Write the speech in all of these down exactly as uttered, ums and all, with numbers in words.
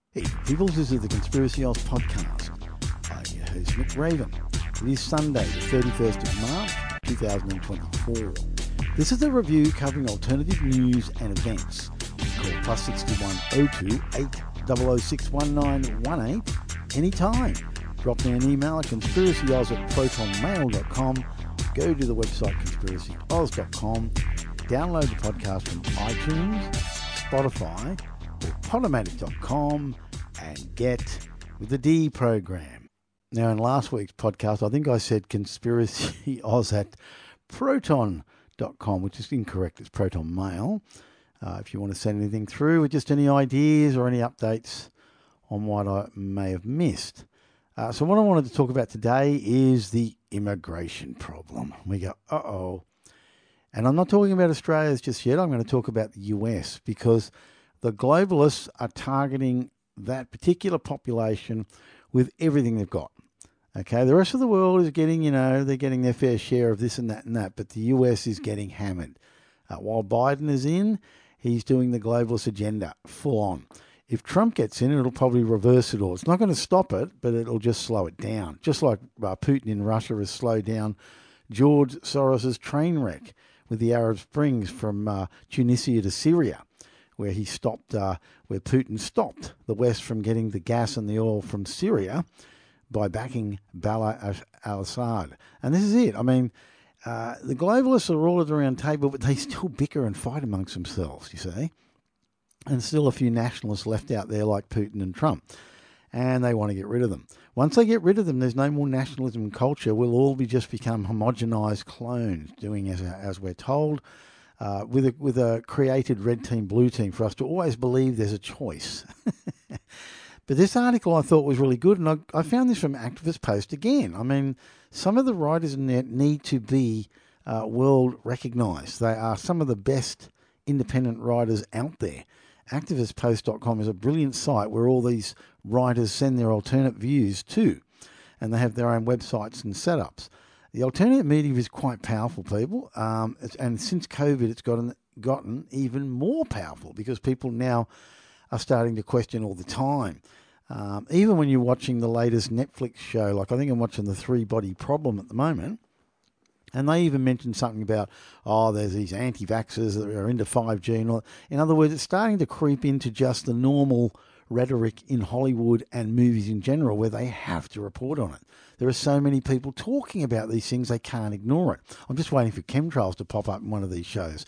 Hey, people, this is the Conspiracy Oz podcast. I'm your host, Nick Raven. It is Sunday, the thirty-first of March, twenty twenty-four. This is a review covering alternative news and events. Call plus sixty-one oh two eight oh oh six one nine one eight anytime. Drop me an email at conspiracyoz at protonmail dot com. Go to the website conspiracy oz dot com. Download the podcast from iTunes, Spotify, or podomatic dot com and get with the D program. Now, in last week's podcast, I think I said Conspiracy Oz at proton dot com, which is incorrect. It's Proton Mail. Uh, if you want to send anything through with just any ideas or any updates on what I may have missed. Uh, so what I wanted to talk about today is the immigration problem. We go, uh-oh. And I'm not talking about Australia just yet. I'm going to talk about the U S because the globalists are targeting that particular population with everything they've got. Okay, the rest of the world is getting, you know, they're getting their fair share of this and that and that, but the U S is getting hammered. Uh, while Biden is in, he's doing the globalist agenda full on. If Trump gets in, it'll probably reverse it all. It's not going to stop it, but it'll just slow it down. Just like uh, Putin in Russia has slowed down George Soros's train wreck with the Arab Springs from uh, Tunisia to Syria, where he stopped, uh, where Putin stopped the West from getting the gas and the oil from Syria by backing Bala al-Assad. And this is it. I mean, uh, the globalists are all at the round table, but they still bicker and fight amongst themselves, you see. And still a few nationalists left out there like Putin and Trump. And they want to get rid of them. Once they get rid of them, there's no more nationalism and culture. We'll all be just become homogenized clones, doing as, as we're told, uh, with a, with a created red team, blue team for us to always believe there's a choice. But this article I thought was really good, and I, I found this from Activist Post again. I mean, some of the writers in there need to be uh, world recognised. They are some of the best independent writers out there. activist post dot com is a brilliant site where all these writers send their alternate views to, and they have their own websites and setups. The alternative media is quite powerful, people, um, and since COVID, it's gotten gotten even more powerful because people now are starting to question all the time. Um, even when you're watching the latest Netflix show, like I think I'm watching The Three Body Problem at the moment, and they even mentioned something about, oh, there's these anti-vaxxers that are into five G and all. In other words, it's starting to creep into just the normal rhetoric in Hollywood and movies in general where they have to report on it. There are so many people talking about these things, they can't ignore it. I'm just waiting for chemtrails to pop up in one of these shows.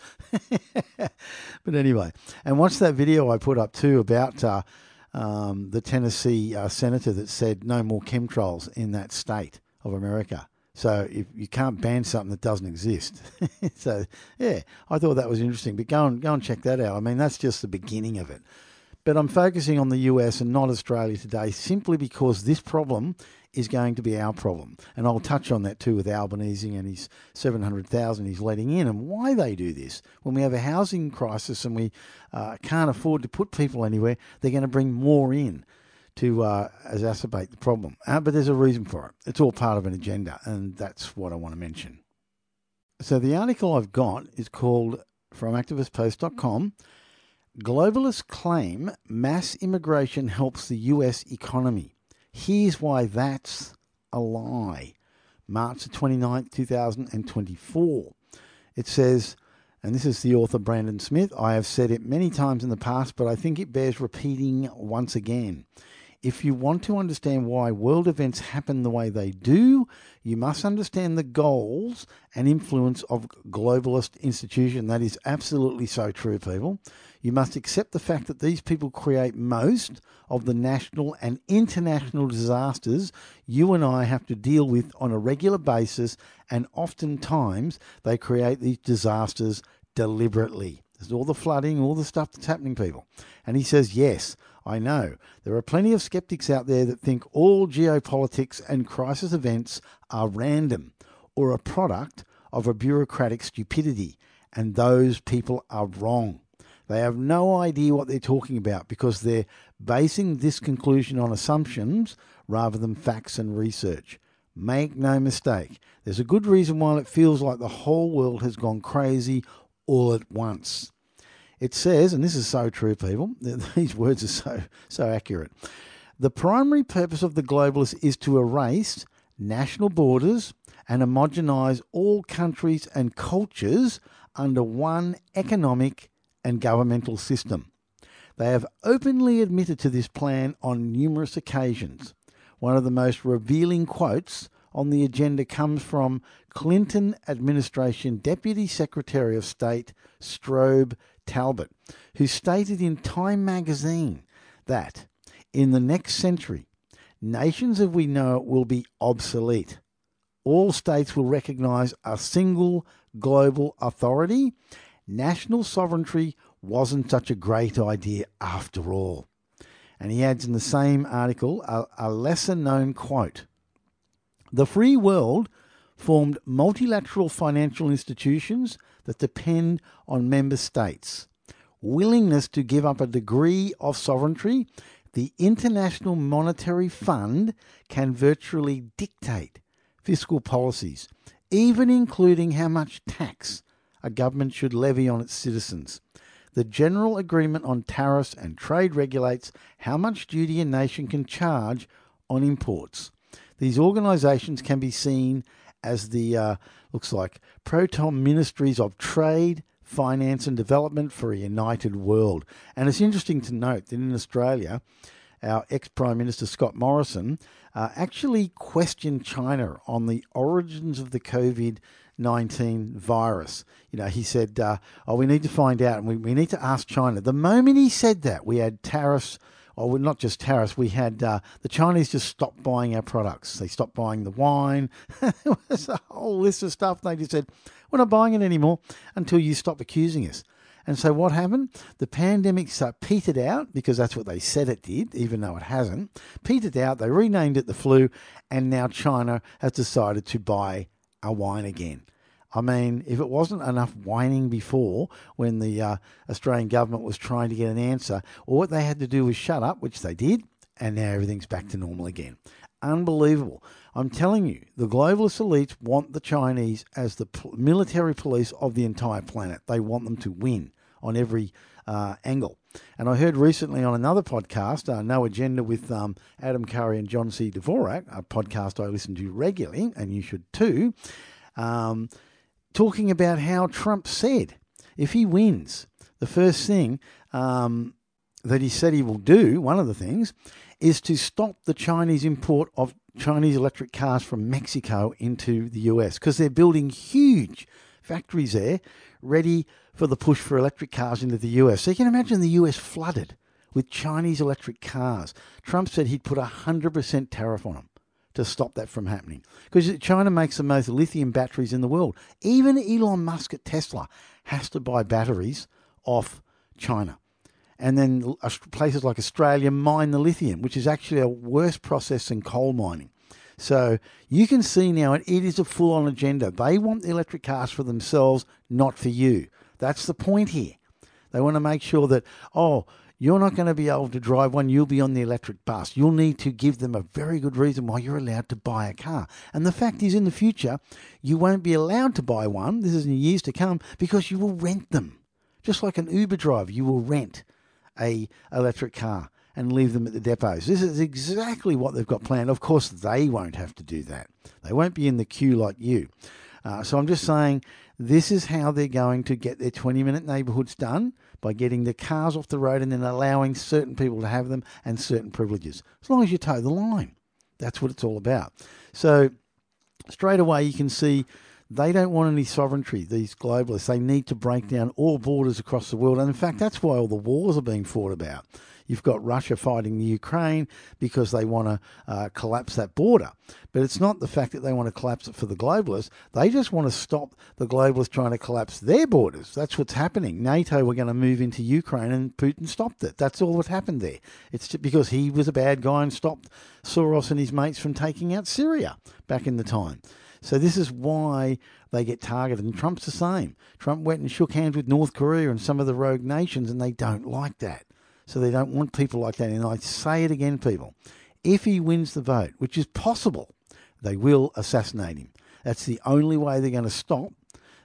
But anyway, and watch that video I put up too about uh, um, the Tennessee uh, senator that said no more chemtrails in that state of America. So if you can't ban something that doesn't exist. So, yeah, I thought that was interesting. But go and, go and check that out. I mean, that's just the beginning of it. But I'm focusing on the U S and not Australia today simply because this problem is going to be our problem. And I'll touch on that too with Albanese and his seven hundred thousand he's letting in and why they do this. When we have a housing crisis and we uh, can't afford to put people anywhere, they're going to bring more in to uh, exacerbate the problem. Uh, but there's a reason for it. It's all part of an agenda, and that's what I want to mention. So the article I've got is called, from activist post dot com, Globalists claim mass immigration helps the U S economy. Here's why that's a lie. March the twenty-ninth, two thousand twenty-four. It says, and this is the author Brandon Smith, I have said it many times in the past, but I think it bears repeating once again. If you want to understand why world events happen the way they do, you must understand the goals and influence of globalist institutions. That is absolutely so true, people. You must accept the fact that these people create most of the national and international disasters you and I have to deal with on a regular basis, and oftentimes they create these disasters deliberately. There's all the flooding, all the stuff that's happening, people. And he says, yes, I know. There are plenty of skeptics out there that think all geopolitics and crisis events are random or a product of a bureaucratic stupidity, and those people are wrong. They have no idea what they're talking about because they're basing this conclusion on assumptions rather than facts and research. Make no mistake, there's a good reason why it feels like the whole world has gone crazy all at once. It says, and this is so true, people, these words are so, so accurate. The primary purpose of the globalists is to erase national borders and homogenise all countries and cultures under one economic and governmental system. They have openly admitted to this plan on numerous occasions. One of the most revealing quotes on the agenda comes from Clinton administration Deputy Secretary of State Strobe Talbot, who stated in Time magazine that in the next century, nations as we know it will be obsolete. All states will recognise a single global authority. National sovereignty wasn't such a great idea after all. And he adds in the same article a, a lesser-known quote. The free world formed multilateral financial institutions that depend on member states. Willingness to give up a degree of sovereignty, the International Monetary Fund can virtually dictate fiscal policies, even including how much tax a government should levy on its citizens. The General Agreement on Tariffs and Trade regulates how much duty a nation can charge on imports. These organisations can be seen as the, uh, looks like, Proton Ministries of Trade, Finance and Development for a United World. And it's interesting to note that in Australia, our ex-Prime Minister Scott Morrison uh, actually questioned China on the origins of the COVID nineteen virus. You know, he said, uh, oh, we need to find out and we, we need to ask China. The moment he said that, we had tariffs, or not just tariffs, we had uh, the Chinese just stopped buying our products. They stopped buying the wine. There was a whole list of stuff. They just said, we're not buying it anymore until you stop accusing us. And so what happened? The pandemic uh, petered out, because that's what they said it did, even though it hasn't. Petered out, they renamed it the flu, and now China has decided to buy our wine again. I mean, if it wasn't enough whining before when the uh, Australian government was trying to get an answer, all what they had to do was shut up, which they did, and now everything's back to normal again. Unbelievable. I'm telling you, the globalist elites want the Chinese as the p- military police of the entire planet. They want them to win on every uh, angle. And I heard recently on another podcast, uh, No Agenda, with um, Adam Curry and John C. Dvorak, a podcast I listen to regularly, and you should too, um, talking about how Trump said if he wins, the first thing um, that he said he will do, one of the things, is to stop the Chinese import of Chinese electric cars from Mexico into the U S, because they're building huge factories there ready for the push for electric cars into the U S. So you can imagine the U S flooded with Chinese electric cars. Trump said he'd put a one hundred percent tariff on them to stop that from happening, because China makes the most lithium batteries in the world. Even Elon Musk at Tesla has to buy batteries off China. And then places like Australia mine the lithium, which is actually a worse process than coal mining. So you can see now it is a full-on agenda. They want the electric cars for themselves, not for you. That's the point here. They want to make sure that, oh, you're not going to be able to drive one, you'll be on the electric bus. You'll need to give them a very good reason why you're allowed to buy a car. And the fact is, in the future, you won't be allowed to buy one, this is in years to come, because you will rent them. Just like an Uber driver, you will rent a electric car and leave them at the depots. This is exactly what they've got planned. Of course, they won't have to do that. They won't be in the queue like you. Uh, so I'm just saying, this is how they're going to get their twenty-minute neighbourhoods done, by getting the cars off the road and then allowing certain people to have them and certain privileges, as long as you toe the line. That's what it's all about. So straight away you can see they don't want any sovereignty, these globalists. They need to break down all borders across the world. And in fact, that's why all the wars are being fought about. You've got Russia fighting the Ukraine because they want to uh, collapse that border. But it's not the fact that they want to collapse it for the globalists. They just want to stop the globalists trying to collapse their borders. That's what's happening. NATO were going to move into Ukraine and Putin stopped it. That's all that happened there. It's because he was a bad guy and stopped Soros and his mates from taking out Syria back in the time. So this is why they get targeted. And Trump's the same. Trump went and shook hands with North Korea and some of the rogue nations, and they don't like that. So they don't want people like that. And I say it again, people. If he wins the vote, which is possible, they will assassinate him. That's the only way they're going to stop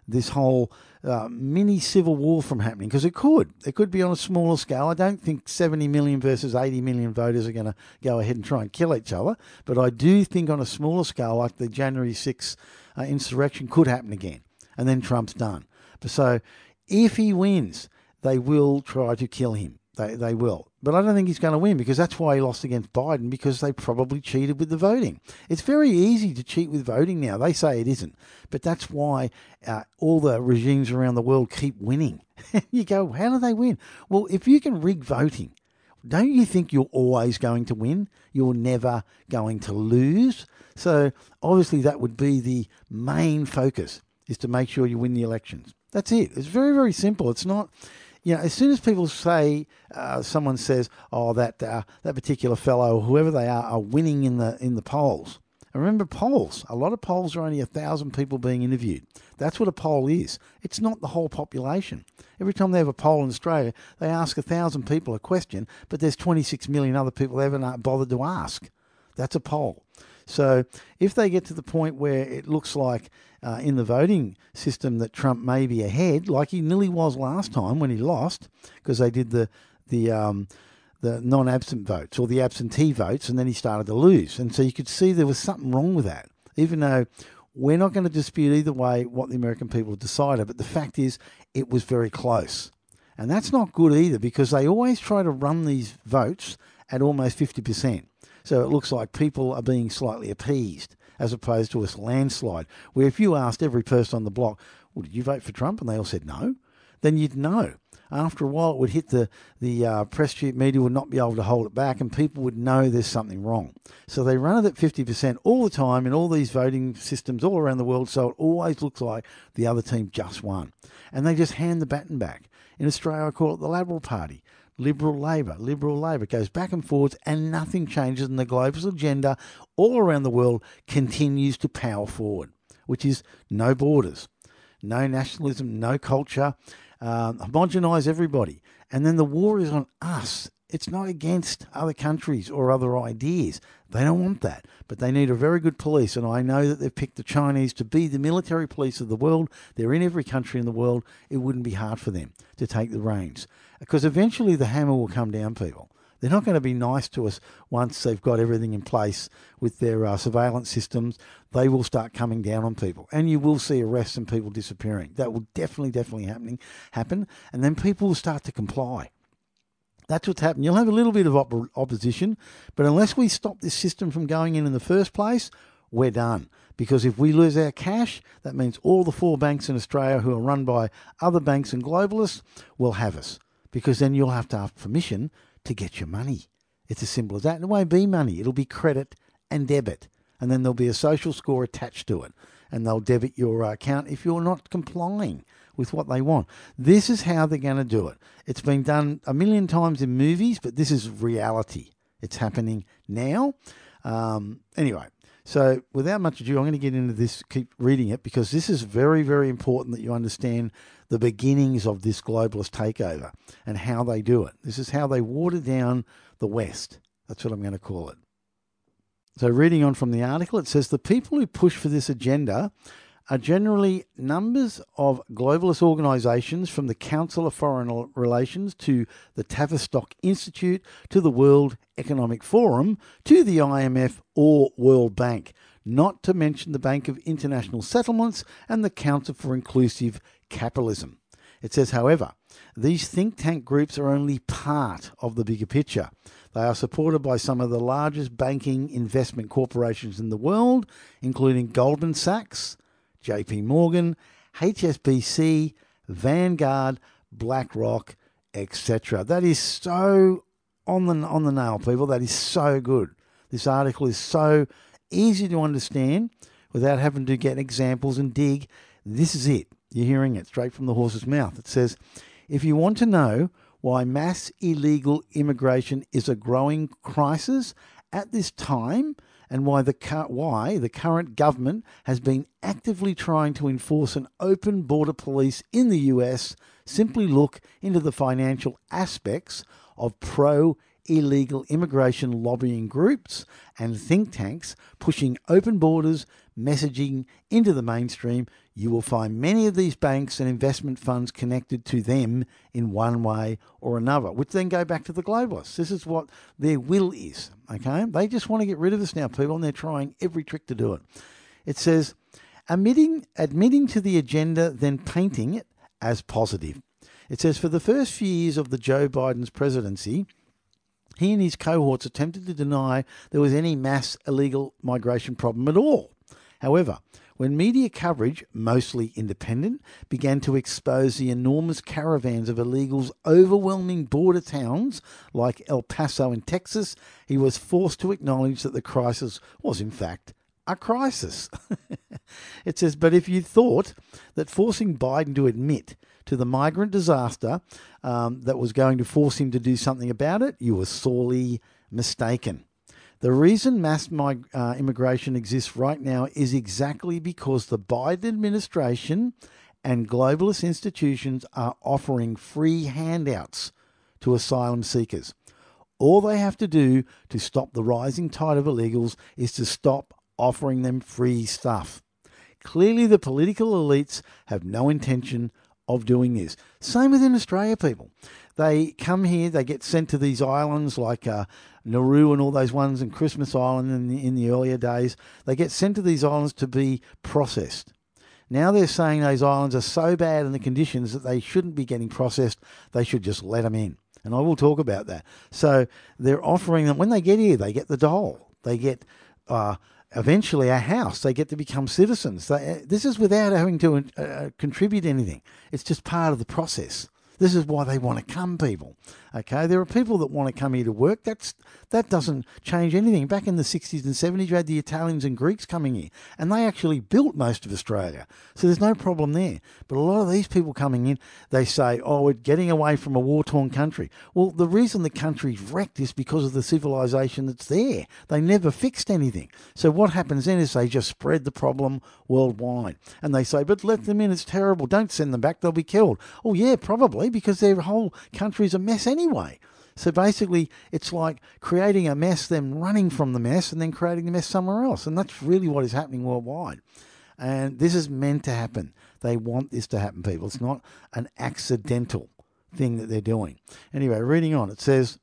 this whole uh, mini civil war from happening, because it could. It could be on a smaller scale. I don't think seventy million versus eighty million voters are going to go ahead and try and kill each other, but I do think on a smaller scale, like the January sixth uh, insurrection, could happen again, and then Trump's done. So if he wins, they will try to kill him. They they will. But I don't think he's going to win, because that's why he lost against Biden, because they probably cheated with the voting. It's very easy to cheat with voting now. They say it isn't. But that's why uh, all the regimes around the world keep winning. You go, how do they win? Well, if you can rig voting, don't you think you're always going to win? You're never going to lose. So obviously that would be the main focus, is to make sure you win the elections. That's it. It's very, very simple. It's not... You know, as soon as people say, uh, someone says, "Oh, that uh, that particular fellow or whoever they are are winning in the in the polls." And remember, polls. A lot of polls are only a thousand people being interviewed. That's what a poll is. It's not the whole population. Every time they have a poll in Australia, they ask a thousand people a question, but there's twenty-six million other people they haven't bothered to ask. That's a poll. So if they get to the point where it looks like uh, in the voting system that Trump may be ahead, like he nearly was last time when he lost, because they did the the um, the non-absent votes or the absentee votes, and then he started to lose. And so you could see there was something wrong with that, even though we're not going to dispute either way what the American people decided. But the fact is, it was very close. And that's not good either, because they always try to run these votes at almost fifty percent. So it looks like people are being slightly appeased, as opposed to a landslide, where if you asked every person on the block, well, did you vote for Trump? And they all said no, then you'd know. After a while, it would hit the, the uh, press street media would not be able to hold it back, and people would know there's something wrong. So they run it at fifty percent all the time in all these voting systems all around the world, so it always looks like the other team just won. And they just hand the baton back. In Australia, I call it the Liberal Party. Liberal Labor, Liberal Labor. It goes back and forwards, and nothing changes, and the globalist agenda all around the world continues to power forward, which is no borders, no nationalism, no culture, um, homogenise everybody. And then the war is on us. It's not against other countries or other ideas. They don't want that, but they need a very good police, and I know that they've picked the Chinese to be the military police of the world. They're in every country in the world. It wouldn't be hard for them to take the reins, because eventually the hammer will come down, people. They're not going to be nice to us once they've got everything in place with their uh, surveillance systems. They will start coming down on people, and you will see arrests and people disappearing. That will definitely, definitely happening, happen, and then people will start to comply. That's what's happened. You'll have a little bit of op- opposition, but unless we stop this system from going in in the first place, we're done. Because if we lose our cash, that means all the four banks in Australia who are run by other banks and globalists will have us. Because then you'll have to have permission to get your money. It's as simple as that. And it won't be money. It'll be credit and debit. And then there'll be a social score attached to it. And they'll debit your account if you're not complying with what they want. This is how they're going to do it. It's been done a million times in movies, but this is reality. It's happening now. Um, anyway, so without much ado, I'm going to get into this, keep reading it, because this is very, very important that you understand the beginnings of this globalist takeover and how they do it. This is how they water down the West. That's what I'm going to call it. So reading on from the article, it says the people who push for this agenda are generally numbers of globalist organisations, from the Council of Foreign Relations to the Tavistock Institute to the World Economic Forum to the I M F or World Bank, not to mention the Bank of International Settlements and the Council for Inclusive Capitalism. It says, however, these think tank groups are only part of the bigger picture. They are supported by some of the largest banking investment corporations in the world, including Goldman Sachs, J P Morgan, H S B C, Vanguard, BlackRock, et cetera. That is so on the on the nail, people. That is so good. This article is so easy to understand without having to get examples and dig. This is it. You're hearing it straight from the horse's mouth. It says, if you want to know why mass illegal immigration is a growing crisis at this time, and why the why the current government has been actively trying to enforce an open border police in the U S, simply look into the financial aspects of pro illegal immigration lobbying groups and think tanks pushing open borders messaging into the mainstream, you will find many of these banks and investment funds connected to them in one way or another, which then go back to the globalists. This is what their will is, okay? They just want to get rid of us now, people, and they're trying every trick to do it. It says, admitting, admitting to the agenda, then painting it as positive. It says, for the first few years of the Joe Biden's presidency, he and his cohorts attempted to deny there was any mass illegal migration problem at all. However, when media coverage, mostly independent, began to expose the enormous caravans of illegals overwhelming border towns like El Paso in Texas, he was forced to acknowledge that the crisis was in fact a crisis. It says, but if you thought that forcing Biden to admit to the migrant disaster um, that was going to force him to do something about it, you were sorely mistaken. The reason mass mig- uh, immigration exists right now is exactly because the Biden administration and globalist institutions are offering free handouts to asylum seekers. All they have to do to stop the rising tide of illegals is to stop offering them free stuff. Clearly, the political elites have no intention of doing this. Same within Australia, people. They come here, they get sent to these islands like uh, Nauru and all those ones, and Christmas Island in the, in the earlier days. They get sent to these islands to be processed. Now they're saying those islands are so bad in the conditions that they shouldn't be getting processed. They should just let them in. And I will talk about that. So they're offering them, when they get here, they get the dole. They get uh, eventually a house. They get to become citizens. They, this is without having to uh, contribute anything. It's just part of the process. This is why they want to come, people. Okay, there are people that want to come here to work. That's that doesn't change anything. Back in the sixties and seventies, you had the Italians and Greeks coming here, and they actually built most of Australia. So there's no problem there. But a lot of these people coming in, they say, oh, we're getting away from a war-torn country. Well, the reason the country's wrecked is because of the civilization that's there. They never fixed anything. So what happens then is they just spread the problem worldwide. And they say, but let them in, it's terrible. Don't send them back, they'll be killed. Oh, yeah, probably, because their whole country's a mess anyway. So basically, it's like creating a mess, then running from the mess, and then creating the mess somewhere else. And that's really what is happening worldwide. And this is meant to happen. They want this to happen, people. It's not an accidental thing that they're doing. Anyway, reading on, it says,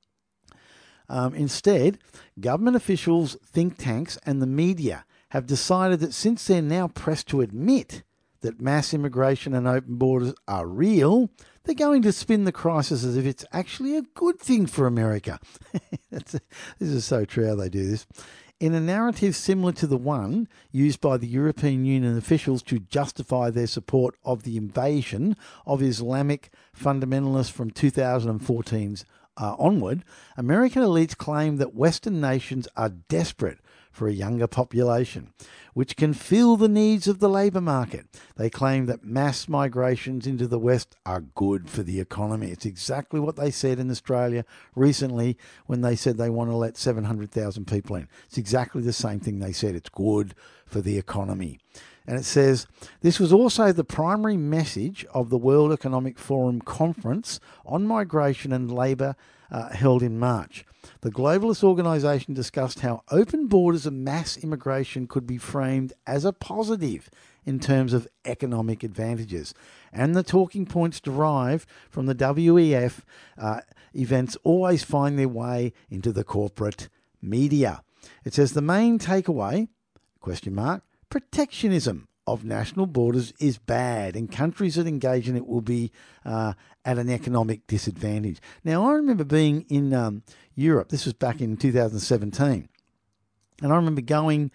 um, instead, government officials, think tanks, and the media have decided that since they're now pressed to admit that mass immigration and open borders are real, they're going to spin the crisis as if it's actually a good thing for America. That's a, this is so true how they do this. In a narrative similar to the one used by the European Union officials to justify their support of the invasion of Islamic fundamentalists from two thousand fourteen's uh, onward, American elites claim that Western nations are desperate for a younger population, which can fill the needs of the labour market. They claim that mass migrations into the West are good for the economy. It's exactly what they said in Australia recently when they said they want to let seven hundred thousand people in. It's exactly the same thing they said. It's good for the economy. And it says, this was also the primary message of the World Economic Forum conference on migration and labour uh, held in March. The globalist organisation discussed how open borders and mass immigration could be framed as a positive in terms of economic advantages. And the talking points derived from the W E F uh, events always find their way into the corporate media. It says the main takeaway, question mark, protectionism of national borders is bad, and countries that engage in it will be uh, at an economic disadvantage. Now, I remember being in um, Europe. This was back in two thousand seventeen. And I remember going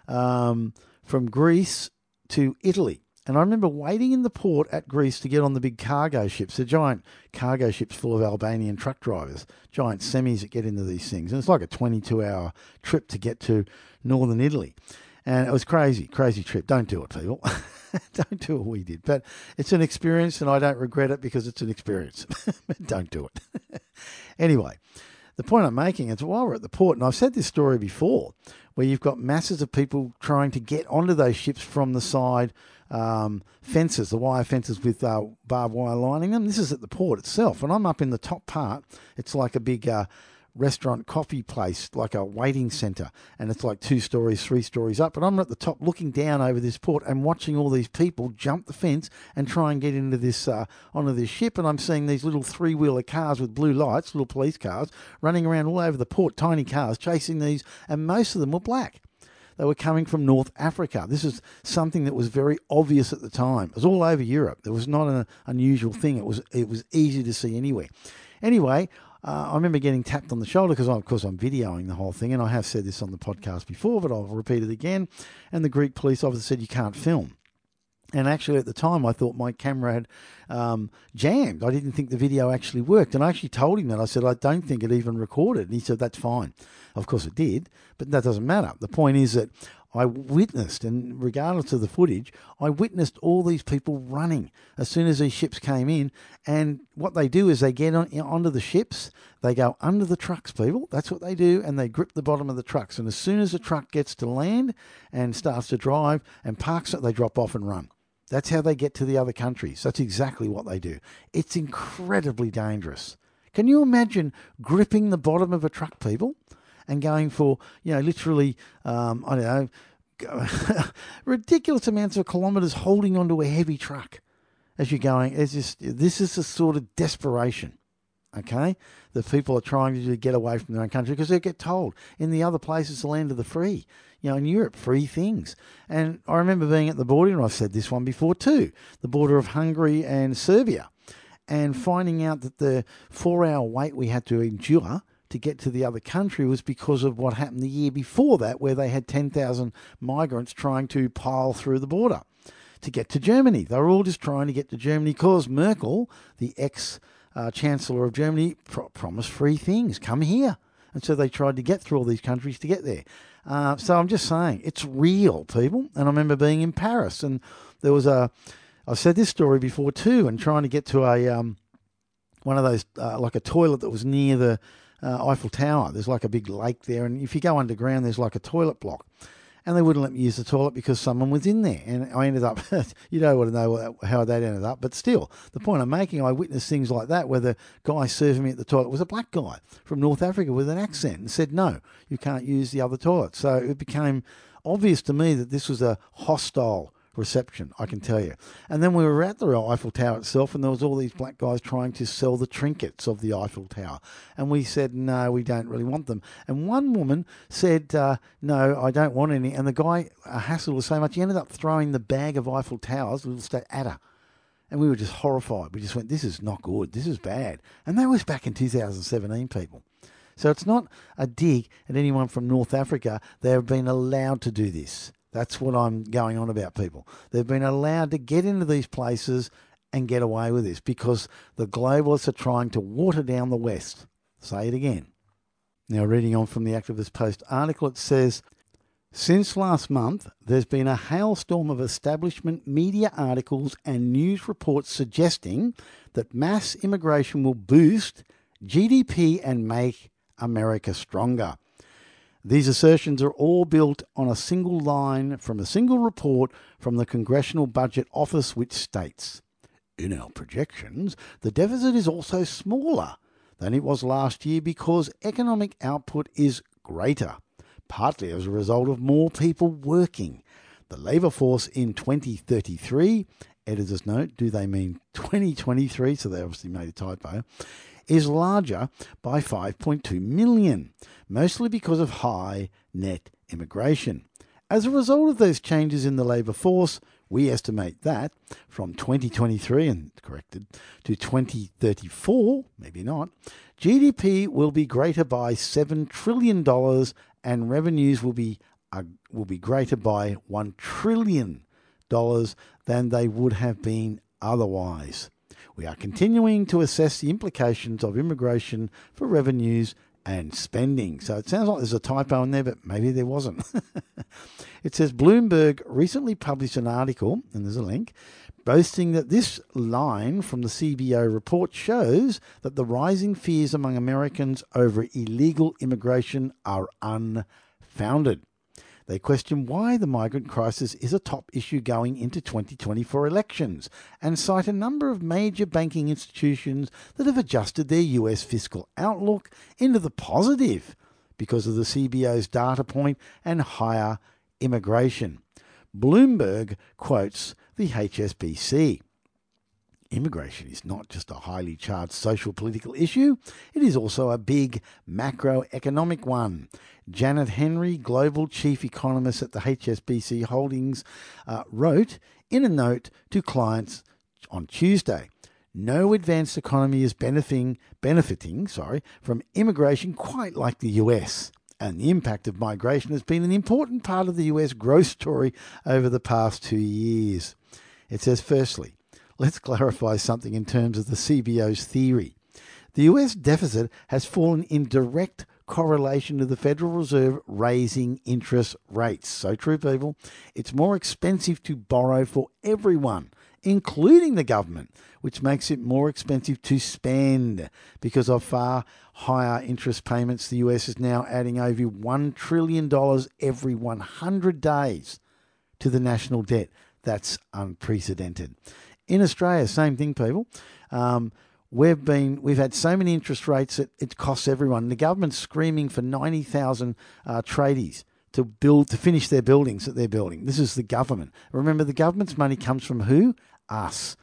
um, from Greece to Italy. And I remember waiting in the port at Greece to get on the big cargo ships, the giant cargo ships full of Albanian truck drivers, giant semis that get into these things. And it's like a twenty-two hour trip to get to northern Italy. And it was crazy, crazy trip. Don't do it, people. Don't do what we did. But it's an experience, and I don't regret it because it's an experience. Don't do it. Anyway, the point I'm making is while we're at the port, and I've said this story before, where you've got masses of people trying to get onto those ships from the side um, fences, the wire fences with uh, barbed wire lining them. This is at the port itself, and I'm up in the top part. It's like a big uh, restaurant coffee place, like a waiting centre, and it's like two stories, three stories up, and I'm at the top looking down over this port and watching all these people jump the fence and try and get into this uh, onto this ship, and I'm seeing these little three-wheeler cars with blue lights, little police cars, running around all over the port, tiny cars chasing these, and most of them were black. They were coming from North Africa. This is something that was very obvious at the time. It was all over Europe. It was not an unusual thing. It was it was easy to see anywhere. Anyway, Uh, I remember getting tapped on the shoulder because, of course, I'm videoing the whole thing, and I have said this on the podcast before, but I'll repeat it again. And the Greek police officer said, you can't film. And actually, at the time, I thought my camera had um, jammed. I didn't think the video actually worked. And I actually told him that. I said, I don't think it even recorded. And he said, that's fine. Of course, it did, but that doesn't matter. The point is that I witnessed, and regardless of the footage, I witnessed all these people running as soon as these ships came in. And what they do is they get on onto the ships, they go under the trucks, people. That's what they do, and they grip the bottom of the trucks. And as soon as the truck gets to land and starts to drive and parks it, they drop off and run. That's how they get to the other countries. That's exactly what they do. It's incredibly dangerous. Can you imagine gripping the bottom of a truck, people, and going for, you know, literally, um, I don't know, ridiculous amounts of kilometres holding onto a heavy truck as you're going? It's just, this is a sort of desperation, okay, that people are trying to get away from their own country because they get told in the other places, the land of the free. You know, in Europe, free things. And I remember being at the border, and I've said this one before too, the border of Hungary and Serbia, and finding out that the four-hour wait we had to endure to get to the other country was because of what happened the year before that, where they had ten thousand migrants trying to pile through the border to get to Germany. They were all just trying to get to Germany because Merkel, the ex-chancellor of Germany, pro- promised free things. Come here. And so they tried to get through all these countries to get there. Uh, so I'm just saying, it's real, people. And I remember being in Paris, and there was a, I've said this story before too, and trying to get to a um, one of those, uh, like a toilet that was near the uh, Eiffel Tower. There's like a big lake there, and if you go underground, there's like a toilet block. And they wouldn't let me use the toilet because someone was in there. And I ended up, you don't want to know how that ended up, but still, the point I'm making, I witnessed things like that where the guy serving me at the toilet was a black guy from North Africa with an accent and said, no, you can't use the other toilet. So it became obvious to me that this was a hostile reception, I can tell you. And then we were at the Eiffel Tower itself, and there was all these black guys trying to sell the trinkets of the Eiffel Tower. And we said, no, we don't really want them. And one woman said, uh, no, I don't want any. And the guy uh, hassled us so much, he ended up throwing the bag of Eiffel Towers, little state, at her. And we were just horrified. We just went, this is not good. This is bad. And that was back in two thousand seventeen, people. So it's not a dig at anyone from North Africa. They have been allowed to do this. That's what I'm going on about, people. They've been allowed to get into these places and get away with this because the globalists are trying to water down the West. Say it again. Now, reading on from the Activist Post article, it says, since last month, there's been a hailstorm of establishment media articles and news reports suggesting that mass immigration will boost G D P and make America stronger. These assertions are all built on a single line from a single report from the Congressional Budget Office, which states, in our projections, the deficit is also smaller than it was last year because economic output is greater, partly as a result of more people working. The labour force in twenty thirty-three, editor's note, do they mean twenty twenty-three? So they obviously made a typo. Is larger by five point two million, mostly because of high net immigration. As a result of those changes in the labour force, we estimate that from twenty twenty-three, and corrected, to twenty thirty-four, maybe not, G D P will be greater by seven trillion dollars and revenues will be uh, will be greater by one trillion dollars than they would have been otherwise. We are continuing to assess the implications of immigration for revenues and spending. So it sounds like there's a typo in there, but maybe there wasn't. It says Bloomberg recently published an article, and there's a link, boasting that this line from the C B O report shows that the rising fears among Americans over illegal immigration are unfounded. They question why the migrant crisis is a top issue going into twenty twenty-four elections and cite a number of major banking institutions that have adjusted their U S fiscal outlook into the positive because of the C B O's data point and higher immigration. Bloomberg quotes the H S B C. Immigration is not just a highly charged social political issue, it is also a big macroeconomic one. Janet Henry, Global Chief Economist at the H S B C Holdings, uh, wrote in a note to clients on Tuesday, no advanced economy is benefiting, benefiting sorry, from immigration quite like the U S, and the impact of migration has been an important part of the U S growth story over the past two years. It says, firstly, let's clarify something in terms of the C B O's theory. The U S deficit has fallen in direct correlation to the Federal Reserve raising interest rates. So true, people. It's more expensive to borrow for everyone, including the government, which makes it more expensive to spend because of far higher interest payments. The U S is now adding over one trillion dollars every one hundred days to the national debt. That's unprecedented. In Australia, same thing, people. Um, we've been we've had so many interest rates that it costs everyone. The government's screaming for ninety thousand uh, tradies to build to finish their buildings that they're building. This is the government. Remember, the government's money comes from who? Us.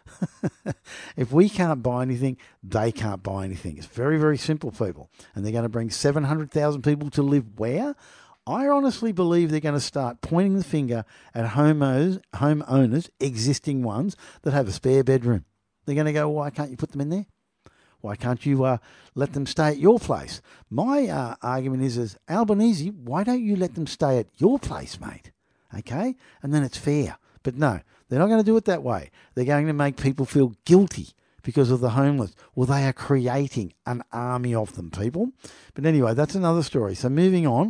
If we can't buy anything, they can't buy anything. It's very, very simple, people. And they're going to bring seven hundred thousand people to live where? I honestly believe they're going to start pointing the finger at homeowners, homeowners, existing ones, that have a spare bedroom. They're going to go, why can't you put them in there? Why can't you uh, let them stay at your place? My uh, argument is, is, Albanese, why don't you let them stay at your place, mate? Okay? And then it's fair. But no, they're not going to do it that way. They're going to make people feel guilty because of the homeless. Well, they are creating an army of them, people. But anyway, that's another story. So moving on.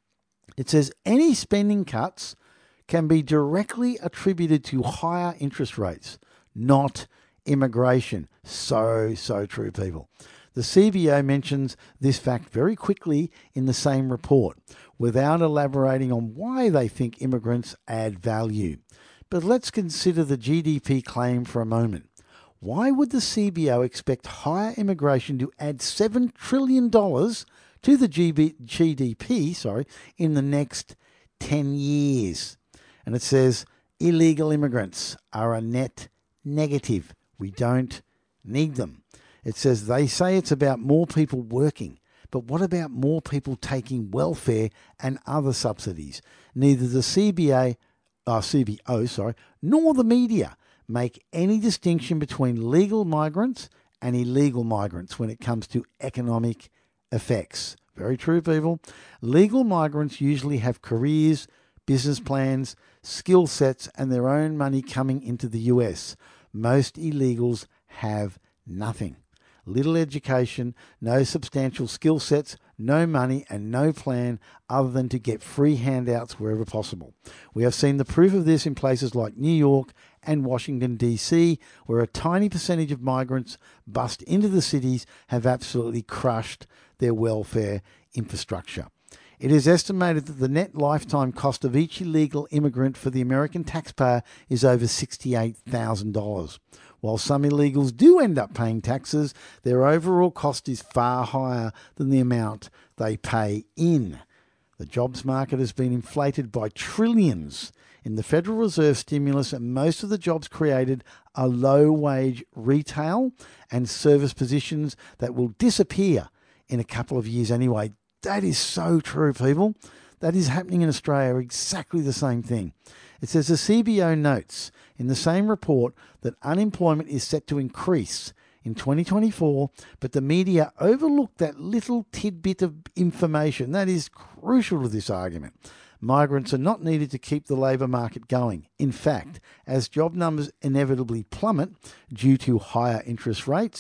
It says any spending cuts can be directly attributed to higher interest rates, not immigration. So, so true, people. The C B O mentions this fact very quickly in the same report, without elaborating on why they think immigrants add value. But let's consider the G D P claim for a moment. Why would the C B O expect higher immigration to add seven trillion dollars to the G D P, sorry, in the next ten years? And it says illegal immigrants are a net negative. We don't need them. It says they say it's about more people working, but what about more people taking welfare and other subsidies? Neither the C B A, uh, C B O, sorry, nor the media make any distinction between legal migrants and illegal migrants when it comes to economic effects. Very true, people. Legal migrants usually have careers, business plans, skill sets, and their own money coming into the U S. Most illegals have nothing. Little education, no substantial skill sets, no money, and no plan other than to get free handouts wherever possible. We have seen the proof of this in places like New York and Washington, D C, where a tiny percentage of migrants bust into the cities have absolutely crushed their welfare infrastructure. It is estimated that the net lifetime cost of each illegal immigrant for the American taxpayer is over sixty-eight thousand dollars. While some illegals do end up paying taxes, their overall cost is far higher than the amount they pay in. The jobs market has been inflated by trillions in the Federal Reserve stimulus, and most of the jobs created are low-wage retail and service positions that will disappear in a couple of years anyway. That is so true, people. That is happening in Australia, exactly the same thing. It says the C B O notes in the same report that unemployment is set to increase in twenty twenty-four, but the media overlooked that little tidbit of information that is crucial to this argument. Migrants are not needed to keep the labour market going. In fact, as job numbers inevitably plummet due to higher interest rates,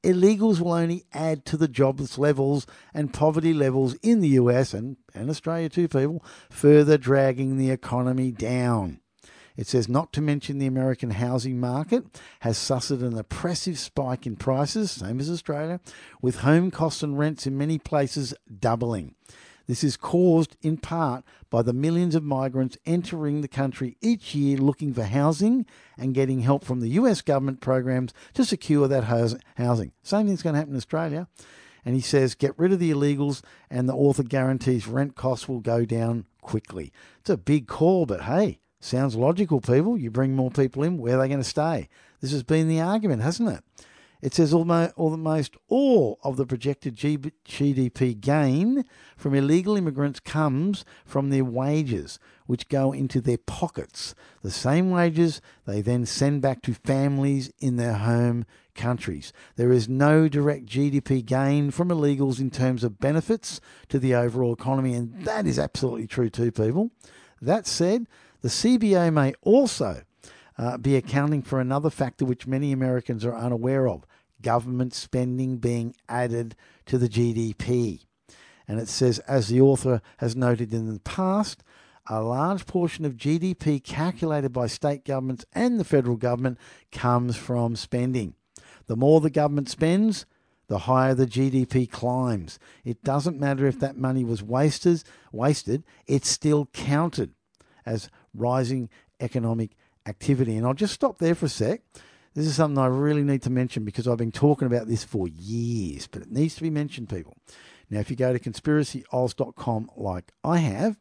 illegals will only add to the jobless levels and poverty levels in the U S and, and Australia too, people, further dragging the economy down. It says not to mention the American housing market has suffered an oppressive spike in prices, same as Australia, with home costs and rents in many places doubling. This is caused in part by the millions of migrants entering the country each year looking for housing and getting help from the U S government programs to secure that housing. Same thing's going to happen in Australia. And he says, get rid of the illegals and the author guarantees rent costs will go down quickly. It's a big call, but hey, sounds logical, people. You bring more people in, where are they going to stay? This has been the argument, hasn't it? It says almost, almost all of the projected G D P gain from illegal immigrants comes from their wages, which go into their pockets. The same wages they then send back to families in their home countries. There is no direct G D P gain from illegals in terms of benefits to the overall economy, and that is absolutely true too, people. That said, the C B A may also uh, be accounting for another factor which many Americans are unaware of, government spending being added to the G D P. And it says, as the author has noted in the past, a large portion of G D P calculated by state governments and the federal government comes from spending. The more the government spends, the higher the G D P climbs. It doesn't matter if that money was wasted, wasted, it's still counted as rising economic activity. And I'll just stop there for a sec. This is something I really need to mention because I've been talking about this for years, but it needs to be mentioned, people. Now, if you go to conspiracy oz dot com like I have,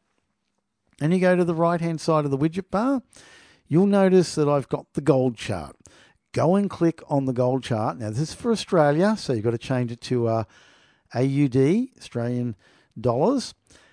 and you go to the right-hand side of the widget bar, you'll notice that I've got the gold chart. Go and click on the gold chart. Now, this is for Australia, so you've got to change it to uh, A U D, Australian dollars.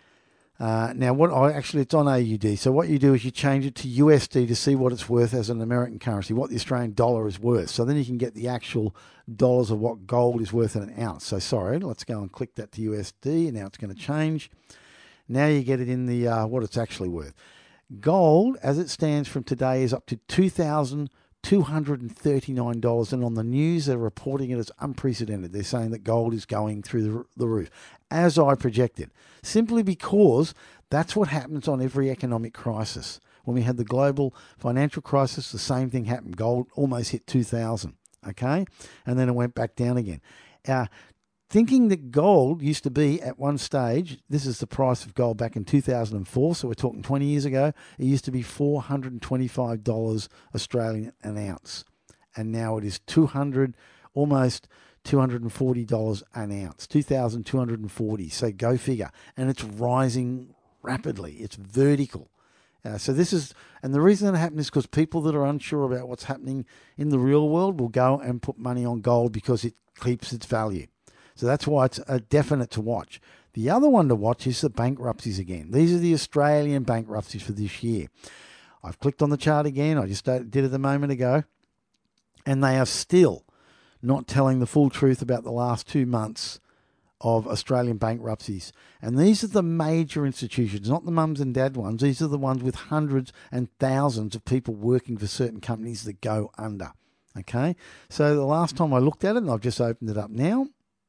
Uh, now, what I actually, it's on A U D. So what you do is you change it to U S D to see what it's worth as an American currency, what the Australian dollar is worth. So then you can get the actual dollars of what gold is worth in an ounce. So sorry, let's go and click that to U S D, and now it's going to change. Now you get it in the uh, what it's actually worth. Gold, as it stands from today, is up to two thousand two hundred thirty-nine dollars, and on the news they're reporting it as unprecedented. They're saying that gold is going through the, the roof, as I projected, simply because that's what happens on every economic crisis. When we had the global financial crisis, the same thing happened. Gold almost hit two thousand, okay? And then it went back down again. Uh, thinking that gold used to be at one stage, this is the price of gold back in two thousand four, so we're talking twenty years ago, it used to be four hundred twenty-five dollars Australian an ounce. And now it is two hundred, almost two hundred forty dollars an ounce, two thousand two hundred forty dollars. So go figure. And it's rising rapidly. It's vertical. Uh, so this is, and the reason that happens is because people that are unsure about what's happening in the real world will go and put money on gold because it keeps its value. So that's why it's a definite to watch. The other one to watch is the bankruptcies again. These are the Australian bankruptcies for this year. I've clicked on the chart again. I just did it a moment ago. And they are still not telling the full truth about the last two months of Australian bankruptcies. And these are the major institutions, not the mums and dad ones. These are the ones with hundreds and thousands of people working for certain companies that go under. Okay? So the last time I looked at it, and I've just opened it up now,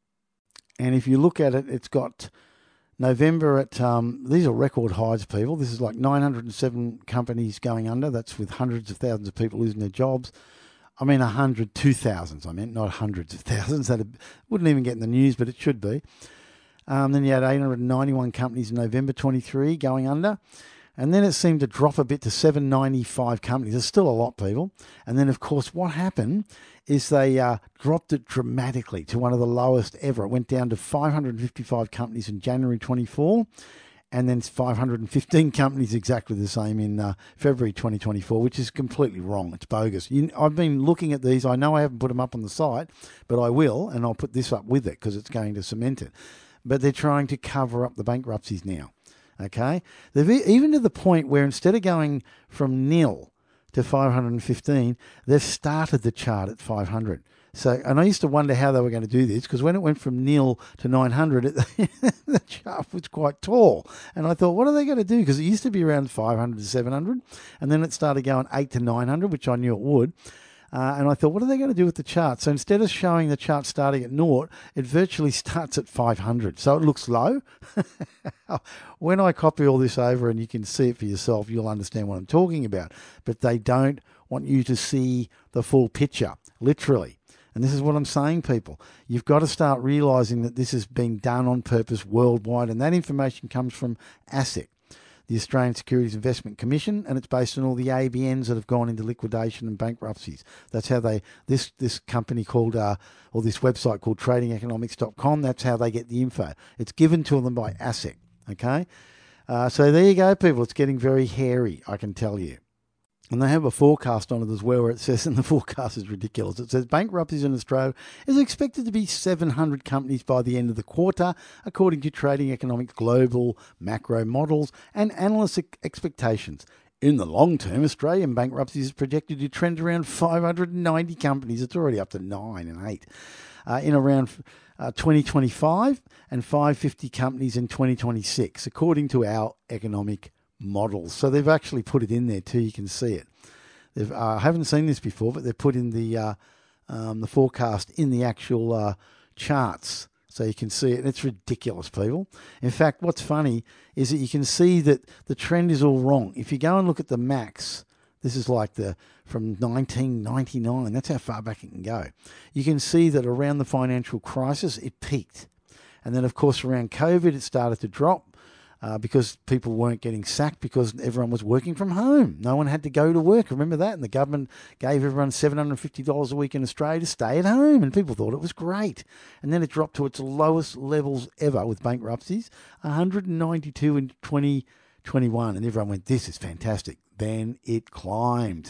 and if you look at it, it's got November at, um, these are record highs, people. This is like nine hundred seven companies going under. That's with hundreds of thousands of people losing their jobs. I mean, one hundred, two thousands, I meant, not hundreds of thousands. That wouldn't even get in the news, but it should be. Um, then you had eight hundred ninety-one companies in November twenty-three going under. And then it seemed to drop a bit to seven hundred ninety-five companies. There's still a lot, people. And then, of course, what happened is they uh, dropped it dramatically to one of the lowest ever. It went down to five hundred fifty-five companies in January twenty-four, and then five hundred fifteen companies exactly the same in uh, February twenty twenty-four, which is completely wrong. It's bogus. You, I've been looking at these. I know I haven't put them up on the site, but I will, and I'll put this up with it because it's going to cement it. But they're trying to cover up the bankruptcies now. Okay, they've even to the point where instead of going from nil to five hundred fifteen, they've started the chart at five hundred. So, and I used to wonder how they were going to do this because when it went from nil to nine hundred, it, the chart was quite tall. And I thought, what are they going to do? Because it used to be around five hundred to seven hundred, and then it started going eight to nine hundred, which I knew it would. Uh, and I thought, what are they going to do with the chart? So instead of showing the chart starting at naught, it virtually starts at five hundred. So it looks low. When I copy all this over and you can see it for yourself, you'll understand what I'm talking about. But they don't want you to see the full picture, literally. And this is what I'm saying, people. You've got to start realising that this is being done on purpose worldwide. And that information comes from ASIC, the Australian Securities Investment Commission, and it's based on all the A B Ns that have gone into liquidation and bankruptcies. That's how they, this this company called, uh, or this website called trading economics dot com, that's how they get the info. It's given to them by ASIC, okay? Uh, so there you go, people. It's getting very hairy, I can tell you. And they have a forecast on it as well where it says, and the forecast is ridiculous, it says bankruptcies in Australia is expected to be seven hundred companies by the end of the quarter, according to Trading Economics Global macro models and analyst expectations. In the long term, Australian bankruptcies is projected to trend around five hundred ninety companies. It's already up to nine and eight. Uh, in around uh, twenty twenty-five and five hundred fifty companies in twenty twenty-six, according to our economic models. So they've actually put it in there too. You can see it. They've, uh, I haven't seen this before, but they've put in the uh, um, the forecast in the actual uh, charts, so you can see it. And it's ridiculous, people. In fact, what's funny is that you can see that the trend is all wrong. If you go and look at the max, this is like the from nineteen ninety-nine. That's how far back it can go. You can see that around the financial crisis, it peaked, and then of course around COVID, it started to drop. Uh, because people weren't getting sacked because everyone was working from home. No one had to go to work. Remember that? And the government gave everyone seven hundred fifty dollars a week in Australia to stay at home, and people thought it was great. And then it dropped to its lowest levels ever with bankruptcies, one hundred ninety-two in twenty twenty-one, and everyone went, this is fantastic. Then it climbed.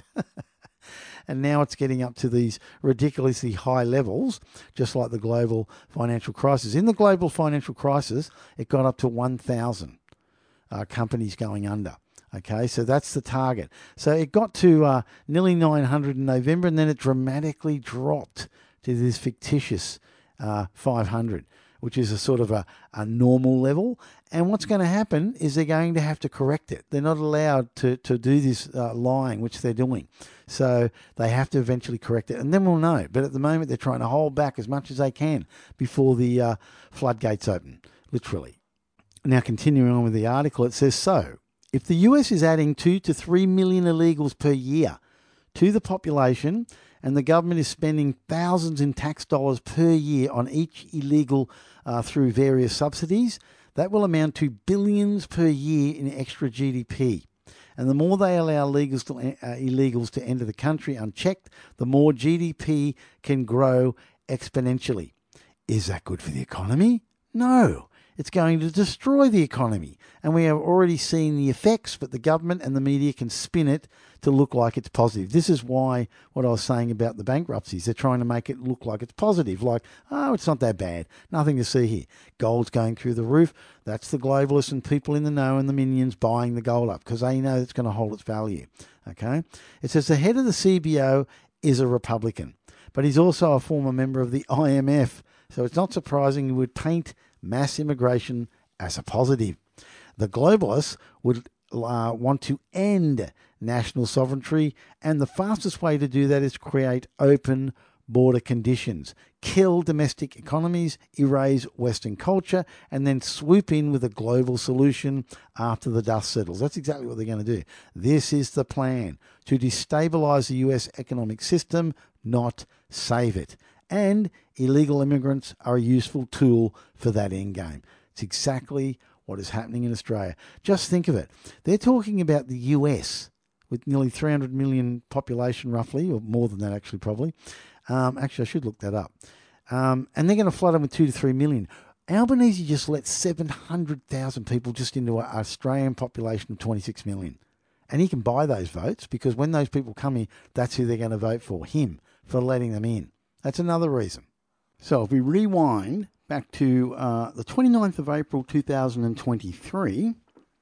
And now it's getting up to these ridiculously high levels, just like the global financial crisis. In the global financial crisis, it got up to one thousand uh, companies going under. Okay, so that's the target. So it got to uh, nearly nine hundred in November, and then it dramatically dropped to this fictitious uh, five hundred, which is a sort of a, a normal level. And what's going to happen is they're going to have to correct it. They're not allowed to, to do this uh, lying, which they're doing. So they have to eventually correct it, and then we'll know. But at the moment, they're trying to hold back as much as they can before the uh, floodgates open, literally. Now, continuing on with the article, it says, so, if the U S is adding two to three million illegals per year to the population, and the government is spending thousands in tax dollars per year on each illegal uh, through various subsidies, that will amount to billions per year in extra G D P. And the more they allow illegals to, uh, illegals to enter the country unchecked, the more G D P can grow exponentially. Is that good for the economy? No. It's going to destroy the economy. And we have already seen the effects, but the government and the media can spin it to look like it's positive. This is why what I was saying about the bankruptcies, they're trying to make it look like it's positive, like, oh, it's not that bad. Nothing to see here. Gold's going through the roof. That's the globalists and people in the know and the minions buying the gold up because they know it's going to hold its value. Okay? It says the head of the C B O is a Republican, but he's also a former member of the I M F. So it's not surprising he would paint mass immigration as a positive. The globalists would uh, want to end national sovereignty, and the fastest way to do that is create open border conditions, kill domestic economies, erase Western culture, and then swoop in with a global solution after the dust settles. That's exactly what they're going to do. This is the plan, to destabilize the U S economic system, not save it. And illegal immigrants are a useful tool for that end game. It's exactly what is happening in Australia. Just think of it. They're talking about the U S with nearly three hundred million population roughly, or more than that actually probably. Um, actually, I should look that up. Um, and they're going to flood them with two to three million. Albanese just let seven hundred thousand people just into an Australian population of twenty-six million. And he can buy those votes because when those people come in, that's who they're going to vote for, him, for letting them in. That's another reason. So if we rewind back to uh, the twenty-ninth of April two thousand twenty-three,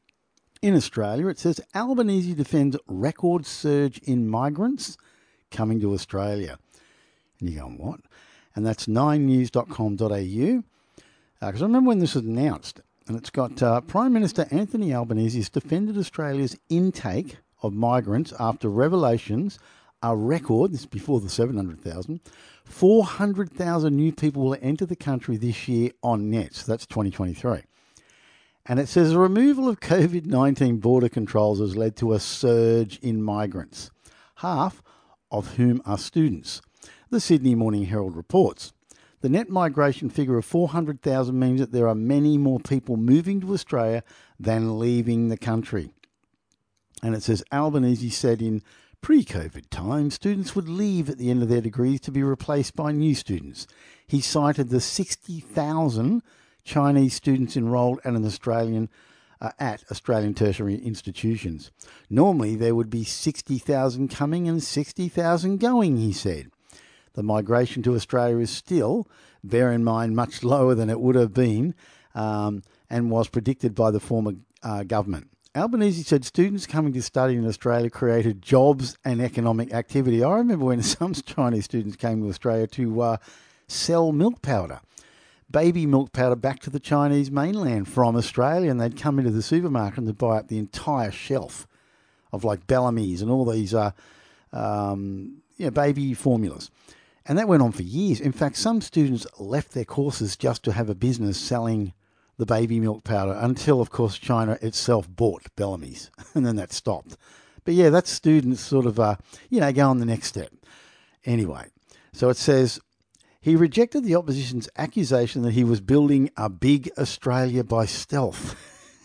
in Australia, it says Albanese defends record surge in migrants coming to Australia. And you're going, what? And that's nine news dot com dot a u. Because uh, I remember when this was announced, and it's got uh, Prime Minister Anthony Albanese has defended Australia's intake of migrants after revelations a record, this is before the seven hundred thousand, four hundred thousand new people will enter the country this year on net. So that's twenty twenty-three. And it says the removal of COVID nineteen border controls has led to a surge in migrants, half of whom are students. The Sydney Morning Herald reports. The net migration figure of four hundred thousand means that there are many more people moving to Australia than leaving the country. And it says Albanese said in pre-COVID times, students would leave at the end of their degrees to be replaced by new students. He cited the sixty thousand Chinese students enrolled at an Australian uh, at Australian tertiary institutions. Normally there would be sixty thousand coming and sixty thousand going, he said. The migration to Australia is still, bear in mind, much lower than it would have been um, and was predicted by the former uh, government. Albanese said students coming to study in Australia created jobs and economic activity. I remember when some Chinese students came to Australia to uh, sell milk powder, baby milk powder back to the Chinese mainland from Australia, and they'd come into the supermarket and they'd buy up the entire shelf of like Bellamy's and all these uh, um, you know, baby formulas. And that went on for years. In fact, some students left their courses just to have a business selling the baby milk powder until, of course, China itself bought Bellamy's, and then that stopped. But yeah, that's students sort of, uh, you know, go on the next step. Anyway, so it says, he rejected the opposition's accusation that he was building a big Australia by stealth.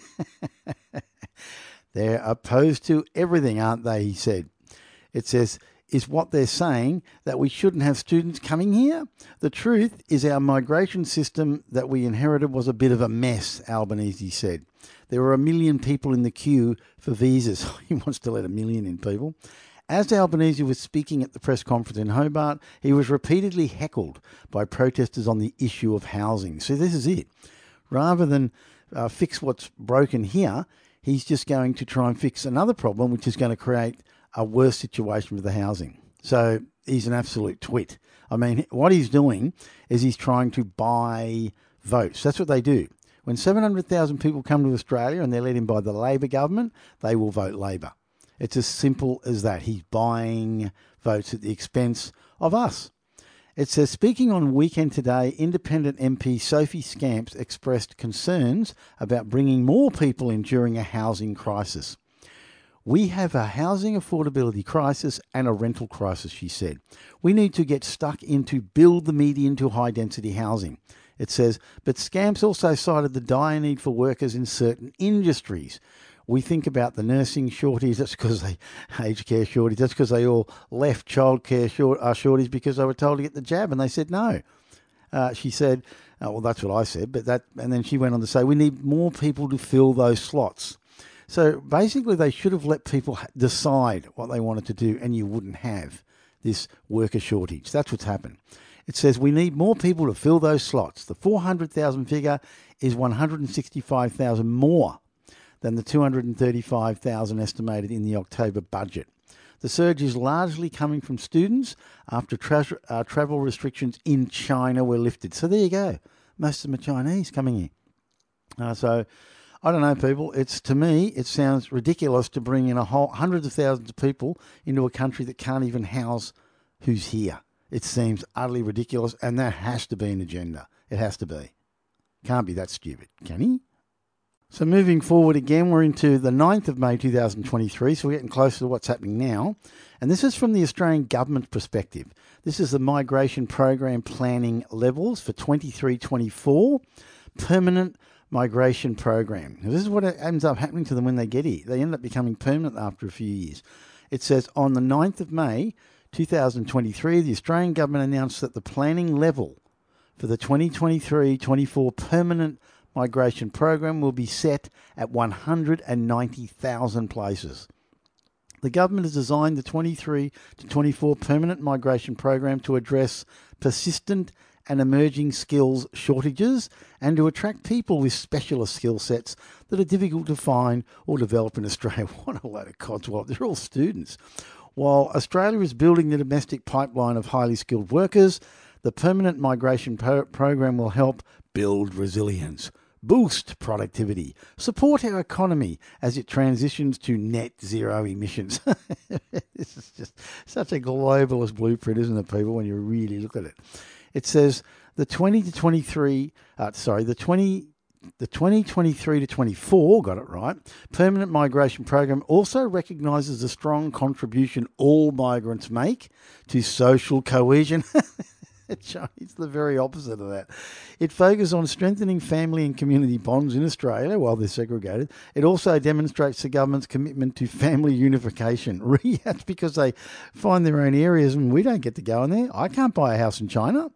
They're opposed to everything, aren't they, he said. It says, is what they're saying that we shouldn't have students coming here? The truth is our migration system that we inherited was a bit of a mess, Albanese said. There were a million people in the queue for visas. He wants to let a million in people. As Albanese was speaking at the press conference in Hobart, he was repeatedly heckled by protesters on the issue of housing. So this is it. Rather than uh, fix what's broken here, he's just going to try and fix another problem, which is going to create a worse situation with the housing. So he's an absolute twit. I mean, what he's doing is he's trying to buy votes. That's what they do. When seven hundred thousand people come to Australia and they're led in by the Labor government, they will vote Labor. It's as simple as that. He's buying votes at the expense of us. It says, speaking on Weekend Today, Independent M P Sophie Scamps expressed concerns about bringing more people in during a housing crisis. We have a housing affordability crisis and a rental crisis, she said. We need to get stuck in to build the median to high-density housing. It says, but Scamps also cited the dire need for workers in certain industries. We think about the nursing shortage, that's because they, aged care shortage, that's because they all left childcare short, uh, shortage because they were told to get the jab, and they said no. Uh, she said, oh, well, that's what I said, but that, and then she went on to say, we need more people to fill those slots. So basically they should have let people decide what they wanted to do, and you wouldn't have this worker shortage. That's what's happened. It says we need more people to fill those slots. The four hundred thousand figure is one hundred sixty-five thousand more than the two hundred thirty-five thousand estimated in the October budget. The surge is largely coming from students after tra- uh, travel restrictions in China were lifted. So there you go. Most of them are Chinese coming here. Uh, so... I don't know, people. It's to me, it sounds ridiculous to bring in a whole hundreds of thousands of people into a country that can't even house who's here. It seems utterly ridiculous, and that has to be an agenda. It has to be. Can't be that stupid, can he? So moving forward again, we're into the ninth of May two thousand twenty-three, so we're getting closer to what's happening now. And this is from the Australian government perspective. This is the migration program planning levels for twenty-three twenty-four, permanent migration program. Now, this is what ends up happening to them when they get here. They end up becoming permanent after a few years. It says on the ninth of May two thousand twenty-three, the Australian government announced that the planning level for the twenty twenty-three twenty-four permanent migration program will be set at one hundred ninety thousand places. The government has designed the twenty-three to twenty-four permanent migration program to address persistent and emerging skills shortages and to attract people with specialist skill sets that are difficult to find or develop in Australia. What a load of codswallop. They're all students. While Australia is building the domestic pipeline of highly skilled workers, the permanent migration pro- program will help build resilience boost productivity, support our economy as it transitions to net zero emissions. This is just such a globalist blueprint, isn't it, people, when you really look at it? It says the twenty to twenty-three, uh, sorry, the twenty The twenty twenty-three to twenty-four, got it right, Permanent Migration Program also recognises the strong contribution all migrants make to social cohesion. It's the very opposite of that. It focuses on strengthening family and community bonds in Australia while they're segregated. It also demonstrates the government's commitment to family unification. Really, that's because they find their own areas and we don't get to go in there. I can't buy a house in China.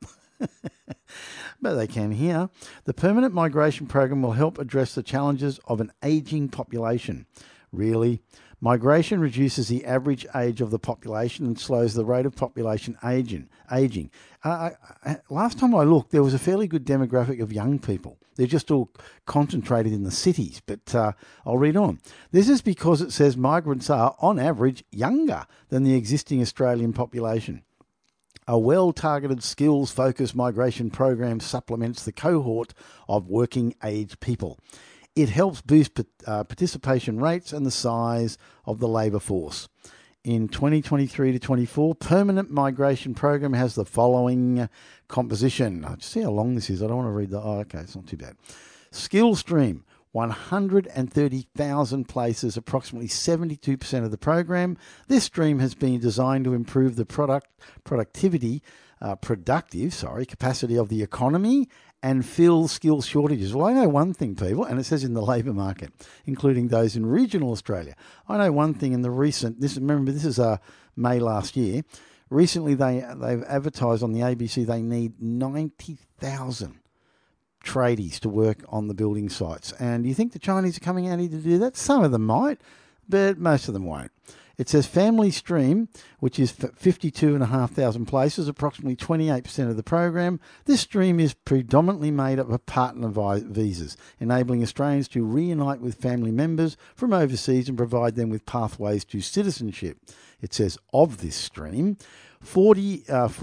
But they can here. The Permanent Migration Program will help address the challenges of an ageing population. Really? Migration reduces the average age of the population and slows the rate of population aging. aging. Uh, I, last time I looked, there was a fairly good demographic of young people. They're just all concentrated in the cities, but uh, I'll read on. This is because it says migrants are, on average, younger than the existing Australian population. A well-targeted skills-focused migration program supplements the cohort of working-age people. It helps boost uh, participation rates and the size of the labour force. In twenty twenty-three to twenty-four, Permanent Migration Program has the following composition. I'll just see how long this is. I don't want to read the... Oh, okay, it's not too bad. Skill stream, one hundred thirty thousand places, approximately seventy-two percent of the program. This stream has been designed to improve the product productivity, uh, productive, sorry, capacity of the economy and fill skill shortages. Well, I know one thing, people, and it says in the labour market, including those in regional Australia. I know one thing in the recent, this remember, this is uh, May last year. Recently, they, they've advertised on the A B C they need ninety thousand tradies to work on the building sites. And do you think the Chinese are coming out here to do that? Some of them might, but most of them won't. It says family stream, which is fifty-two thousand five hundred places, approximately twenty-eight percent of the program. This stream is predominantly made up of partner visas, enabling Australians to reunite with family members from overseas and provide them with pathways to citizenship. It says of this stream, forty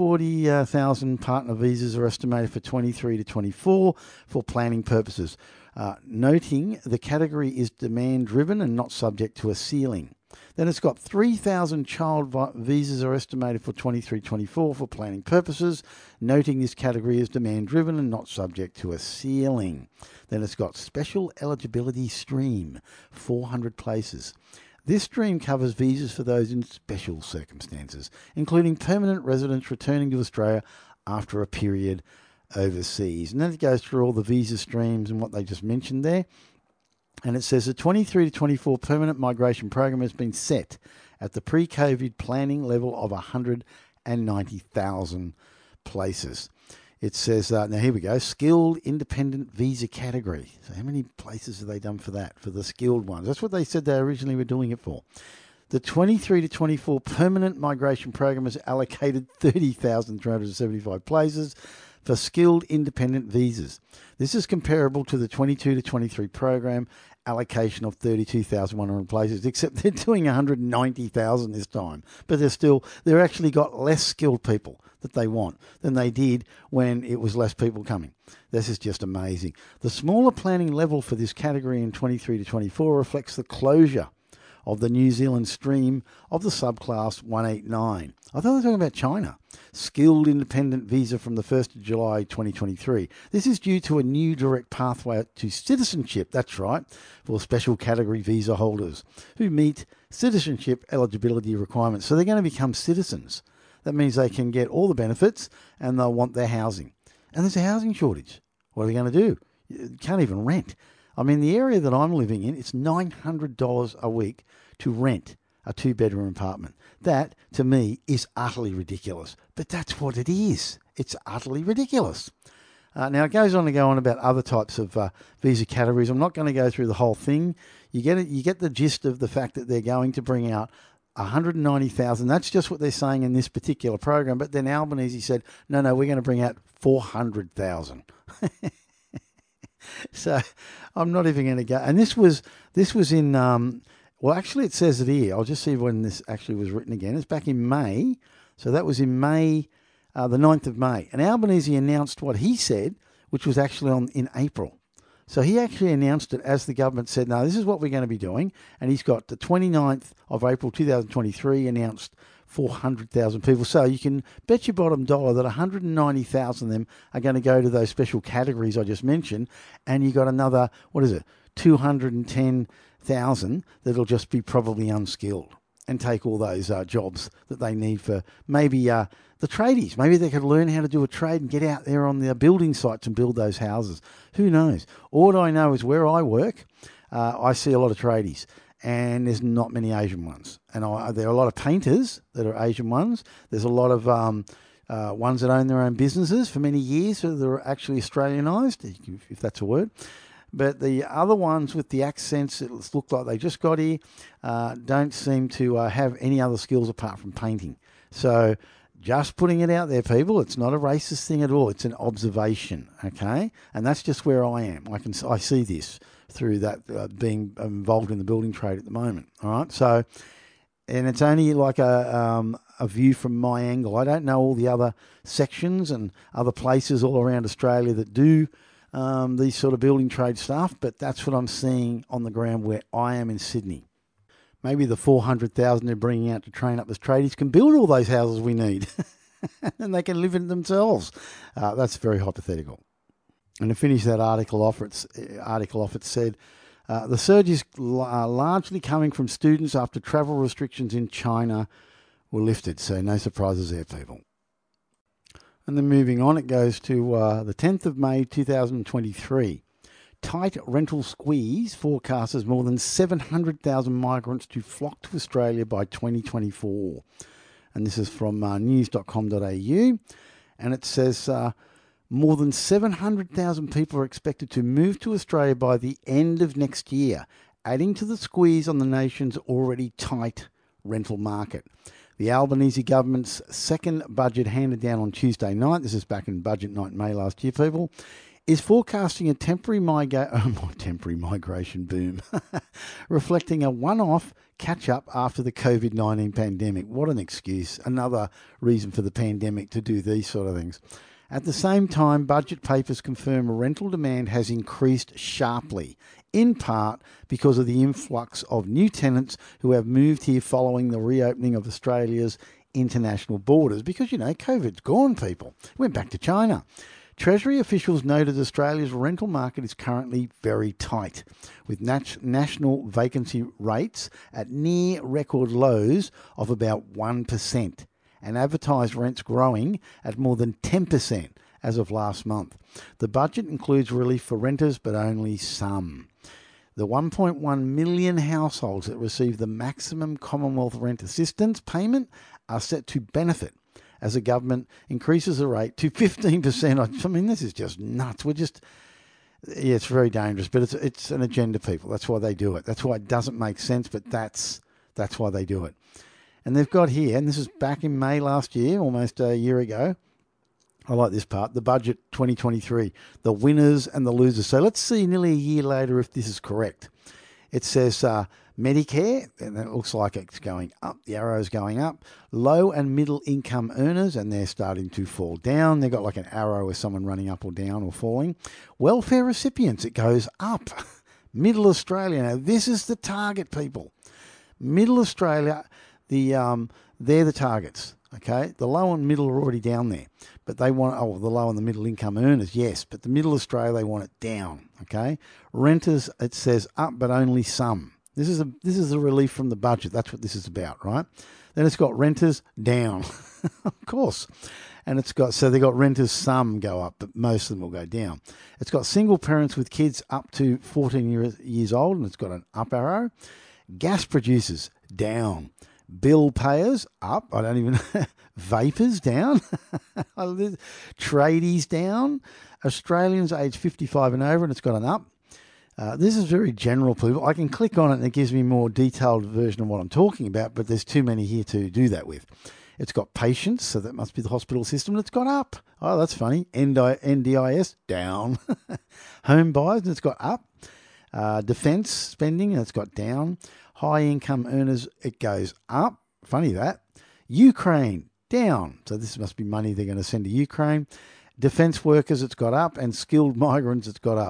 thousand partner visas are estimated for twenty-three to twenty-four for planning purposes, uh, noting the category is demand-driven and not subject to a ceiling. Then it's got three thousand child visas are estimated for twenty-three twenty-four for planning purposes, noting this category is demand-driven and not subject to a ceiling. Then it's got special eligibility stream, four hundred places. This stream covers visas for those in special circumstances, including permanent residents returning to Australia after a period overseas. And then it goes through all the visa streams and what they just mentioned there. And it says the twenty-three to twenty-four Permanent Migration Program has been set at the pre-COVID planning level of one hundred ninety thousand places. It says, uh, now here we go, skilled independent visa category. So how many places have they done for that, for the skilled ones? That's what they said they originally were doing it for. The twenty-three to twenty-four Permanent Migration Program has allocated thirty thousand three hundred seventy-five places for skilled independent visas. This is comparable to the twenty-two to twenty-three program allocation of thirty-two thousand one hundred places, except they're doing one hundred ninety thousand this time. But they're still, they're actually got less skilled people that they want than they did when it was less people coming. This is just amazing. The smaller planning level for this category in twenty-three to twenty-four reflects the closure of the New Zealand stream of the subclass one eighty-nine. I thought they were talking about China. Skilled independent visa from the first of July twenty twenty-three. This is due to a new direct pathway to citizenship, that's right, for special category visa holders who meet citizenship eligibility requirements. So they're going to become citizens. That means they can get all the benefits and they'll want their housing. And there's a housing shortage. What are they going to do? You can't even rent. I mean, the area that I'm living in, it's nine hundred dollars a week to rent a two-bedroom apartment. That, to me, is utterly ridiculous. But that's what it is. It's utterly ridiculous. Uh, now, it goes on to go on about other types of uh, visa categories. I'm not going to go through the whole thing. You get it. You get the gist of the fact that they're going to bring out one hundred ninety thousand. That's just what they're saying in this particular program. But then Albanese said, no, no, we're going to bring out four hundred thousand. So I'm not even going to go. And this was this was in, um, well, actually it says it here. I'll just see when this actually was written again. It's back in May. So that was in May, uh, the ninth of May. And Albanese announced what he said, which was actually on in April. So he actually announced it as the government said, no, this is what we're going to be doing. And he's got the twenty-ninth of April twenty twenty-three announced four hundred thousand people. So you can bet your bottom dollar that one hundred ninety thousand of them are going to go to those special categories I just mentioned. And you got another, what is it, two hundred ten thousand that'll just be probably unskilled and take all those uh, jobs that they need for maybe uh, the tradies. Maybe they could learn how to do a trade and get out there on their building sites and build those houses. Who knows? All I know is where I work, uh, I see a lot of tradies, and there's not many Asian ones. And I, there are a lot of painters that are Asian ones. There's a lot of um, uh, ones that own their own businesses for many years that are actually Australianised, if, if that's a word. But the other ones with the accents, it look like they just got here, uh, don't seem to uh, have any other skills apart from painting. So just putting it out there, people, it's not a racist thing at all. It's an observation, okay? And that's just where I am. I can I see this through that uh, being involved in the building trade at the moment, all right? So, and it's only like a um, a view from my angle. I don't know all the other sections and other places all around Australia that do Um, these sort of building trade stuff, but that's what I'm seeing on the ground where I am in Sydney. Maybe the four hundred thousand they're bringing out to train up as tradies can build all those houses we need and they can live in themselves. Uh, that's very hypothetical. And to finish that article off, it's, article off it said, uh, the surge is l- uh, largely coming from students after travel restrictions in China were lifted. So no surprises there, people. And then moving on, it goes to uh, the tenth of May twenty twenty-three. Tight rental squeeze forecasts more than seven hundred thousand migrants to flock to Australia by twenty twenty-four. And this is from uh, news dot com dot a u. And it says uh, more than seven hundred thousand people are expected to move to Australia by the end of next year, adding to the squeeze on the nation's already tight rental market. The Albanese government's second budget handed down on Tuesday night, this is back in budget night in May last year, people, is forecasting a temporary, migra- oh, temporary migration boom, reflecting a one-off catch-up after the covid nineteen pandemic. What an excuse. Another reason for the pandemic to do these sort of things. At the same time, budget papers confirm rental demand has increased sharply, in part because of the influx of new tenants who have moved here following the reopening of Australia's international borders. Because, you know, COVID's gone, people. Went back to China. Treasury officials noted Australia's rental market is currently very tight, with nat- national vacancy rates at near record lows of about one percent. And advertised rents growing at more than ten percent as of last month. The budget includes relief for renters, but only some. The one point one million households that receive the maximum Commonwealth rent assistance payment are set to benefit as the government increases the rate to fifteen percent. I mean, this is just nuts. We're just, yeah, it's very dangerous, but it's it's an agenda, people. That's why they do it. That's why it doesn't make sense, but that's that's why they do it. And they've got here, and this is back in May last year, almost a year ago. I like this part, the budget twenty twenty-three, the winners and the losers. So let's see nearly a year later if this is correct. It says uh, Medicare, and it looks like it's going up. The arrow's going up. Low and middle income earners, and they're starting to fall down. They've got like an arrow with someone running up or down or falling. Welfare recipients, it goes up. Middle Australia, now this is the target, people. Middle Australia, the um, they're the targets. Okay, the low and middle are already down there, but they want, oh, the low and the middle income earners, yes, but the middle Australia, they want it down. Okay, renters, it says up, but only some. This is a this is a relief from the budget. That's what this is about, right? Then it's got renters down, of course, and it's got so they got renters some go up, but most of them will go down. It's got single parents with kids up to fourteen years years old, and it's got an up arrow. Gas producers down. Bill payers up. I don't even vapors down. Tradies down. Australians aged fifty-five and over, and it's got an up. Uh, this is very general, people. I can click on it and it gives me a more detailed version of what I'm talking about, but there's too many here to do that with. It's got patients, so that must be the hospital system, and it's got up. Oh, that's funny. N D I S down. Home buyers, and it's got up. Uh, defence spending, and it's got down. High income earners, it goes up. Funny that. Ukraine, down. So this must be money they're going to send to Ukraine. Defence workers, it's got up. And skilled migrants, it's got up.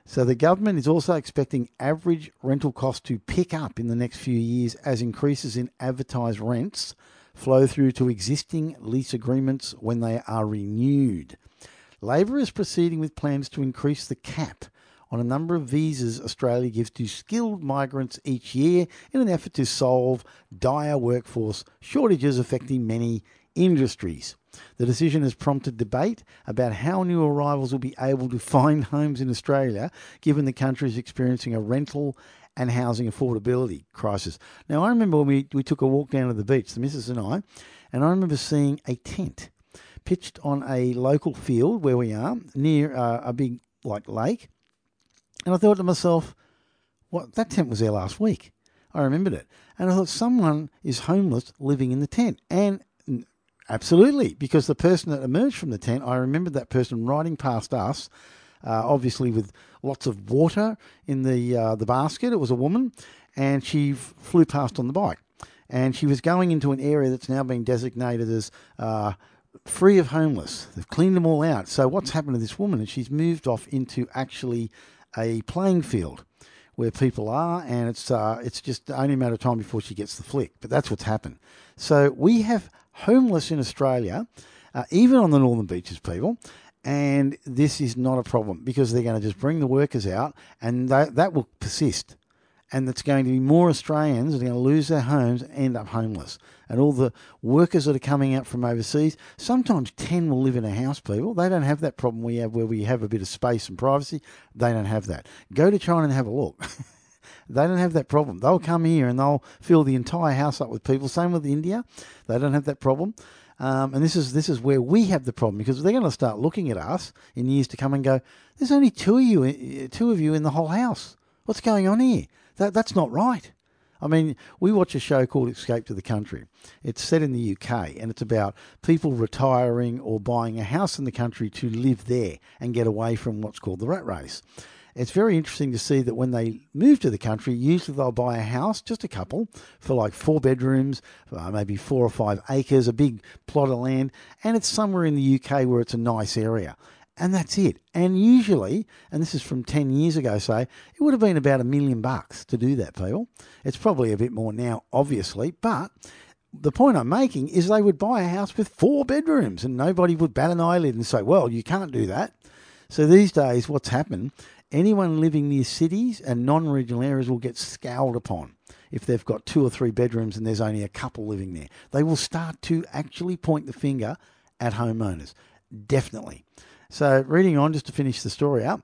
So the government is also expecting average rental costs to pick up in the next few years as increases in advertised rents flow through to existing lease agreements when they are renewed. Labor is proceeding with plans to increase the cap on a number of visas Australia gives to skilled migrants each year in an effort to solve dire workforce shortages affecting many industries. The decision has prompted debate about how new arrivals will be able to find homes in Australia, given the country is experiencing a rental and housing affordability crisis. Now, I remember when we, we took a walk down to the beach, the missus and I, and I remember seeing a tent pitched on a local field where we are, near uh, a big like lake. And I thought to myself, what, that tent was there last week. I remembered it. And I thought, someone is homeless living in the tent. And absolutely, because the person that emerged from the tent, I remembered that person riding past us, uh, obviously with lots of water in the uh, the basket. It was a woman, and she f- flew past on the bike. And she was going into an area that's now been designated as uh, free of homeless. They've cleaned them all out. So what's happened to this woman is she's moved off into actually a playing field where people are, and it's uh, it's just only a matter of time before she gets the flick. But that's what's happened. So we have homeless in Australia, uh, even on the northern beaches, people, and this is not a problem because they're going to just bring the workers out, and that, that will persist. And it's going to be more Australians that are going to lose their homes and end up homeless. And all the workers that are coming out from overseas, sometimes ten will live in a house, people. They don't have that problem we have where we have a bit of space and privacy. They don't have that. Go to China and have a look. They don't have that problem. They'll come here and they'll fill the entire house up with people. Same with India. They don't have that problem. Um, and this is this is where we have the problem, because they're going to start looking at us in years to come and go, there's only two of you, two of you in the whole house. What's going on here? That That's not right. I mean, we watch a show called Escape to the Country. It's set in the U K, and it's about people retiring or buying a house in the country to live there and get away from what's called the rat race. It's very interesting to see that when they move to the country, usually they'll buy a house, just a couple, for like four bedrooms, uh, maybe four or five acres, a big plot of land, and it's somewhere in the U K where it's a nice area. And that's it. And usually, and this is from ten years ago, say, it would have been about a million bucks to do that, people. It's probably a bit more now, obviously, but the point I'm making is they would buy a house with four bedrooms and nobody would bat an eyelid and say, well, you can't do that. So these days, what's happened, anyone living near cities and non-regional areas will get scowled upon if they've got two or three bedrooms and there's only a couple living there. They will start to actually point the finger at homeowners, definitely. So reading on, just to finish the story up,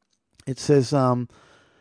it says um,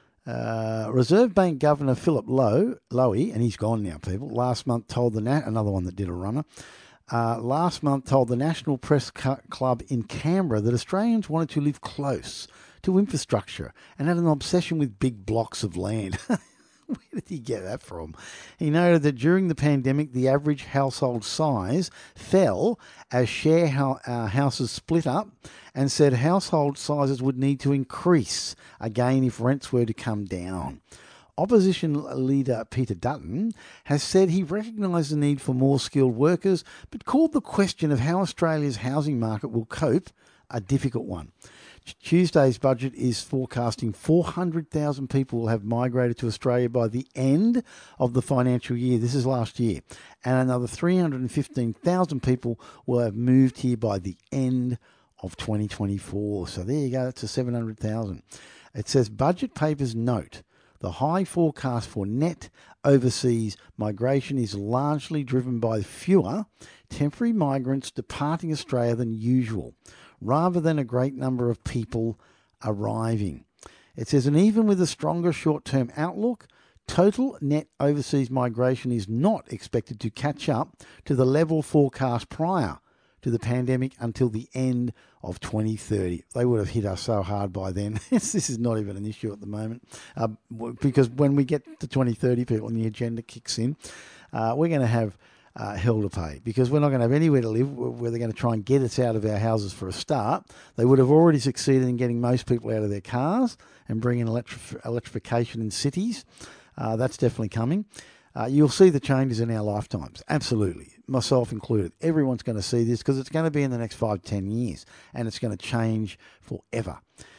uh, Reserve Bank Governor Philip Lowe, Lowy, and he's gone now, people, last month told the, Nat, another one that did a runner, uh, last month told the National Press Club in Canberra that Australians wanted to live close to infrastructure and had an obsession with big blocks of land. Where did he get that from? He noted that during the pandemic, the average household size fell as share ho- uh, houses split up, and said household sizes would need to increase again if rents were to come down. Opposition leader Peter Dutton has said he recognised the need for more skilled workers, but called the question of how Australia's housing market will cope a difficult one. Tuesday's budget is forecasting four hundred thousand people will have migrated to Australia by the end of the financial year. This is last year. And another three hundred fifteen thousand people will have moved here by the end of twenty twenty-four. So there you go. That's a seven hundred thousand. It says budget papers note the high forecast for net overseas migration is largely driven by fewer temporary migrants departing Australia than usual, rather than a great number of people arriving. It says, and even with a stronger short-term outlook, total net overseas migration is not expected to catch up to the level forecast prior to the pandemic until the end of twenty thirty. They would have hit us so hard by then. This is not even an issue at the moment, uh, because when we get to twenty thirty, people, and the agenda kicks in, uh, we're going to have Uh, hell to pay, because we're not going to have anywhere to live where they're going to try and get us out of our houses for a start. They would have already succeeded in getting most people out of their cars and bringing electri- electrification in cities. Uh, that's definitely coming. Uh, you'll see the changes in our lifetimes, absolutely, myself included. Everyone's going to see this because it's going to be in the next five, ten years, and it's going to change forever.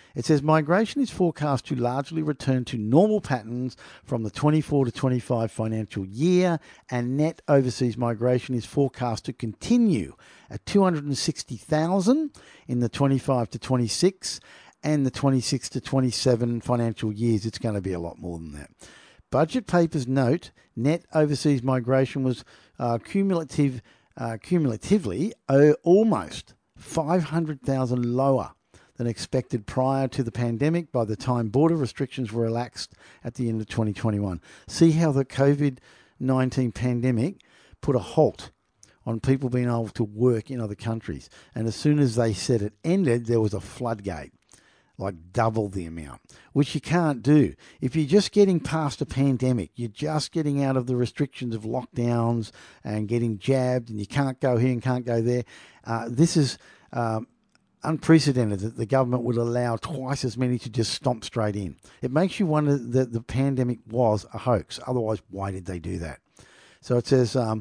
It says migration is forecast to largely return to normal patterns from the twenty-four to twenty-five financial year, and net overseas migration is forecast to continue at two hundred sixty thousand in the twenty-five to twenty-six and the twenty-six to twenty-seven financial years. It's going to be a lot more than that. Budget papers note net overseas migration was uh, cumulative, uh, cumulatively uh, almost five hundred thousand lower than expected prior to the pandemic by the time border restrictions were relaxed at the end of twenty twenty-one. See how the covid nineteen pandemic put a halt on people being able to work in other countries. And as soon as they said it ended, there was a floodgate, like double the amount, which you can't do. If you're just getting past a pandemic, you're just getting out of the restrictions of lockdowns and getting jabbed, and you can't go here and can't go there. Uh, this is um, unprecedented that the government would allow twice as many to just stomp straight in. It makes you wonder that the pandemic was a hoax. Otherwise, why did they do that? So it says... Um,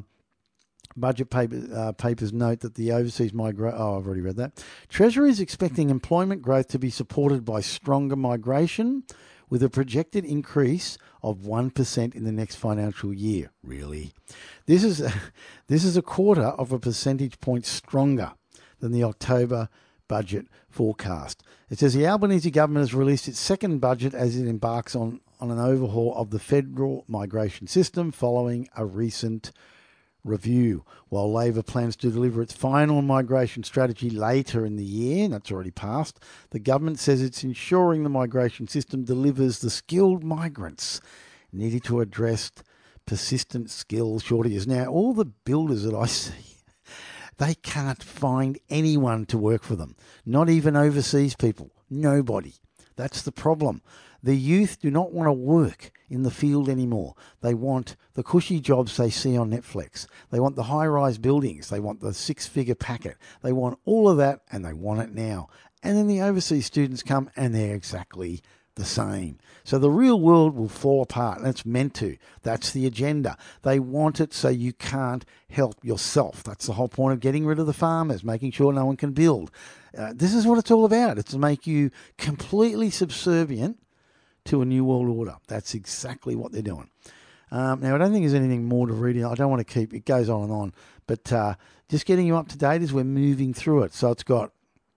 Budget paper, uh, papers note that the overseas migration... Oh, I've already read that. Treasury is expecting employment growth to be supported by stronger migration, with a projected increase of one percent in the next financial year. Really? This is a, this is a quarter of a percentage point stronger than the October budget forecast. It says the Albanese government has released its second budget as it embarks on, on an overhaul of the federal migration system following a recent review. While Labor plans to deliver its final migration strategy later in the year, and that's already passed, the government says it's ensuring the migration system delivers the skilled migrants needed to address persistent skill shortages. Now, all the builders that I see, they can't find anyone to work for them, not even overseas people, nobody. That's the problem. The youth do not want to work in the field anymore. They want the cushy jobs they see on Netflix. They want the high-rise buildings. They want the six-figure packet. They want all of that, and they want it now. And then the overseas students come, and they're exactly the same. So the real world will fall apart, and it's meant to. That's the agenda. They want it so you can't help yourself. That's the whole point of getting rid of the farmers, making sure no one can build. Uh, this is what it's all about. It's to make you completely subservient to a new world order. That's exactly what they're doing. Um, now, I don't think there's anything more to read. I don't want to keep, it goes on and on, but uh, just getting you up to date as we're moving through it. So it's got,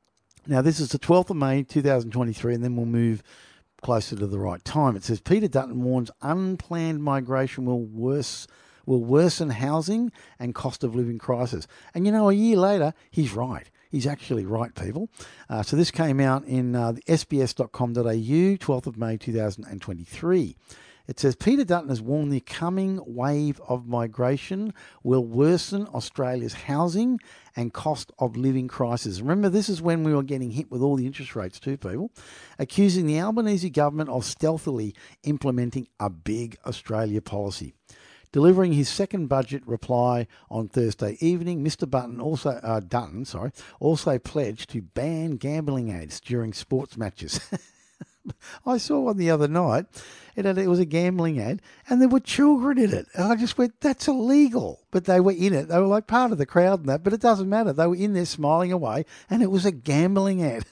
now this is the twelfth of May, two thousand twenty-three, and then we'll move closer to the right time. It says Peter Dutton warns unplanned migration will worse will worsen housing and cost of living crisis. And you know, a year later, he's right. He's actually right, people. Uh, so this came out in uh, the s b s dot com dot a u, twelfth of May two thousand twenty-three. It says Peter Dutton has warned the coming wave of migration will worsen Australia's housing and cost of living crisis. Remember, this is when we were getting hit with all the interest rates too, people, accusing the Albanese government of stealthily implementing a big Australia policy. Delivering his second budget reply on Thursday evening, Mister Button also uh, Dutton, sorry, also pledged to ban gambling ads during sports matches. I saw one the other night. It, had, it was a gambling ad, and there were children in it. And I just went, that's illegal. But they were in it. They were like part of the crowd and that, but it doesn't matter. They were in there smiling away, and it was a gambling ad.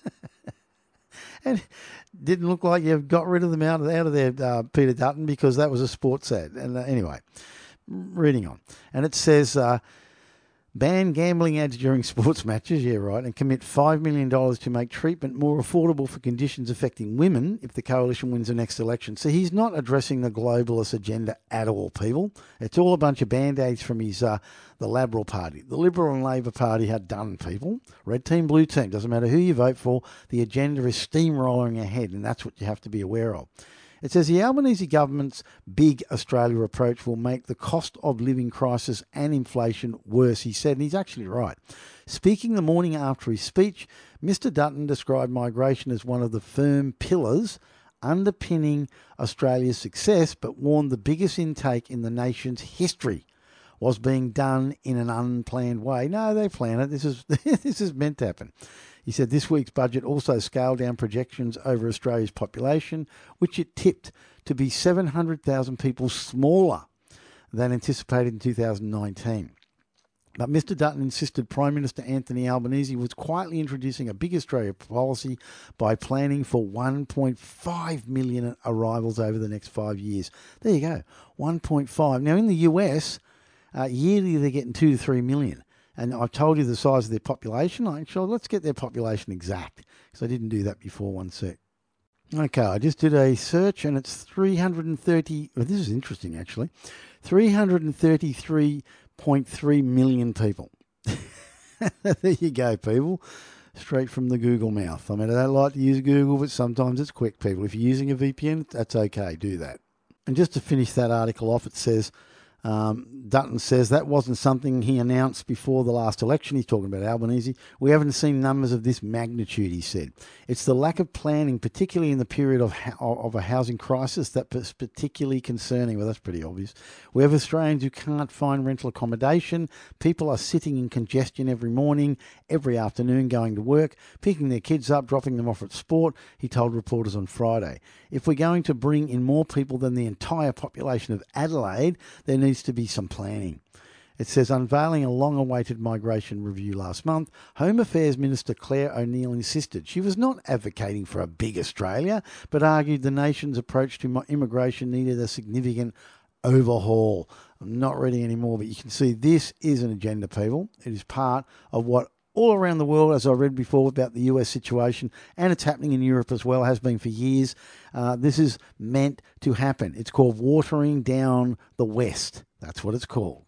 And didn't look like you got rid of them out of, out of there, uh, Peter Dutton, because that was a sports ad. And uh, anyway, reading on. And it says, uh, ban gambling ads during sports matches, yeah, right, and commit five million dollars to make treatment more affordable for conditions affecting women if the coalition wins the next election. So he's not addressing the globalist agenda at all, people. It's all a bunch of band-aids from his uh, the Liberal Party. The Liberal and Labor Party are done, people. Red team, blue team, doesn't matter who you vote for, the agenda is steamrolling ahead, and that's what you have to be aware of. It says the Albanese government's big Australia approach will make the cost of living crisis and inflation worse, he said, and he's actually right. Speaking the morning after his speech, Mister Dutton described migration as one of the firm pillars underpinning Australia's success, but warned the biggest intake in the nation's history was being done in an unplanned way. No, they plan it. This is this is meant to happen. He said this week's budget also scaled down projections over Australia's population, which it tipped to be seven hundred thousand people smaller than anticipated in two thousand nineteen. But Mister Dutton insisted Prime Minister Anthony Albanese was quietly introducing a big Australia policy by planning for one point five million arrivals over the next five years. There you go, one point five. Now, in the U S, uh, yearly they're getting two to three million. And I've told you the size of their population. Actually, let's get their population exact, because I didn't do that before. One sec. Okay, I just did a search, and it's three hundred thirty. Well, this is interesting, actually. three hundred thirty-three point three million people. There you go, people. Straight from the Google mouth. I mean, I don't like to use Google, but sometimes it's quick, people. If you're using a V P N, that's okay. Do that. And just to finish that article off, it says, Um, Dutton says that wasn't something he announced before the last election. He's talking about Albanese. We haven't seen numbers of this magnitude, he said. It's the lack of planning, particularly in the period of of a housing crisis, that's particularly concerning. Well, that's pretty obvious. We have Australians who can't find rental accommodation. People are sitting in congestion every morning, every afternoon, going to work, picking their kids up, dropping them off at sport, he told reporters on Friday. If we're going to bring in more people than the entire population of Adelaide, there needs to be some planning. It says, unveiling a long-awaited migration review last month, Home Affairs Minister Claire O'Neill insisted she was not advocating for a big Australia, but argued the nation's approach to immigration needed a significant overhaul. I'm not reading anymore, but you can see this is an agenda, people. It is part of what all around the world, as I read before about the U S situation, and it's happening in Europe as well, has been for years. Uh, this is meant to happen. It's called watering down the West. That's what it's called.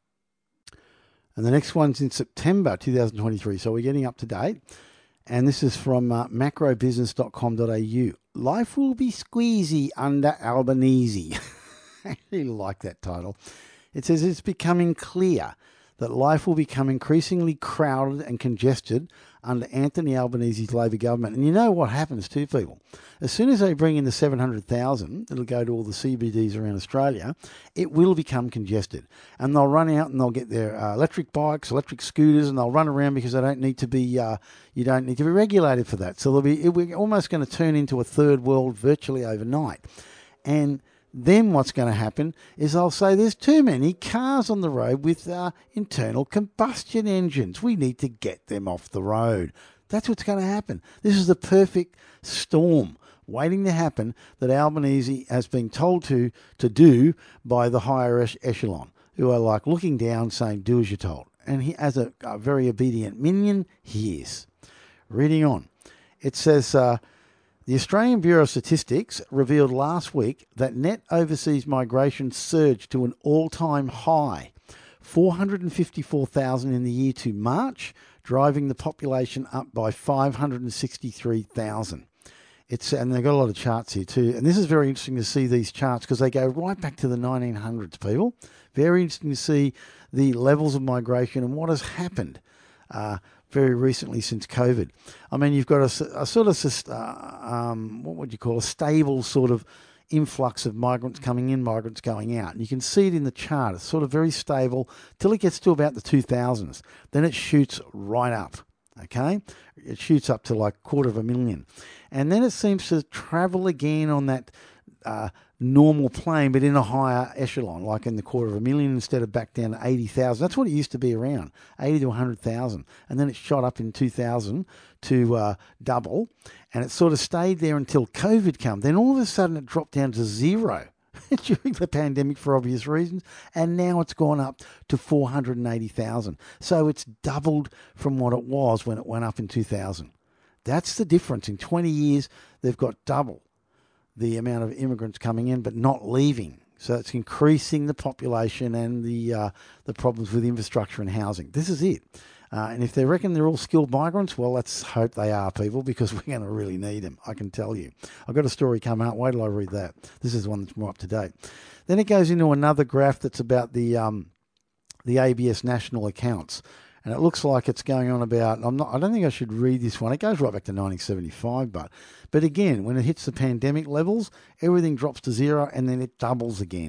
And the next one's in September twenty twenty-three, so we're getting up to date. And this is from uh, macro business dot com dot a u. Life will be squeezy under Albanese. I really like that title. It says it's becoming clear that life will become increasingly crowded and congested under Anthony Albanese's Labor government. And you know what happens too, people? As soon as they bring in the seven hundred thousand, it'll go to all the C B Ds around Australia, it will become congested. And they'll run out and they'll get their uh, electric bikes, electric scooters, and they'll run around because they don't need to be, uh, you don't need to be regulated for that. So they'll be, we're almost going to turn into a third world virtually overnight. And then what's going to happen is they'll say there's too many cars on the road with uh, internal combustion engines. We need to get them off the road. That's what's going to happen. This is the perfect storm waiting to happen that Albanese has been told to to do by the higher echelon, who are like looking down saying, do as you're told. And he, as a, a very obedient minion, he is. Reading on. It says... Uh, The Australian Bureau of Statistics revealed last week that net overseas migration surged to an all-time high, four hundred fifty-four thousand in the year to March, driving the population up by five hundred sixty-three thousand. It's and they've got a lot of charts here too. And this is very interesting to see these charts because they go right back to the nineteen hundreds, people. Very interesting to see the levels of migration and what has happened Uh very recently since COVID. I mean, you've got a, a sort of, uh, um, what would you call, a stable sort of influx of migrants coming in, migrants going out. And you can see it in the chart. It's sort of very stable till it gets to about the two thousands. Then it shoots right up, okay? It shoots up to like a quarter of a million. And then it seems to travel again on that uh, normal plane, but in a higher echelon, like in the quarter of a million instead of back down to eighty thousand. That's what it used to be around, eighty to one hundred thousand. And then it shot up in two thousand to uh, double, and it sort of stayed there until COVID came. Then all of a sudden it dropped down to zero during the pandemic for obvious reasons, and now it's gone up to four hundred eighty thousand. So it's doubled from what it was when it went up in two thousand. That's the difference. In twenty years, they've got double the amount of immigrants coming in but not leaving. So it's increasing the population and the uh, the problems with infrastructure and housing. This is it. Uh, and if they reckon they're all skilled migrants, well, let's hope they are, people, because we're going to really need them, I can tell you. I've got a story come out. Wait till I read that. This is one that's more up to date. Then it goes into another graph that's about the um, the A B S national accounts. And it looks like it's going on about, I'm not, I don't think I should read this one. It goes right back to nineteen seventy-five, but, but again, when it hits the pandemic levels, everything drops to zero and then it doubles again.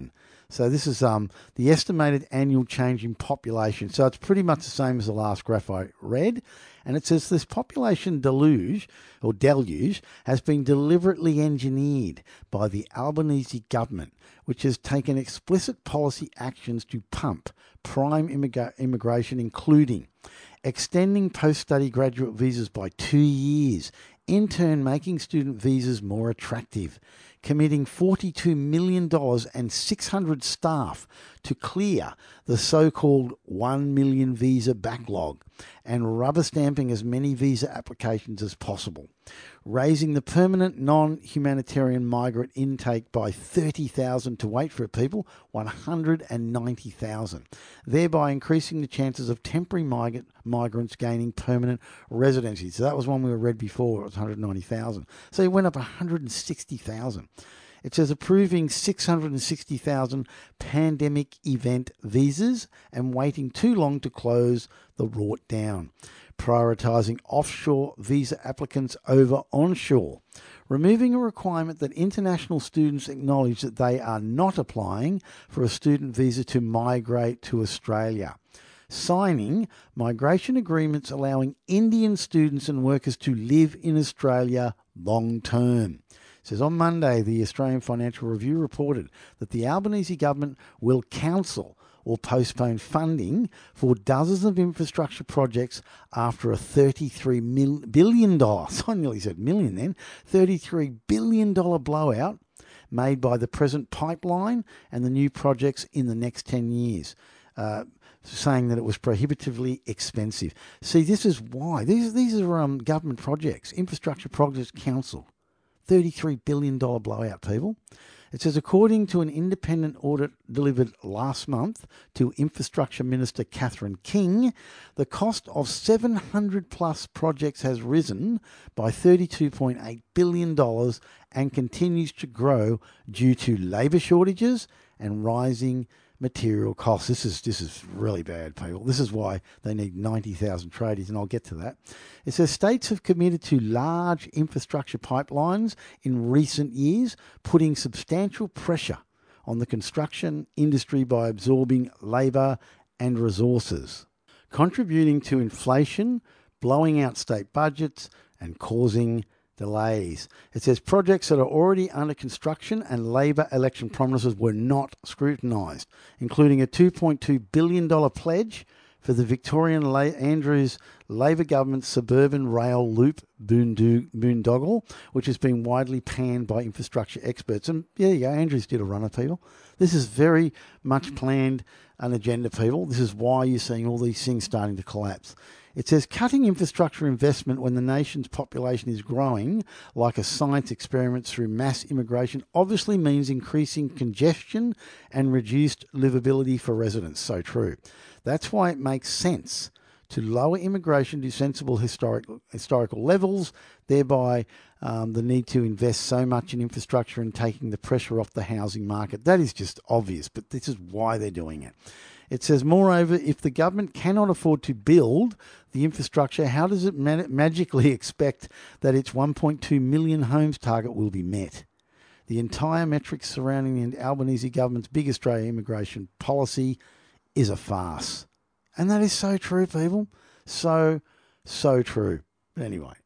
So this is um, the estimated annual change in population. So it's pretty much the same as the last graph I read. And it says this population deluge, or deluge, has been deliberately engineered by the Albanese government, which has taken explicit policy actions to pump prime immigra- immigration, including extending post-study graduate visas by two years, in turn making student visas more attractive, committing forty-two million dollars and six hundred staff to clear the so-called one million visa backlog, and rubber stamping as many visa applications as possible, raising the permanent non-humanitarian migrant intake by thirty thousand to, wait for it people, one hundred ninety thousand, thereby increasing the chances of temporary migrant, migrants gaining permanent residency. So that was one we read before, it was one hundred ninety thousand. So it went up one hundred sixty thousand. It says approving six hundred sixty thousand pandemic event visas and waiting too long to close the rort down, prioritising offshore visa applicants over onshore, removing a requirement that international students acknowledge that they are not applying for a student visa to migrate to Australia, signing migration agreements allowing Indian students and workers to live in Australia long term. It says on Monday, the Australian Financial Review reported that the Albanese government will cancel or postpone funding for dozens of infrastructure projects after a thirty-three billion dollars, I nearly said million then, thirty-three billion dollars blowout made by the present pipeline and the new projects in the next ten years. Uh, saying that it was prohibitively expensive. See, this is why. These, these are um, government projects, infrastructure projects cancelled. thirty-three billion dollars blowout, people. It says, according to an independent audit delivered last month to Infrastructure Minister Catherine King, the cost of seven hundred plus projects has risen by thirty-two point eight billion dollars and continues to grow due to labour shortages and rising material costs. This is this is really bad, people. This is why they need ninety thousand tradies, and I'll get to that. It says states have committed to large infrastructure pipelines in recent years, putting substantial pressure on the construction industry by absorbing labour and resources, contributing to inflation, blowing out state budgets, and causing delays. It says projects that are already under construction and Labor election promises were not scrutinised, including a two point two billion dollars pledge for the Victorian La- Andrews Labor government's suburban rail loop boondog- boondoggle, which has been widely panned by infrastructure experts. And there you go, Andrews did a runner, people. This is very much planned an agenda, people. This is why you're seeing all these things starting to collapse. It says cutting infrastructure investment when the nation's population is growing, like a science experiment through mass immigration, obviously means increasing congestion and reduced livability for residents. So true. That's why it makes sense to lower immigration to sensible historical historical levels, thereby um, the need to invest so much in infrastructure and taking the pressure off the housing market. That is just obvious, but this is why they're doing it. It says, moreover, if the government cannot afford to build the infrastructure, how does it ma- magically expect that its one point two million homes target will be met? The entire metrics surrounding the Albanese government's big Australia immigration policy is a farce. And that is so true, people. So, so true. But anyway.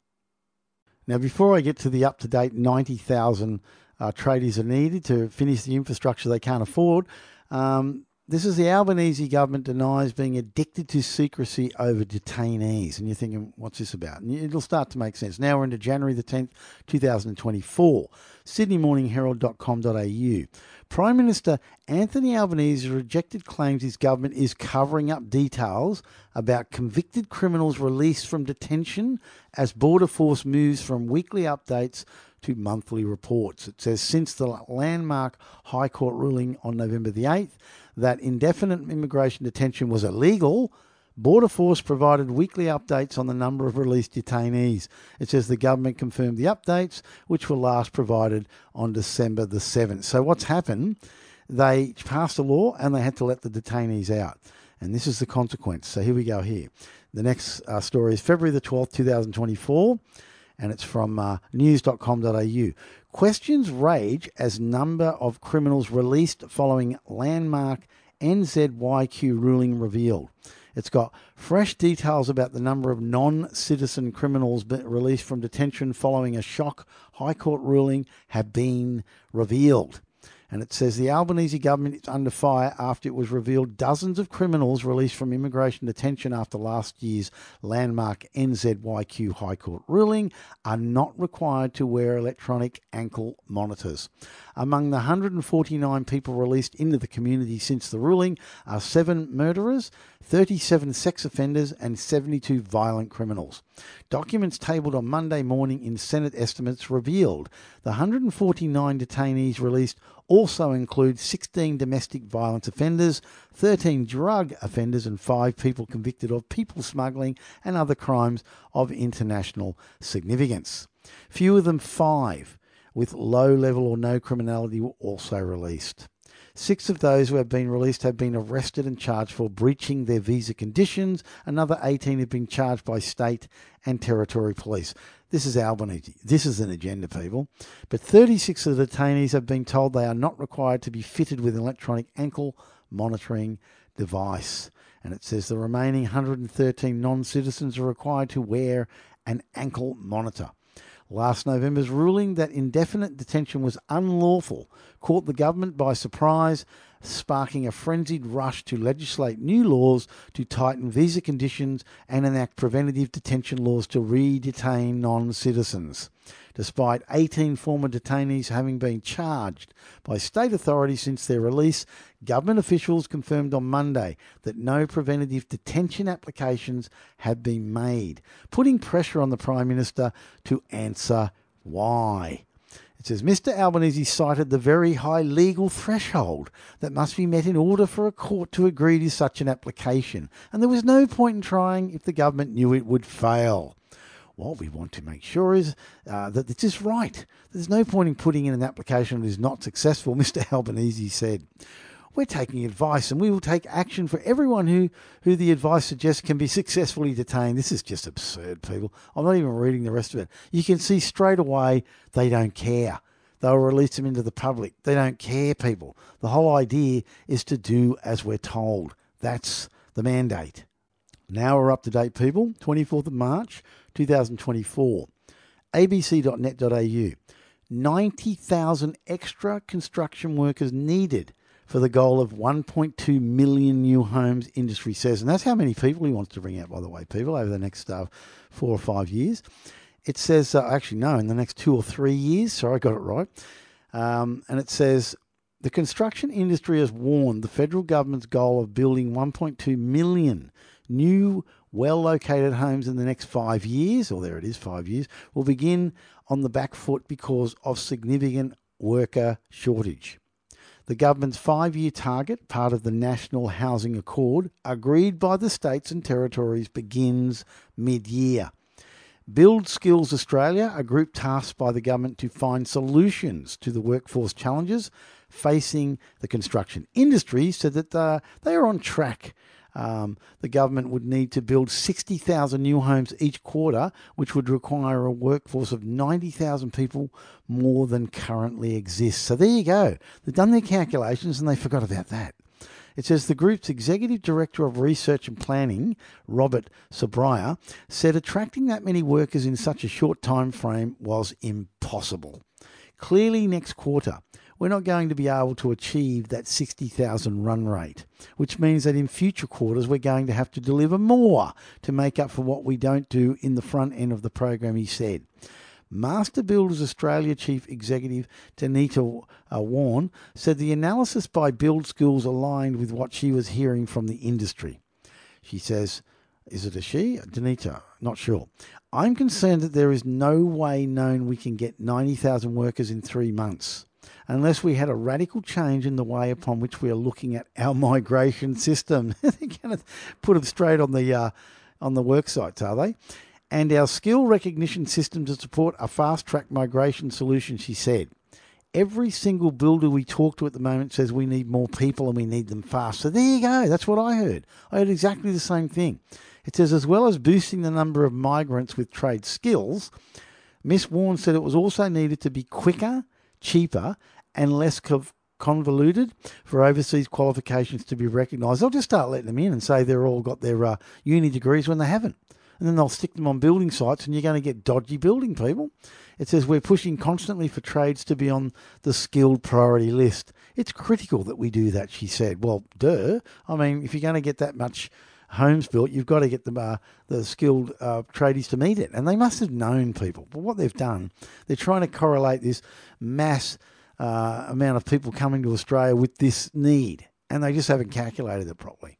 Now, before I get to the up-to-date ninety thousand uh, tradies are needed to finish the infrastructure they can't afford, um, this is the Albanese government denies being addicted to secrecy over detainees. And you're thinking, what's this about? And it'll start to make sense. Now we're into January the tenth, twenty twenty-four. Sydney Morning Herald dot com dot a u. Prime Minister Anthony Albanese rejected claims his government is covering up details about convicted criminals released from detention as Border Force moves from weekly updates to monthly reports. It says since the landmark High Court ruling on November the eighth that indefinite immigration detention was illegal, Border Force provided weekly updates on the number of released detainees. It says the government confirmed the updates, which were last provided on December the seventh. So what's happened, they passed a law and they had to let the detainees out. And this is the consequence. So here we go here. The next uh, story is February the twelfth, twenty twenty-four. and it's from uh, news dot com dot a u. Questions rage as number of criminals released following landmark N Z Y Q ruling revealed. It's got fresh details about the number of non-citizen criminals released from detention following a shock High Court ruling have been revealed. And it says the Albanese government is under fire after it was revealed dozens of criminals released from immigration detention after last year's landmark N Z Y Q High Court ruling are not required to wear electronic ankle monitors. Among the one hundred forty-nine people released into the community since the ruling are seven murderers, thirty-seven sex offenders and seventy-two violent criminals. Documents tabled on Monday morning in Senate estimates revealed the one hundred forty-nine detainees released also include sixteen domestic violence offenders, thirteen drug offenders and five people convicted of people smuggling and other crimes of international significance. Fewer than five with low level or no criminality were also released. Six of those who have been released have been arrested and charged for breaching their visa conditions. Another eighteen have been charged by state and territory police. This is Albanese. This is an agenda, people. But thirty-six of the detainees have been told they are not required to be fitted with an electronic ankle monitoring device. And it says the remaining one hundred thirteen non-citizens are required to wear an ankle monitor. Last November's ruling that indefinite detention was unlawful caught the government by surprise, sparking a frenzied rush to legislate new laws to tighten visa conditions and enact preventative detention laws to re-detain non-citizens. Despite eighteen former detainees having been charged by state authorities since their release, government officials confirmed on Monday that no preventative detention applications have been made, putting pressure on the Prime Minister to answer why. It says, Mister Albanese cited the very high legal threshold that must be met in order for a court to agree to such an application, and there was no point in trying if the government knew it would fail. What we want to make sure is uh, that this is right. There's no point in putting in an application that is not successful, Mister Albanese said. We're taking advice and we will take action for everyone who, who the advice suggests can be successfully detained. This is just absurd, people. I'm not even reading the rest of it. You can see straight away they don't care. They'll release them into the public. They don't care, people. The whole idea is to do as we're told. That's the mandate. Now we're up to date, people. twenty-fourth of March, two thousand twenty-four. A B C dot net dot a u. ninety thousand extra construction workers needed for the goal of one point two million new homes, industry says. And that's how many people he wants to bring out, by the way, people, over the next uh, four or five years. It says, uh, actually, no, in the next two or three years. Sorry, I got it right. Um, and it says, the construction industry has warned the federal government's goal of building one point two million new, well-located homes in the next five years, or there it is, five years, will begin on the back foot because of significant worker shortage. The government's five-year target, part of the National Housing Accord, agreed by the states and territories, begins mid-year. Build Skills Australia, a group tasked by the government to find solutions to the workforce challenges facing the construction industry, said that uh, they are on track. Um, the government would need to build sixty thousand new homes each quarter, which would require a workforce of ninety thousand people more than currently exists. So there you go. They've done their calculations and they forgot about that. It says the group's Executive Director of Research and Planning, Robert Sobraya, said attracting that many workers in such a short time frame was impossible. Clearly next quarter, we're not going to be able to achieve that sixty thousand run rate, which means that in future quarters we're going to have to deliver more to make up for what we don't do in the front end of the program, he said. Master Builders Australia Chief Executive Danita uh, Warren said the analysis by Build Skills aligned with what she was hearing from the industry. She says, is it a she? Danita, not sure. I'm concerned that there is no way known we can get ninety thousand workers in three months. Unless we had a radical change in the way upon which we are looking at our migration system. They're going to put them straight on the uh, on the work sites, are they? And our skill recognition system to support a fast-track migration solution, she said. Every single builder we talk to at the moment says we need more people and we need them fast. So there you go. That's what I heard. I heard exactly the same thing. It says as well as boosting the number of migrants with trade skills, Miss Warren said it was also needed to be quicker, cheaper, and less conv- convoluted for overseas qualifications to be recognised. They'll just start letting them in and say they're all got their uh, uni degrees when they haven't. And then they'll stick them on building sites and you're going to get dodgy building people. It says we're pushing constantly for trades to be on the skilled priority list. It's critical that we do that, she said. Well, duh. I mean, if you're going to get that much homes built, you've got to get the, uh, the skilled uh, tradies to meet it. And they must have known people. But what they've done, they're trying to correlate this mass uh, amount of people coming to Australia with this need. And they just haven't calculated it properly.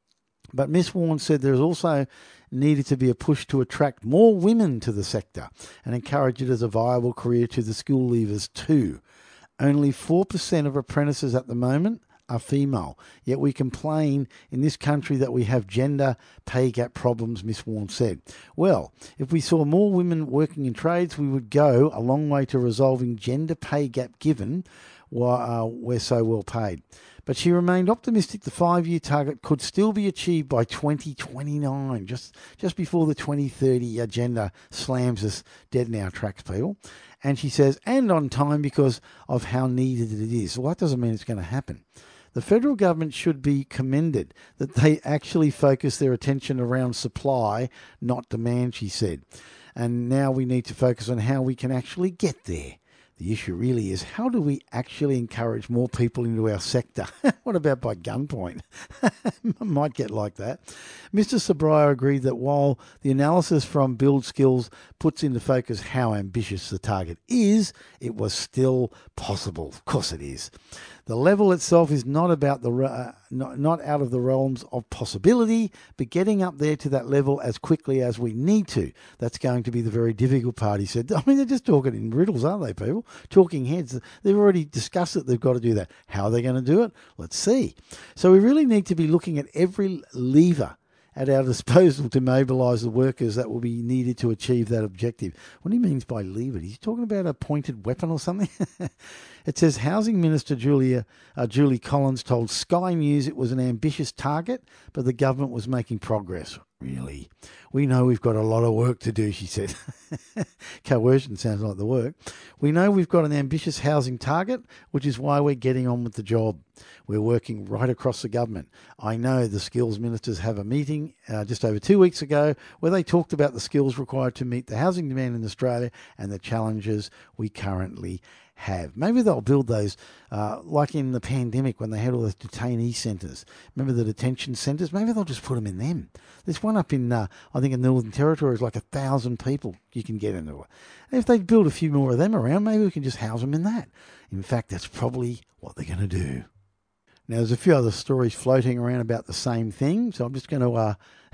But Miss Warren said there's also needed to be a push to attract more women to the sector and encourage it as a viable career to the school leavers too. Only four percent of apprentices at the moment are female, yet we complain in this country that we have gender pay gap problems, Miss Warren said. Well, if we saw more women working in trades, we would go a long way to resolving gender pay gap given while uh, we're so well paid. But she remained optimistic the five-year target could still be achieved by twenty twenty-nine, just just before the twenty thirty agenda slams us dead in our tracks, people. And she says, and on time because of how needed it is. Well, that doesn't mean it's going to happen. The federal government should be commended that they actually focus their attention around supply, not demand, she said. And now we need to focus on how we can actually get there. The issue really is, how do we actually encourage more people into our sector? What about by gunpoint? Might get like that. Mister Sobrire agreed that while the analysis from Build Skills puts into focus how ambitious the target is, it was still possible. Of course it is. The level itself is not about the uh, not, not out of the realms of possibility, but getting up there to that level as quickly as we need to. That's going to be the very difficult part, he said. I mean, they're just talking in riddles, aren't they, people? Talking heads. They've already discussed it. They've got to do that. How are they going to do it? Let's see. So we really need to be looking at every lever at our disposal to mobilise the workers that will be needed to achieve that objective. What he means by lever, he's talking about a pointed weapon or something. It says Housing Minister Julia uh, Julie Collins told Sky News it was an ambitious target, but the government was making progress. Really? We know we've got a lot of work to do, she said. Coercion sounds like the work. We know we've got an ambitious housing target, which is why we're getting on with the job. We're working right across the government. I know the skills ministers have a meeting uh, just over two weeks ago where they talked about the skills required to meet the housing demand in Australia and the challenges we currently have. Maybe they'll build those uh, like in the pandemic when they had all those detainee centres. Remember the detention centres? Maybe they'll just put them in them. There's one up in, uh, I think in the Northern Territory, is like a thousand people you can get into it. And if they build a few more of them around, maybe we can just house them in that. In fact, that's probably what they're going to do. Now, there's a few other stories floating around about the same thing, so I'm just going to uh,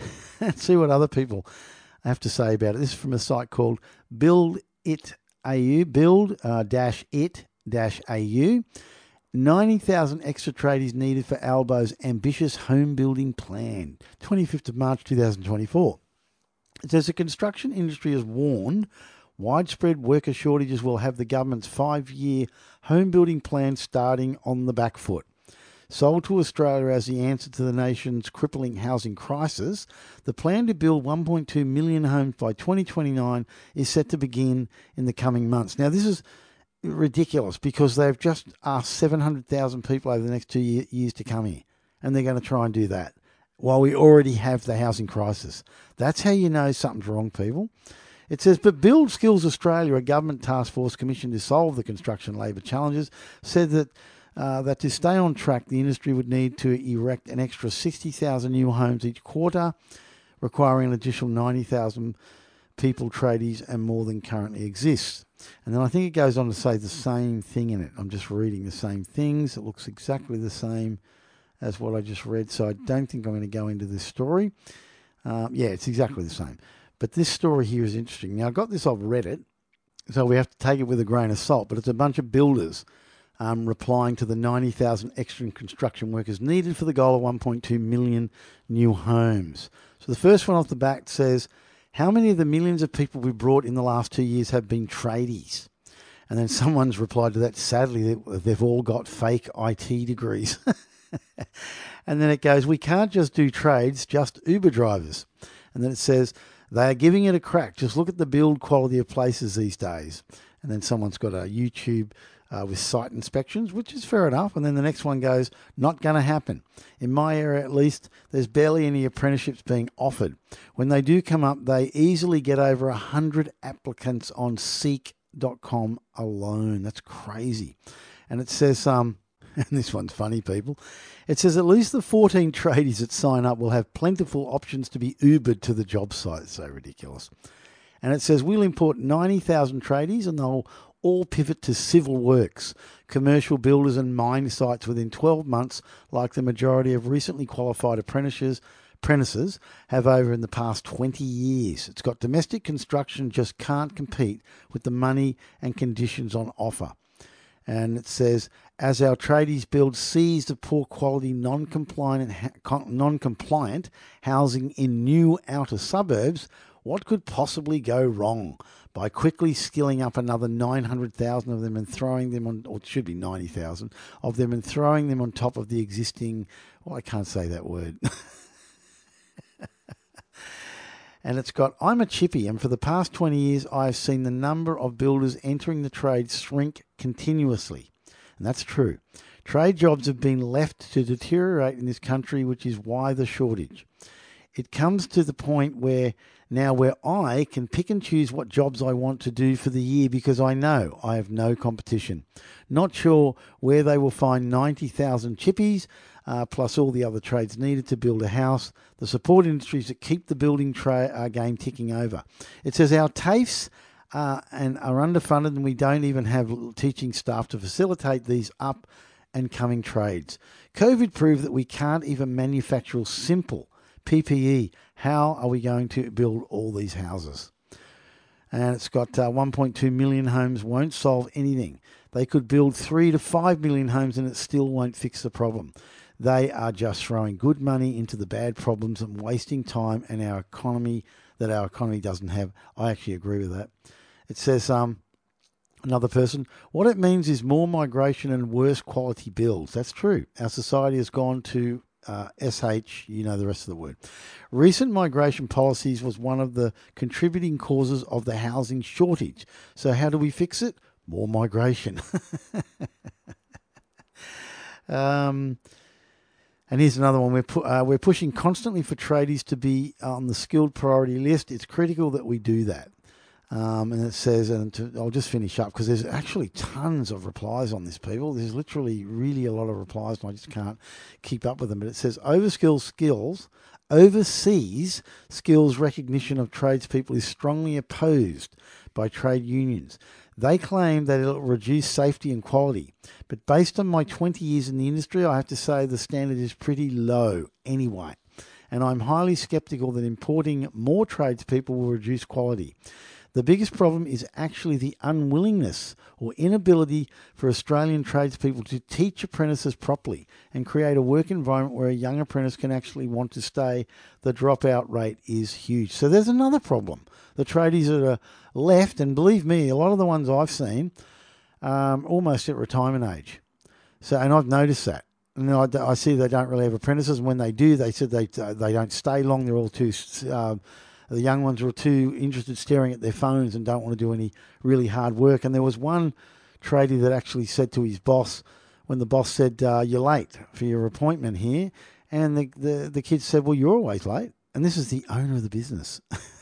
see what other people have to say about it. This is from a site called Build It A U, build uh, dash it dash A U. ninety thousand extra tradies needed for Albo's ambitious home building plan. twenty-fifth of March twenty twenty-four. It says the construction industry has warned widespread worker shortages will have the government's five-year home building plan starting on the back foot. Sold to Australia as the answer to the nation's crippling housing crisis, the plan to build one point two million homes by twenty twenty-nine is set to begin in the coming months. Now, this is ridiculous because they've just asked seven hundred thousand people over the next two year, years to come here, and they're going to try and do that while we already have the housing crisis. That's how you know something's wrong, people. It says, but Build Skills Australia, a government task force commissioned to solve the construction labour challenges, said that Uh, that to stay on track, the industry would need to erect an extra sixty thousand new homes each quarter, requiring an additional ninety thousand people, tradies, and more than currently exists. And then I think it goes on to say the same thing in it. I'm just reading the same things. It looks exactly the same as what I just read, so I don't think I'm going to go into this story. Um, yeah, it's exactly the same. But this story here is interesting. Now, I got this off Reddit, so we have to take it with a grain of salt, but it's a bunch of builders Um, replying to the ninety thousand extra construction workers needed for the goal of one point two million new homes. So the first one off the bat says, how many of the millions of people we brought in the last two years have been tradies? And then someone's replied to that, sadly, they've all got fake I T degrees. And then it goes, we can't just do trades, just Uber drivers. And then it says, They are giving it a crack. Just look at the build quality of places these days. And then someone's got a YouTube uh, with site inspections, which is fair enough. And then the next one goes, not going to happen. In my area, at least, there's barely any apprenticeships being offered. When they do come up, they easily get over one hundred applicants on seek dot com alone. That's crazy. And it says, um, and this one's funny, people. It says at least the fourteen tradies that sign up will have plentiful options to be Ubered to the job site. It's so ridiculous. And it says we'll import ninety thousand tradies and they'll all pivot to civil works, commercial builders and mine sites within twelve months, like the majority of recently qualified apprentices apprentices have over in the past twenty years. It's got domestic construction just can't compete with the money and conditions on offer. And it says, as our tradies build seas of poor quality, non-compliant, non-compliant housing in new outer suburbs, what could possibly go wrong? By quickly skilling up another nine hundred thousand of them and throwing them on, or it should be ninety thousand of them and throwing them on top of the existing, well, I can't say that word. And it's got, I'm a chippy, and for the past twenty years, I've seen the number of builders entering the trade shrink continuously. And that's true. Trade jobs have been left to deteriorate in this country, which is why the shortage. It comes to the point where now where I can pick and choose what jobs I want to do for the year because I know I have no competition. Not sure where they will find ninety thousand chippies, uh, plus all the other trades needed to build a house, the support industries that keep the building tra- uh, game ticking over. It says our TAFEs uh, and are underfunded and we don't even have teaching staff to facilitate these up and coming trades. COVID proved that we can't even manufacture simple P P E. How are we going to build all these houses? And it's got uh, one point two million homes, won't solve anything. They could build three to five million homes and it still won't fix the problem. They are just throwing good money into the bad problems and wasting time and our economy that our economy doesn't have. I actually agree with that. It says, um, another person, what it means is more migration and worse quality builds. That's true. Our society has gone to Uh, S H, you know the rest of the word. Recent migration policies was one of the contributing causes of the housing shortage. So how do we fix it? More migration. um, and here's another one. We're, pu- uh, we're pushing constantly for tradies to be on the skilled priority list. It's critical that we do that. Um, and it says, and to, I'll just finish up because there's actually tons of replies on this, people. There's literally really a lot of replies and I just can't keep up with them. But it says, overskilled skills, overseas skills recognition of tradespeople is strongly opposed by trade unions. They claim that it'll reduce safety and quality. But based on my twenty years in the industry, I have to say the standard is pretty low anyway. And I'm highly sceptical that importing more tradespeople will reduce quality. The biggest problem is actually the unwillingness or inability for Australian tradespeople to teach apprentices properly and create a work environment where a young apprentice can actually want to stay. The dropout rate is huge. So there's another problem. The tradies that are left, and believe me, a lot of the ones I've seen, um, almost at retirement age. So, and I've noticed that. And I, I see they don't really have apprentices. And when they do, they said they they don't stay long. They're all too... Uh, The young ones are too interested staring at their phones and don't want to do any really hard work. And there was one tradie that actually said to his boss, when the boss said, uh, you're late for your appointment here, and the, the, the kid said, well, you're always late. And this is the owner of the business.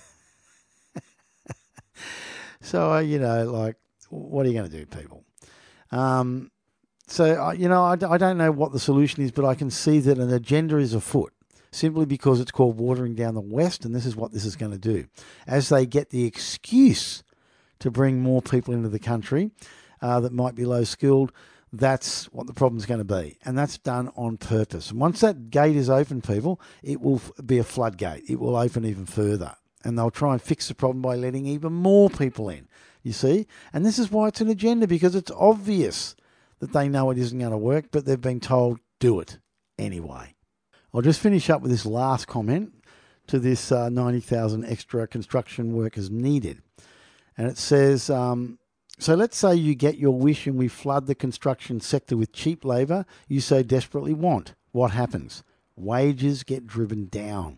So, uh, you know, like, what are you going to do, people? Um, so, uh, you know, I, I don't know what the solution is, but I can see that an agenda is afoot. Simply because it's called Watering Down the West, and this is what this is going to do. As they get the excuse to bring more people into the country uh, that might be low-skilled, that's what the problem's going to be. And that's done on purpose. And once that gate is open, people, it will be a floodgate. It will open even further. And they'll try and fix the problem by letting even more people in, you see? And this is why it's an agenda, because it's obvious that they know it isn't going to work, but they've been told, do it anyway. I'll just finish up with this last comment to this uh, ninety thousand extra construction workers needed. And it says, um, so let's say you get your wish and we flood the construction sector with cheap labour you so desperately want. What happens? Wages get driven down.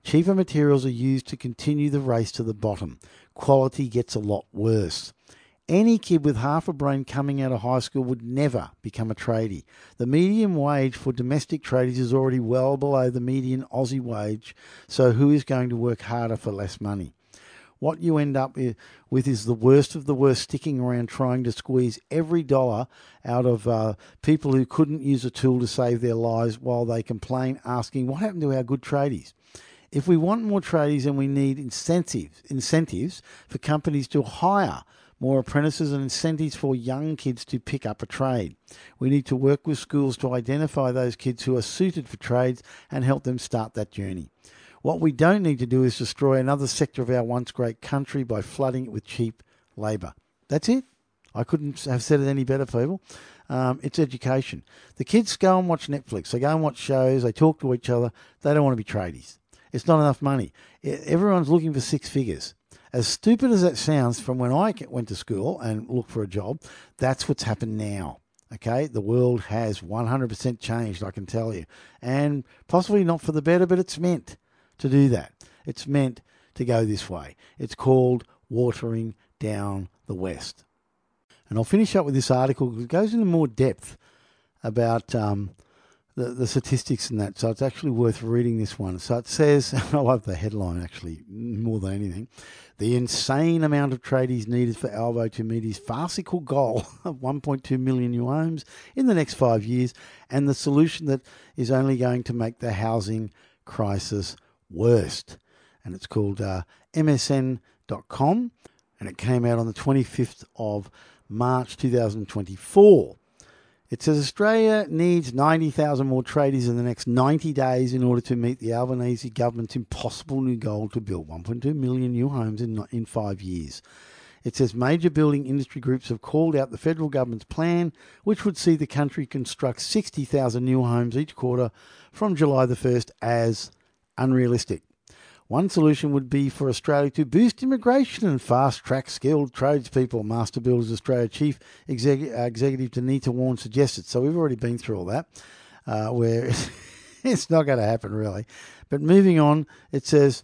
Cheaper materials are used to continue the race to the bottom. Quality gets a lot worse. Any kid with half a brain coming out of high school would never become a tradie. The median wage for domestic tradies is already well below the median Aussie wage, so who is going to work harder for less money? What you end up with is the worst of the worst sticking around trying to squeeze every dollar out of uh, people who couldn't use a tool to save their lives while they complain, asking, what happened to our good tradies? If we want more tradies, then we need incentives, incentives for companies to hire more apprentices and incentives for young kids to pick up a trade. We need to work with schools to identify those kids who are suited for trades and help them start that journey. What we don't need to do is destroy another sector of our once great country by flooding it with cheap labour. That's it. I couldn't have said it any better, people. Um, it's education. The kids go and watch Netflix. They go and watch shows. They talk to each other. They don't want to be tradies. It's not enough money. Everyone's looking for six figures. As stupid as that sounds, from when I went to school and looked for a job, that's what's happened now. Okay, the world has one hundred percent changed, I can tell you. And possibly not for the better, but it's meant to do that. It's meant to go this way. It's called watering down the West. And I'll finish up with this article because it goes into more depth about um, the, the statistics and that. So it's actually worth reading this one. So it says, I love the headline actually, more than anything, the insane amount of tradies needed for Albo to meet his farcical goal of one point two million new homes in the next five years, and the solution that is only going to make the housing crisis worst. And it's called uh, M S N dot com, and it came out on the twenty-fifth of March two thousand twenty-four. It says Australia needs ninety thousand more tradies in the next ninety days in order to meet the Albanese government's impossible new goal to build one point two million new homes in, in five years. It says major building industry groups have called out the federal government's plan, which would see the country construct sixty thousand new homes each quarter from July the first, as unrealistic. One solution would be for Australia to boost immigration and fast-track skilled tradespeople, Master Builders Australia Chief Executive, Executive Danita Warren suggested. So we've already been through all that, uh, where it's not going to happen really. But moving on, it says,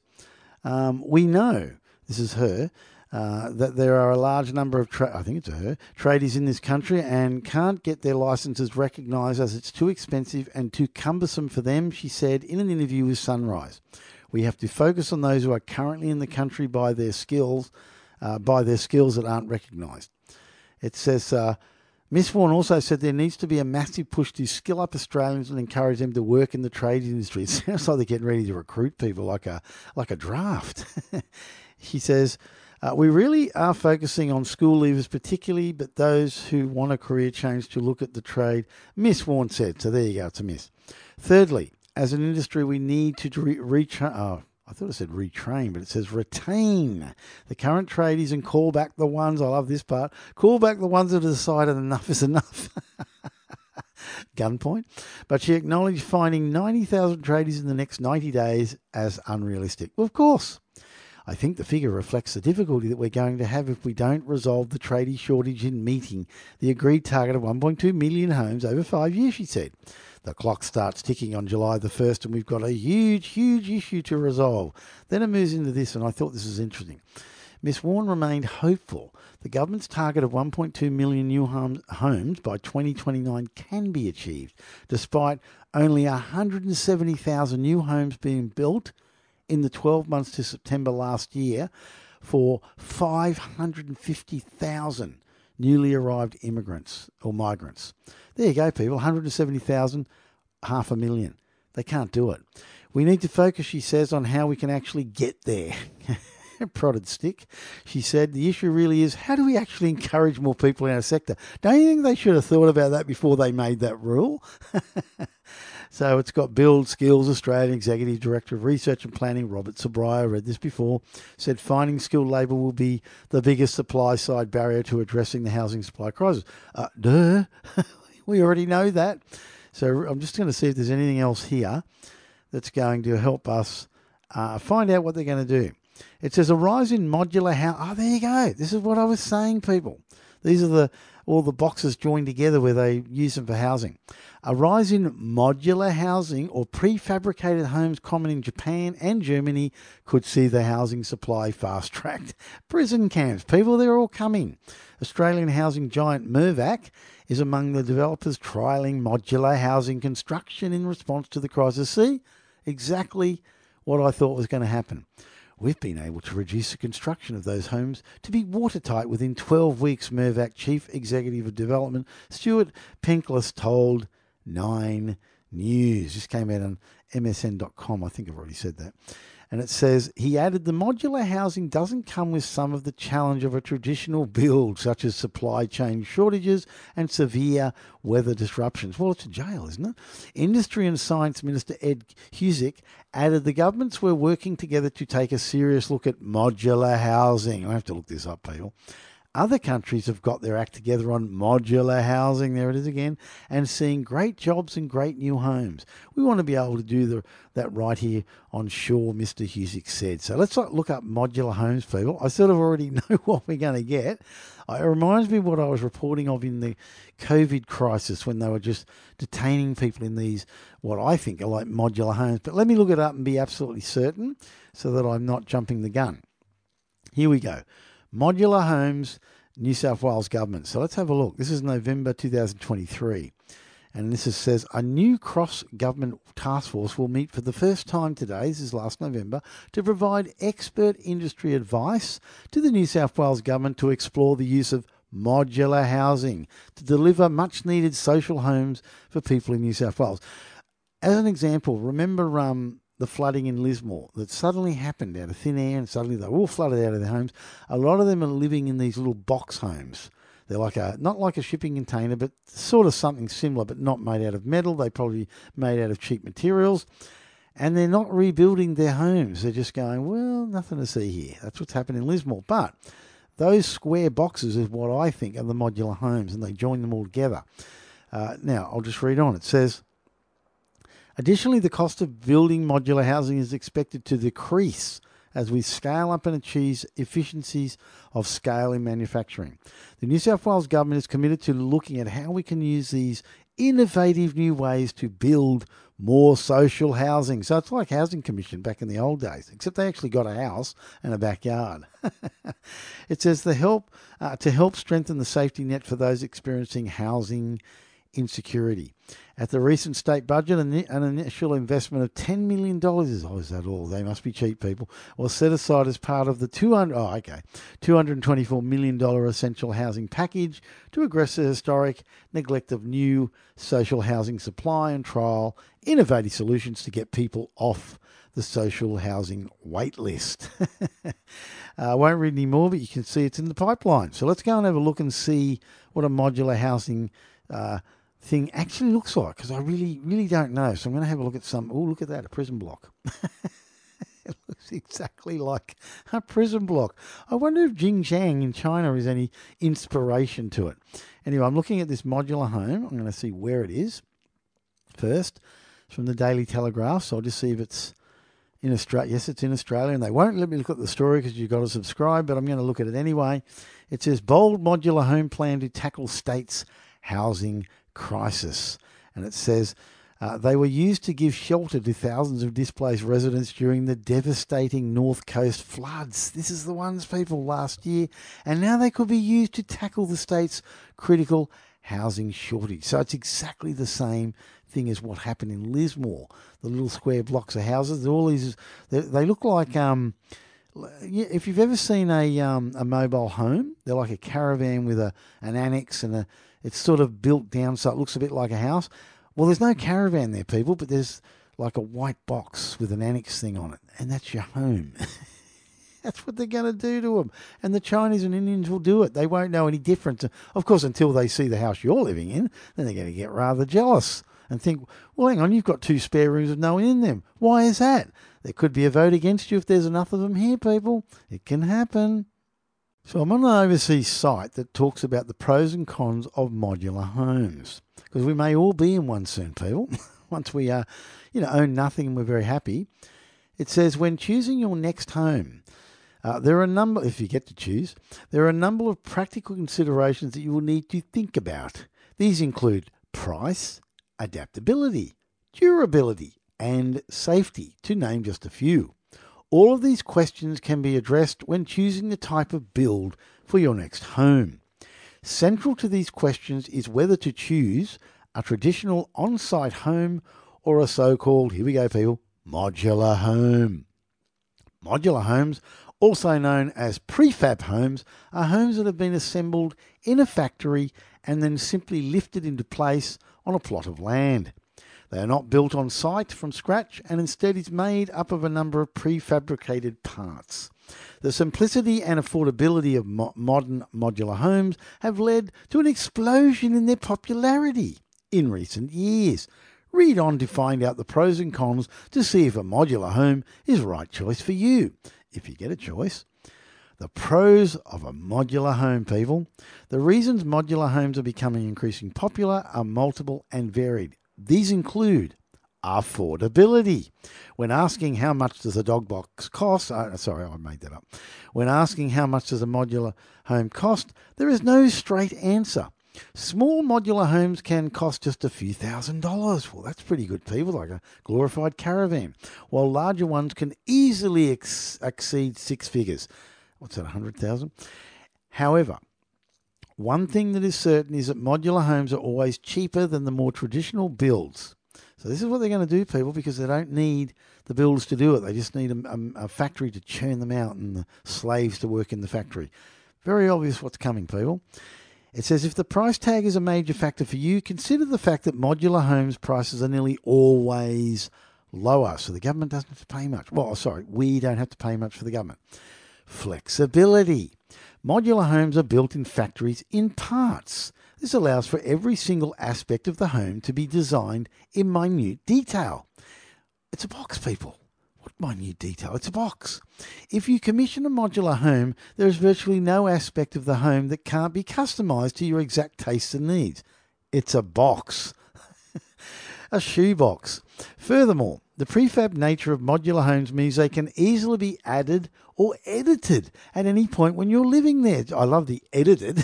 um, we know, this is her, uh, that there are a large number of, tra- I think it's a her, tradies in this country and can't get their licences recognised as it's too expensive and too cumbersome for them, she said in an interview with Sunrise. We have to focus on those who are currently in the country by their skills, uh, by their skills that aren't recognised. It says, uh, Miss Warren also said there needs to be a massive push to skill up Australians and encourage them to work in the trade industry. It sounds like they're getting ready to recruit people like a like a draft. She says, uh, we really are focusing on school leavers particularly, but those who want a career change to look at the trade, Miss Warren said. So there you go, it's a miss. Thirdly, as an industry, we need to re- retrain. Oh, I thought it said retrain, but it says retain the current tradies and call back the ones. I love this part. Call back the ones that have decided enough is enough. Gunpoint. But she acknowledged finding ninety thousand tradies in the next ninety days as unrealistic. Well, of course. I think the figure reflects the difficulty that we're going to have if we don't resolve the tradie shortage in meeting the agreed target of one point two million homes over five years, she said. The clock starts ticking on July the first and we've got a huge, huge issue to resolve. Then it moves into this, and I thought this was interesting. Miss Warren remained hopeful the government's target of one point two million new homes by twenty twenty-nine can be achieved, despite only one hundred seventy thousand new homes being built in the twelve months to September last year for five hundred fifty thousand newly arrived immigrants or migrants. There you go, people, one hundred seventy thousand, half a million. They can't do it. We need to focus, she says, on how we can actually get there. Prodded stick. She said, the issue really is, how do we actually encourage more people in our sector? Don't you think they should have thought about that before they made that rule? So it's got Build Skills Australian Executive Director of Research and Planning, Robert Sobraya, I read this before, said finding skilled labour will be the biggest supply-side barrier to addressing the housing supply crisis. Uh, duh. We already know that. So I'm just going to see if there's anything else here that's going to help us uh, find out what they're going to do. It says a rise in modular house. Oh, there you go. This is what I was saying, people. These are the all the boxes joined together where they use them for housing. A rise in modular housing or prefabricated homes common in Japan and Germany could see the housing supply fast-tracked. Prison camps, people, they're all coming. Australian housing giant Mirvac is among the developers trialling modular housing construction in response to the crisis. See, exactly what I thought was going to happen. We've been able to reduce the construction of those homes to be watertight within twelve weeks, Mirvac Chief Executive of Development Stuart Penklis told Nine News. This came out on M S N dot com. I think I've already said that. And it says, he added, the modular housing doesn't come with some of the challenge of a traditional build, such as supply chain shortages and severe weather disruptions. Well, it's a jail, isn't it? Industry and Science Minister Ed Husic added, the governments were working together to take a serious look at modular housing. I have to look this up, people. Other countries have got their act together on modular housing, there it is again, and seeing great jobs and great new homes. We want to be able to do the, that right here on shore, Mister Husic said. So let's look up modular homes, people. I sort of already know what we're going to get. It reminds me of what I was reporting of in the COVID crisis when they were just detaining people in these, what I think are like modular homes. But let me look it up and be absolutely certain so that I'm not jumping the gun. Here we go. Modular homes, New South Wales government. So let's have a look. This is November two thousand twenty-three. And this is, says, a new cross-government task force will meet for the first time today, this is last November, to provide expert industry advice to the New South Wales government to explore the use of modular housing to deliver much-needed social homes for people in New South Wales. As an example, remember um, the flooding in Lismore that suddenly happened out of thin air, and suddenly they were all flooded out of their homes. A lot of them are living in these little box homes. They're like a, not like a shipping container, but sort of something similar, but not made out of metal. They probably made out of cheap materials. And they're not rebuilding their homes. They're just going, well, nothing to see here. That's what's happened in Lismore. But those square boxes is what I think are the modular homes, and they join them all together. Uh, now, I'll just read on. It says, additionally, the cost of building modular housing is expected to decrease as we scale up and achieve efficiencies of scale in manufacturing. The New South Wales government is committed to looking at how we can use these innovative new ways to build more social housing. So it's like Housing Commission back in the old days, except they actually got a house and a backyard. It says the help uh, to help strengthen the safety net for those experiencing housing insecurity. At the recent state budget, an initial investment of ten million dollars is, oh, is that all? They must be cheap, people. Was set aside as part of the two hundred, oh, okay, two hundred twenty-four million dollars essential housing package to address the historic neglect of new social housing supply and trial innovative solutions to get people off the social housing wait list. uh, I won't read any more, but you can see it's in the pipeline. So let's go and have a look and see what a modular housing uh, thing actually looks like, because I really, really don't know. So I'm going to have a look at some. Oh, look at that, a prison block. It looks exactly like a prison block. I wonder if Xinjiang in China is any inspiration to it. Anyway, I'm looking at this modular home. I'm going to see where it is first. It's from the Daily Telegraph, so I'll just see if it's in Australia. Yes, it's in Australia, and they won't let me look at the story because you've got to subscribe, but I'm going to look at it anyway. It says, bold modular home plan to tackle state's housing crisis. And it says, uh, they were used to give shelter to thousands of displaced residents during the devastating North Coast floods. This is the ones, people, last year. And now they could be used to tackle the state's critical housing shortage. So it's exactly the same thing as what happened in Lismore. The little square blocks of houses, all these, they, they look like, um, if you've ever seen a um, a mobile home, they're like a caravan with a an annex, and a, it's sort of built down so it looks a bit like a house. Well, there's no caravan there, people, but there's like a white box with an annex thing on it, and that's your home. That's what they're going to do to them. And the Chinese and Indians will do it. They won't know any difference. Of course, until they see the house you're living in, then they're going to get rather jealous and think, well, hang on, you've got two spare rooms with no one in them. Why is that? There could be a vote against you if there's enough of them here, people. It can happen. So I'm on an overseas site that talks about the pros and cons of modular homes, because we may all be in one soon, people. Once we uh, you know, own nothing and we're very happy. It says, when choosing your next home, Uh, there are a number, if you get to choose, there are a number of practical considerations that you will need to think about. These include price, adaptability, durability, and safety, to name just a few. All of these questions can be addressed when choosing the type of build for your next home. Central to these questions is whether to choose a traditional on-site home or a so-called, here we go people, modular home. Modular homes, also known as prefab homes, are homes that have been assembled in a factory and then simply lifted into place on a plot of land. They are not built on site from scratch and instead is made up of a number of prefabricated parts. The simplicity and affordability of mo- modern modular homes have led to an explosion in their popularity in recent years. Read on to find out the pros and cons to see if a modular home is the right choice for you, if you get a choice. The pros of a modular home, people. The reasons modular homes are becoming increasingly popular are multiple and varied. These include affordability. When asking how much does a dog box cost, uh, sorry, I made that up. When asking how much does a modular home cost, there is no straight answer. Small modular homes can cost just a few thousand dollars. Well, that's pretty good, people, like a glorified caravan. While larger ones can easily ex- exceed six figures. What's that, one hundred thousand dollars? However, one thing that is certain is that modular homes are always cheaper than the more traditional builds. So this is what they're going to do, people, because they don't need the builders to do it. They just need a, a, a factory to churn them out and the slaves to work in the factory. Very obvious what's coming, people. It says, if the price tag is a major factor for you, consider the fact that modular homes prices are nearly always lower. So the government doesn't have to pay much. Well, sorry, we don't have to pay much for the government. Flexibility. Modular homes are built in factories in parts. This allows for every single aspect of the home to be designed in minute detail. It's a box, people. What minute detail? It's a box. If you commission a modular home, there is virtually no aspect of the home that can't be customized to your exact tastes and needs. It's a box. A shoebox. Furthermore, the prefab nature of modular homes means they can easily be added or edited at any point when you're living there. I love the edited.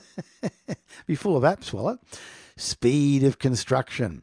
Be full of apps, will it? Speed of construction.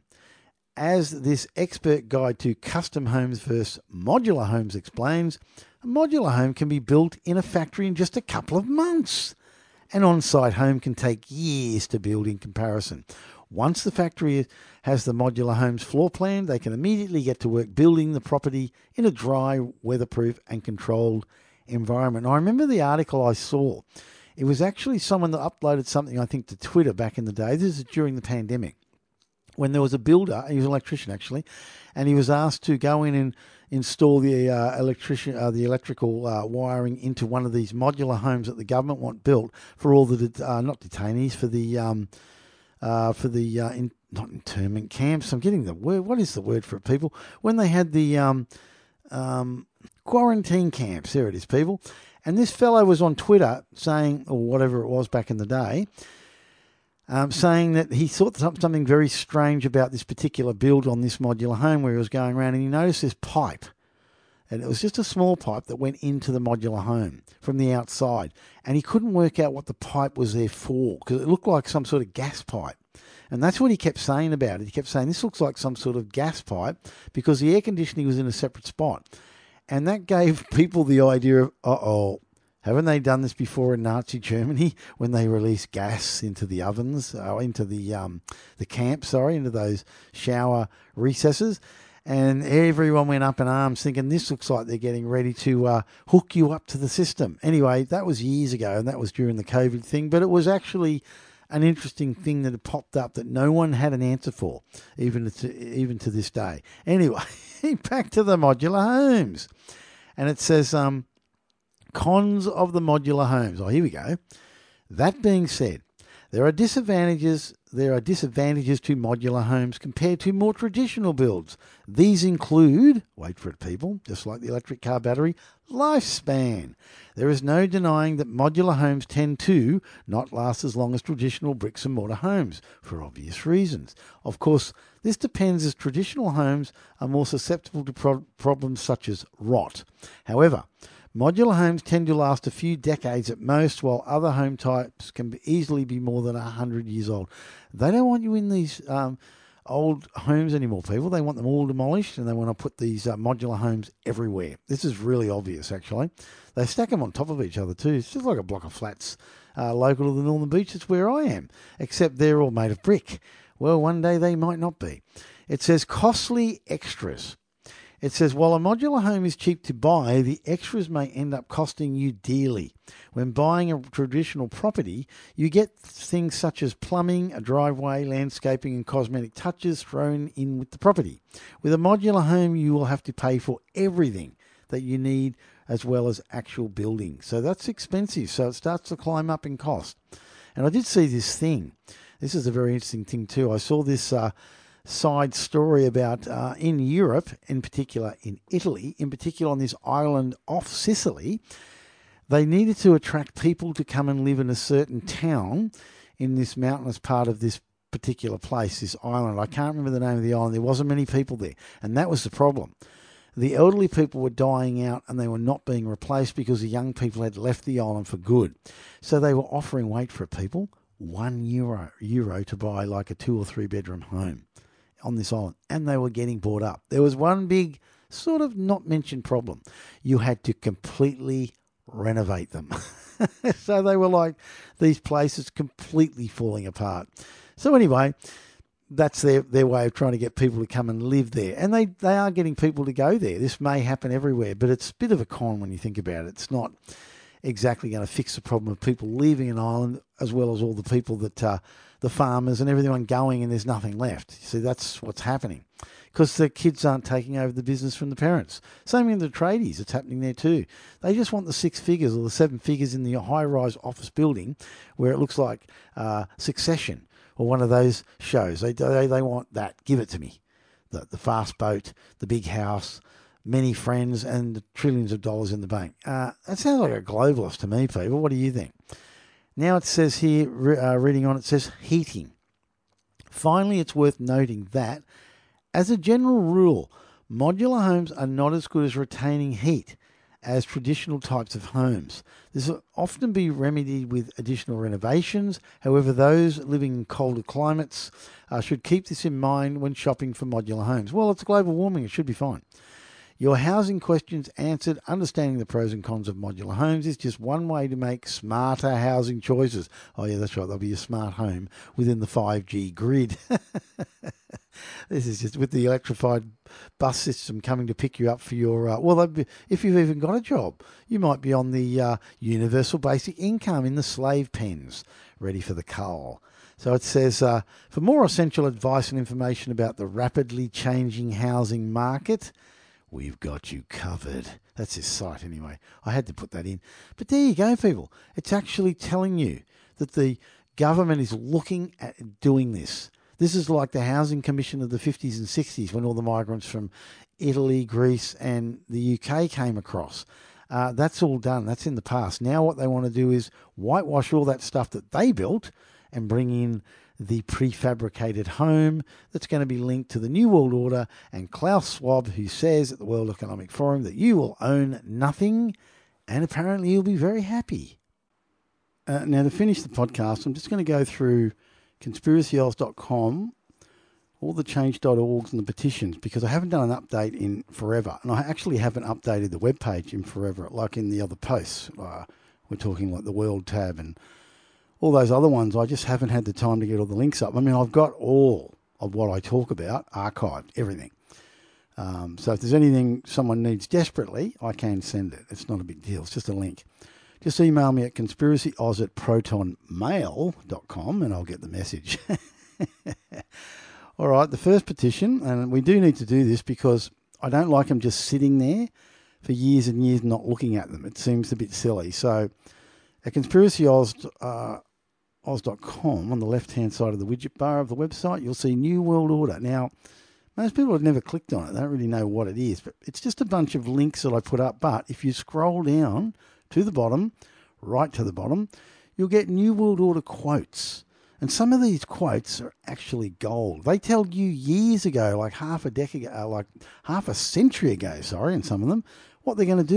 As this expert guide to custom homes versus modular homes explains, a modular home can be built in a factory in just a couple of months. An on-site home can take years to build in comparison. Once the factory has the modular home's floor plan, they can immediately get to work building the property in a dry, weatherproof and controlled environment. And I remember the article I saw. It was actually someone that uploaded something, I think, to Twitter back in the day. This is during the pandemic, when there was a builder, he was an electrician actually, and he was asked to go in and install the uh, electrician, uh, the electrical uh, wiring into one of these modular homes that the government want built for all the det- uh, not detainees for the um, uh, for the uh, in, not internment camps. I'm getting the word. What is the word for it, people? When they had the um, um, quarantine camps. There it is, people. And this fellow was on Twitter saying, or whatever it was back in the day. Um, saying that he thought something very strange about this particular build on this modular home where he was going around, and he noticed this pipe. And it was just a small pipe that went into the modular home from the outside. And he couldn't work out what the pipe was there for because it looked like some sort of gas pipe. And that's what he kept saying about it. He kept saying, this looks like some sort of gas pipe because the air conditioning was in a separate spot. And that gave people the idea of, uh-oh, haven't they done this before in Nazi Germany when they released gas into the ovens, uh, into the um, the camp, sorry, into those shower recesses? And everyone went up in arms thinking this looks like they're getting ready to uh, hook you up to the system. Anyway, that was years ago, and that was during the COVID thing, but it was actually an interesting thing that had popped up that no one had an answer for, even to, even to this day. Anyway, back to the modular homes. And it says... um. Cons of the modular homes. Oh, here we go. That being said, there are disadvantages. There are disadvantages to modular homes compared to more traditional builds. These include, wait for it, people, just like the electric car battery, lifespan. There is no denying that modular homes tend to not last as long as traditional bricks and mortar homes, for obvious reasons. Of course, this depends as traditional homes are more susceptible to pro- problems such as rot. However, Modular homes tend to last a few decades at most, while other home types can be easily be more than one hundred years old. They don't want you in these um, old homes anymore, people. They want them all demolished, and they want to put these uh, modular homes everywhere. This is really obvious, actually. They stack them on top of each other, too. It's just like a block of flats uh, local to the Northern Beach. It's where I am, except they're all made of brick. Well, one day they might not be. It says costly extras. It says, while a modular home is cheap to buy, the extras may end up costing you dearly. When buying a traditional property, you get things such as plumbing, a driveway, landscaping and cosmetic touches thrown in with the property. With a modular home, you will have to pay for everything that you need as well as actual building. So that's expensive, so it starts to climb up in cost. And I did see this thing. This is a very interesting thing too. I saw this... Uh, side story about uh, in Europe, in particular in Italy, in particular on this island off Sicily, they needed to attract people to come and live in a certain town in this mountainous part of this particular place, this island. I can't remember the name of the island. There wasn't many people there, and that was the problem. The elderly people were dying out and they were not being replaced because the young people had left the island for good. So they were offering, wait for it, people, one euro, euro to buy like a two or three bedroom home on this island, and they were getting bought up. There was one big sort of not mentioned problem. You had to completely renovate them. So they were like these places completely falling apart. So anyway, that's their, their way of trying to get people to come and live there. And they, they are getting people to go there. This may happen everywhere, but it's a bit of a con when you think about it. It's not exactly going to fix the problem of people leaving an island as well as all the people that... Uh, the farmers and everyone going and there's nothing left. You see, that's what's happening because the kids aren't taking over the business from the parents. Same in the tradies, it's happening there too. They just want the six figures or the seven figures in the high-rise office building where it looks like uh, Succession or one of those shows. They, they they want that. Give it to me. The, the fast boat, the big house, many friends and the trillions of dollars in the bank. Uh, that sounds like a globalist to me, people. What do you think? Now it says here, uh, reading on, it says heating. Finally, it's worth noting that, as a general rule, modular homes are not as good as retaining heat as traditional types of homes. This will often be remedied with additional renovations. However, those living in colder climates uh, should keep this in mind when shopping for modular homes. Well, it's global warming. It should be fine. Your housing questions answered. Understanding the pros and cons of modular homes is just one way to make smarter housing choices. Oh, yeah, that's right. There'll be a smart home within the five G grid. This is just with the electrified bus system coming to pick you up for your... Uh, well, be, if you've even got a job, you might be on the uh, universal basic income in the slave pens, ready for the cull. So it says, uh, for more essential advice and information about the rapidly changing housing market... we've got you covered. That's his site anyway. I had to put that in. But there you go, people. It's actually telling you that the government is looking at doing this. This is like the Housing Commission of the fifties and sixties when all the migrants from Italy, Greece and the U K came across. Uh, that's all done. That's in the past. Now what they want to do is whitewash all that stuff that they built and bring in the prefabricated home that's going to be linked to the New World Order and Klaus Schwab, who says at the World Economic Forum that you will own nothing and apparently you'll be very happy. Uh, now, to finish the podcast, I'm just going to go through conspiracy oz dot com, all the change dot orgs and the petitions, because I haven't done an update in forever. And I actually haven't updated the webpage in forever, like in the other posts. Uh, we're talking like the World tab and all those other ones. I just haven't had the time to get all the links up. I mean, I've got all of what I talk about archived, everything. Um, so if there's anything someone needs desperately, I can send it. It's not a big deal. It's just a link. Just email me at conspiracy oz at proton mail dot com and I'll get the message. All right, the first petition, and we do need to do this because I don't like them just sitting there for years and years not looking at them. It seems a bit silly. So at conspiracy oz dot com, on the left-hand side of the widget bar of the website, you'll see New World Order. Now, most people have never clicked on it. They don't really know what it is, but it's just a bunch of links that I put up. But if you scroll down to the bottom, right to the bottom, you'll get New World Order quotes. And some of these quotes are actually gold. They tell you years ago, like half a decade ago, like half a century ago, sorry, and some of them, what they're going to do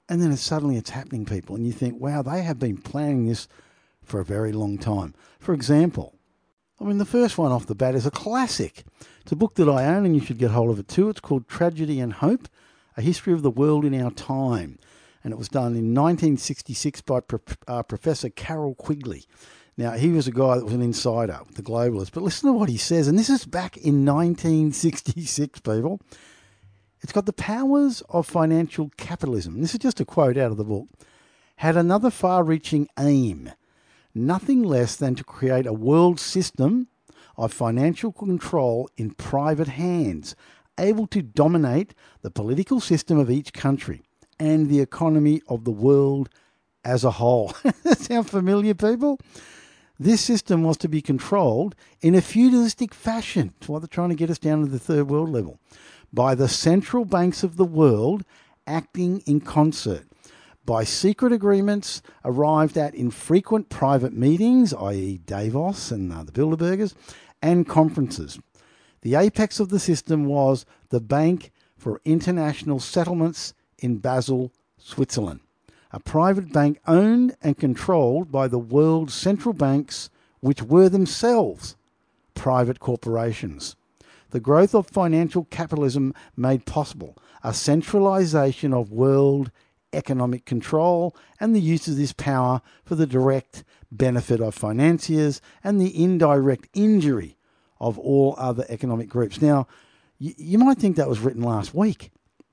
And then it's suddenly it's happening, people, and you think, wow, they have been planning this for a very long time. For example, I mean, the first one off the bat is a classic. It's a book that I own, and you should get hold of it too. It's called Tragedy and Hope, A History of the World in Our Time. And it was done in nineteen sixty-six by uh, Professor Carroll Quigley. Now, he was a guy that was an insider, the globalist. But listen to what he says, and this is back in nineteen sixty-six, people. It's got the powers of financial capitalism. This is just a quote out of the book. Had another far-reaching aim, nothing less than to create a world system of financial control in private hands, able to dominate the political system of each country and the economy of the world as a whole. Sound familiar, people? This system was to be controlled in a feudalistic fashion. That's why they're trying to get us down to the third world level. By the central banks of the world acting in concert, by secret agreements arrived at in frequent private meetings, that is. Davos and uh, the Bilderbergers, and conferences. The apex of the system was the Bank for International Settlements in Basel, Switzerland, a private bank owned and controlled by the world's central banks, which were themselves private corporations. The growth of financial capitalism made possible a centralization of world economic control and the use of this power for the direct benefit of financiers and the indirect injury of all other economic groups. Now, you, you might think that was written last week.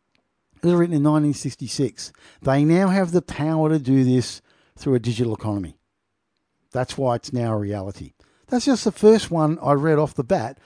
It was written in nineteen sixty-six. They now have the power to do this through a digital economy. That's why it's now a reality. That's just the first one I read off the bat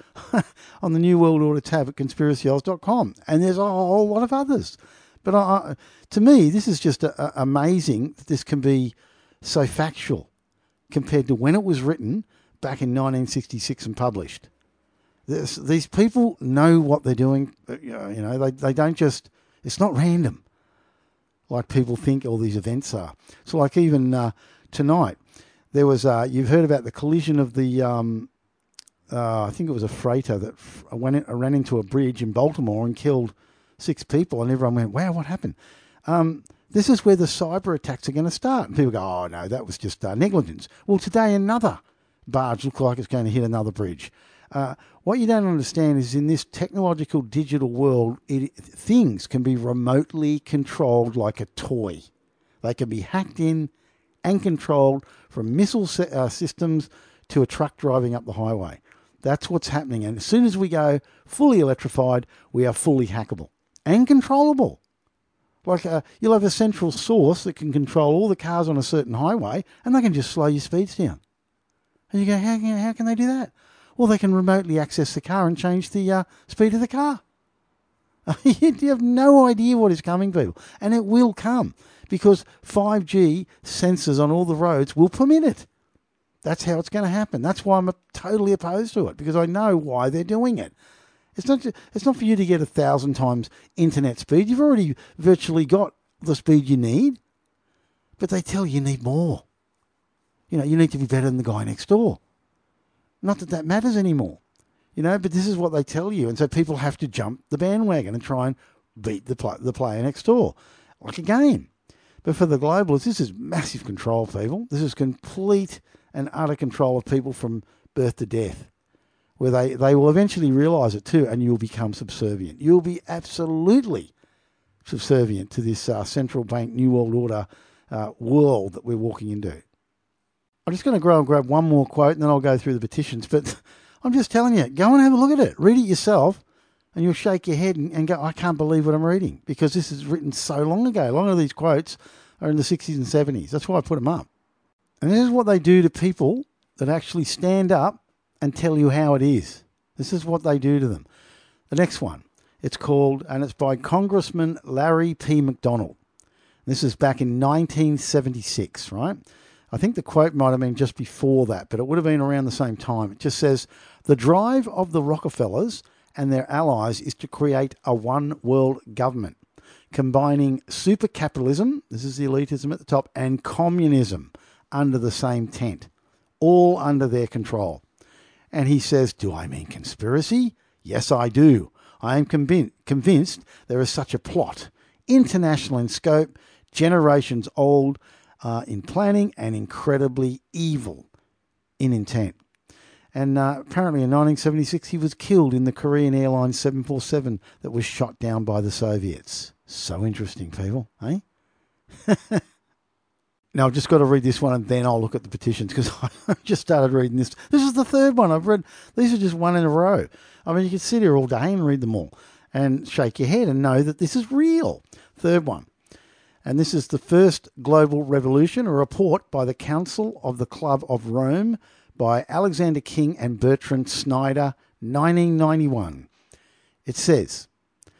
on the New World Order tab at conspiracy oz dot com. And there's a whole lot of others. But I, to me, this is just a, a amazing that this can be so factual compared to when it was written back in nineteen sixty-six and published. This, these people know what they're doing. You know, they, they don't just, it's not random like people think all these events are. So like even uh, tonight, there was, uh, you've heard about the collision of the, um, uh, I think it was a freighter that f- went in, ran into a bridge in Baltimore and killed six people, and everyone went, wow, what happened? Um, this is where the cyber attacks are going to start. And people go, oh, no, that was just uh, negligence. Well, today another barge looks like it's going to hit another bridge. Uh, what you don't understand is in this technological digital world, it, things can be remotely controlled like a toy. They can be hacked in and controlled from missile se- uh, systems to a truck driving up the highway. That's what's happening. And as soon as we go fully electrified, we are fully hackable and controllable. Like uh, you'll have a central source that can control all the cars on a certain highway, and they can just slow your speeds down. And you go, how can, how can they do that? Well, they can remotely access the car and change the uh, speed of the car. You have no idea what is coming, people. And it will come because five G sensors on all the roads will permit it. That's how it's going to happen. That's why I'm totally opposed to it, because I know why they're doing it. It's not, it's not for you to get a thousand times internet speed. You've already virtually got the speed you need, but they tell you you need more. You know, you need to be better than the guy next door. Not that that matters anymore, you know, but this is what they tell you. And so people have to jump the bandwagon and try and beat the, play, the player next door, like a game. But for the globalists, this is massive control, people. This is complete and utter control of people from birth to death, where they, they will eventually realise it too, and you'll become subservient. You'll be absolutely subservient to this uh, central bank, New World Order uh, world that we're walking into. I'm just going to go and grab one more quote and then I'll go through the petitions. But I'm just telling you, go and have a look at it. Read it yourself and you'll shake your head and, and go, I can't believe what I'm reading, because this is written so long ago. A lot of these quotes are in the sixties and seventies. That's why I put them up. And this is what they do to people that actually stand up and tell you how it is. This is what they do to them. The next one, it's called, and it's by Congressman Larry P. McDonald. This is back in nineteen seventy-six, right? I think the quote might have been just before that, but it would have been around the same time. It just says, the drive of the Rockefellers and their allies is to create a one world government, combining super capitalism, this is the elitism at the top, and communism under the same tent, all under their control. And he says, do I mean conspiracy? Yes, I do. I am convinced, convinced there is such a plot, international in scope, generations old uh, in planning and incredibly evil in intent. And uh, apparently in nineteen seventy-six, he was killed in the Korean Airlines seven forty-seven that was shot down by the Soviets. So interesting, people, eh? Now, I've just got to read this one and then I'll look at the petitions because I just started reading this. This is the third one I've read. These are just one in a row. I mean, you could sit here all day and read them all and shake your head and know that this is real. Third one. And this is the first global revolution, a report by the Council of the Club of Rome by Alexander King and Bertrand Snyder, nineteen ninety-one. It says,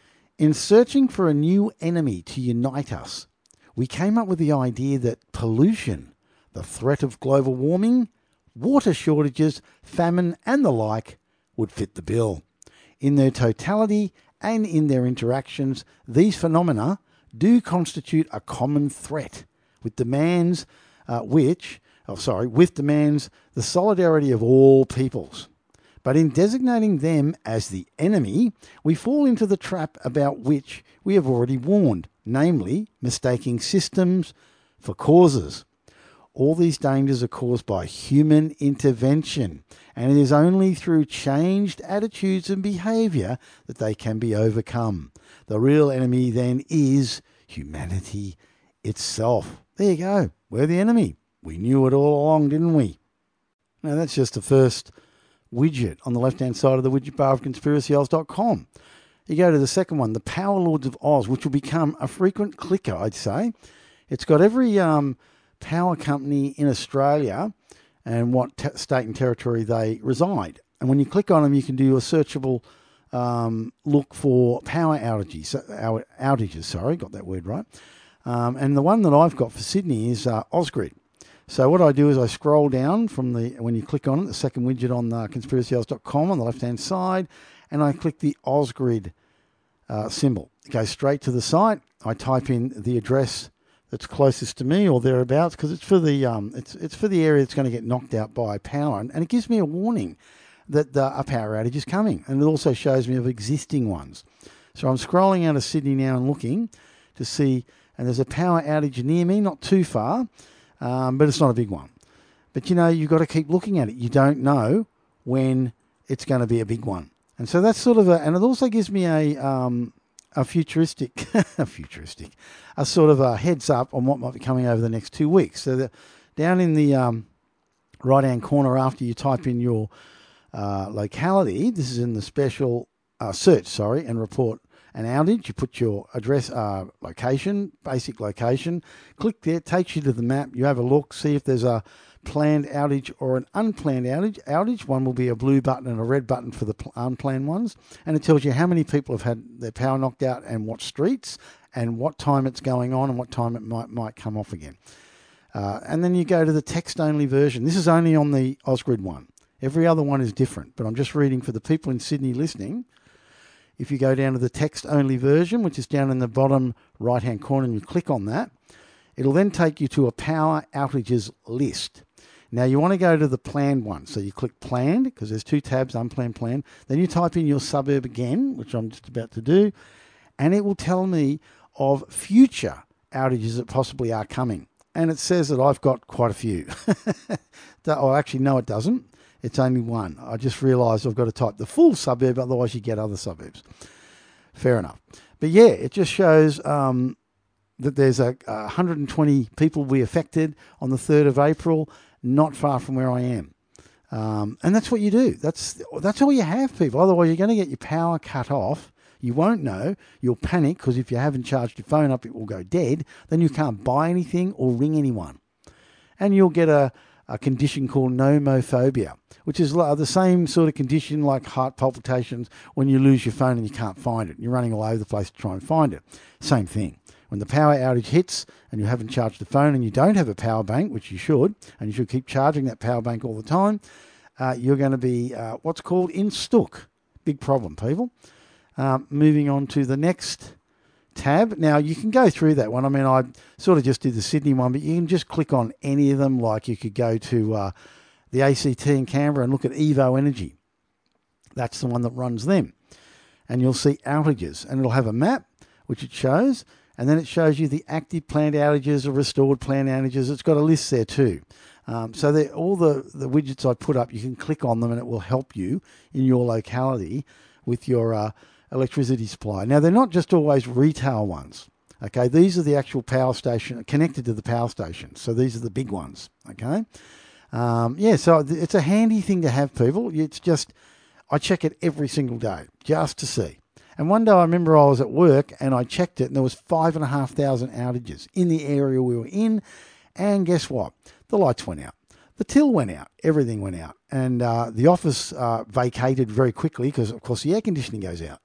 in searching for a new enemy to unite us, we came up with the idea that pollution, the threat of global warming, water shortages, famine and the like would fit the bill. In their totality and in their interactions, these phenomena do constitute a common threat with demands uh, which, oh sorry, with demands the solidarity of all peoples. But in designating them as the enemy, we fall into the trap about which we have already warned, namely mistaking systems for causes. All these dangers are caused by human intervention, and it is only through changed attitudes and behaviour that they can be overcome. The real enemy then is humanity itself. There you go. We're the enemy. We knew it all along, didn't we? Now, that's just the first widget on the left-hand side of the widget bar of conspiracy oz dot com. You go to the second one, the Power Lords of Oz, which will become a frequent clicker, I'd say. It's got every um, power company in Australia and what t- state and territory they reside. And when you click on them, you can do a searchable um, look for power outages. Uh, outages, sorry, got that word right. Um, and the one that I've got for Sydney is uh, Ausgrid. So what I do is I scroll down from the, when you click on it, the second widget on uh, conspiracy oz dot com on the left-hand side, and I click the Ausgrid uh, symbol. It goes straight to the site. I type in the address that's closest to me or thereabouts because it's for the um, it's it's for the area that's going to get knocked out by power, and, and it gives me a warning that the, a power outage is coming, and it also shows me of existing ones. So I'm scrolling out of Sydney now and looking to see, and there's a power outage near me, not too far. Um, but it's not a big one. But, you know, you've got to keep looking at it. You don't know when it's going to be a big one. And so that's sort of a, and it also gives me a um, a futuristic, a futuristic, a sort of a heads up on what might be coming over the next two weeks. So the, down in the um, right-hand corner after you type in your uh, locality, this is in the special uh, search, sorry, and report an outage. You put your address, uh, location, basic location, click there, it takes you to the map. You have a look, see if there's a planned outage or an unplanned outage. Outage, one will be a blue button and a red button for the unplanned ones. And it tells you how many people have had their power knocked out and what streets and what time it's going on and what time it might, might come off again. Uh, and then you go to the text-only version. This is only on the Ausgrid one. Every other one is different, but I'm just reading for the people in Sydney listening. If you go down to the text-only version, which is down in the bottom right-hand corner, and you click on that, it'll then take you to a power outages list. Now, you want to go to the planned one. So you click planned, because there's two tabs, unplanned, planned. Then you type in your suburb again, which I'm just about to do, and it will tell me of future outages that possibly are coming. And it says that I've got quite a few. Oh, actually, no, it doesn't. It's only one. I just realised I've got to type the full suburb, otherwise you get other suburbs. Fair enough. But yeah, it just shows um, that there's a, a one hundred twenty people will be affected on the third of April, not far from where I am. Um, and that's what you do. That's that's all you have, people. Otherwise, you're going to get your power cut off. You won't know. You'll panic because if you haven't charged your phone up, it will go dead. Then you can't buy anything or ring anyone. And you'll get a, a condition called nomophobia, which is the same sort of condition like heart palpitations when you lose your phone and you can't find it. You're running all over the place to try and find it. Same thing. When the power outage hits and you haven't charged the phone and you don't have a power bank, which you should, and you should keep charging that power bank all the time, uh, you're going to be uh, what's called in stuck. Big problem, people. Um, moving on to the next tab. Now, you can go through that one. I mean, I sort of just did the Sydney one, but you can just click on any of them. Like you could go to uh, the A C T in Canberra and look at Evo Energy. That's the one that runs them. And you'll see outages. And it'll have a map, which it shows. And then it shows you the active plant outages or restored plant outages. It's got a list there too. Um, so all the, the widgets I put up, you can click on them and it will help you in your locality with your uh, electricity supply. Now, they're not just always retail ones. Okay, these are the actual power station connected to the power station. So these are the big ones. Okay. Um, yeah, so it's a handy thing to have, people. It's just, I check it every single day just to see. And one day I remember I was at work and I checked it and there was five and a half thousand outages in the area we were in. And guess what? The lights went out. The till went out. Everything went out. And uh, the office uh, vacated very quickly because, of course, the air conditioning goes out.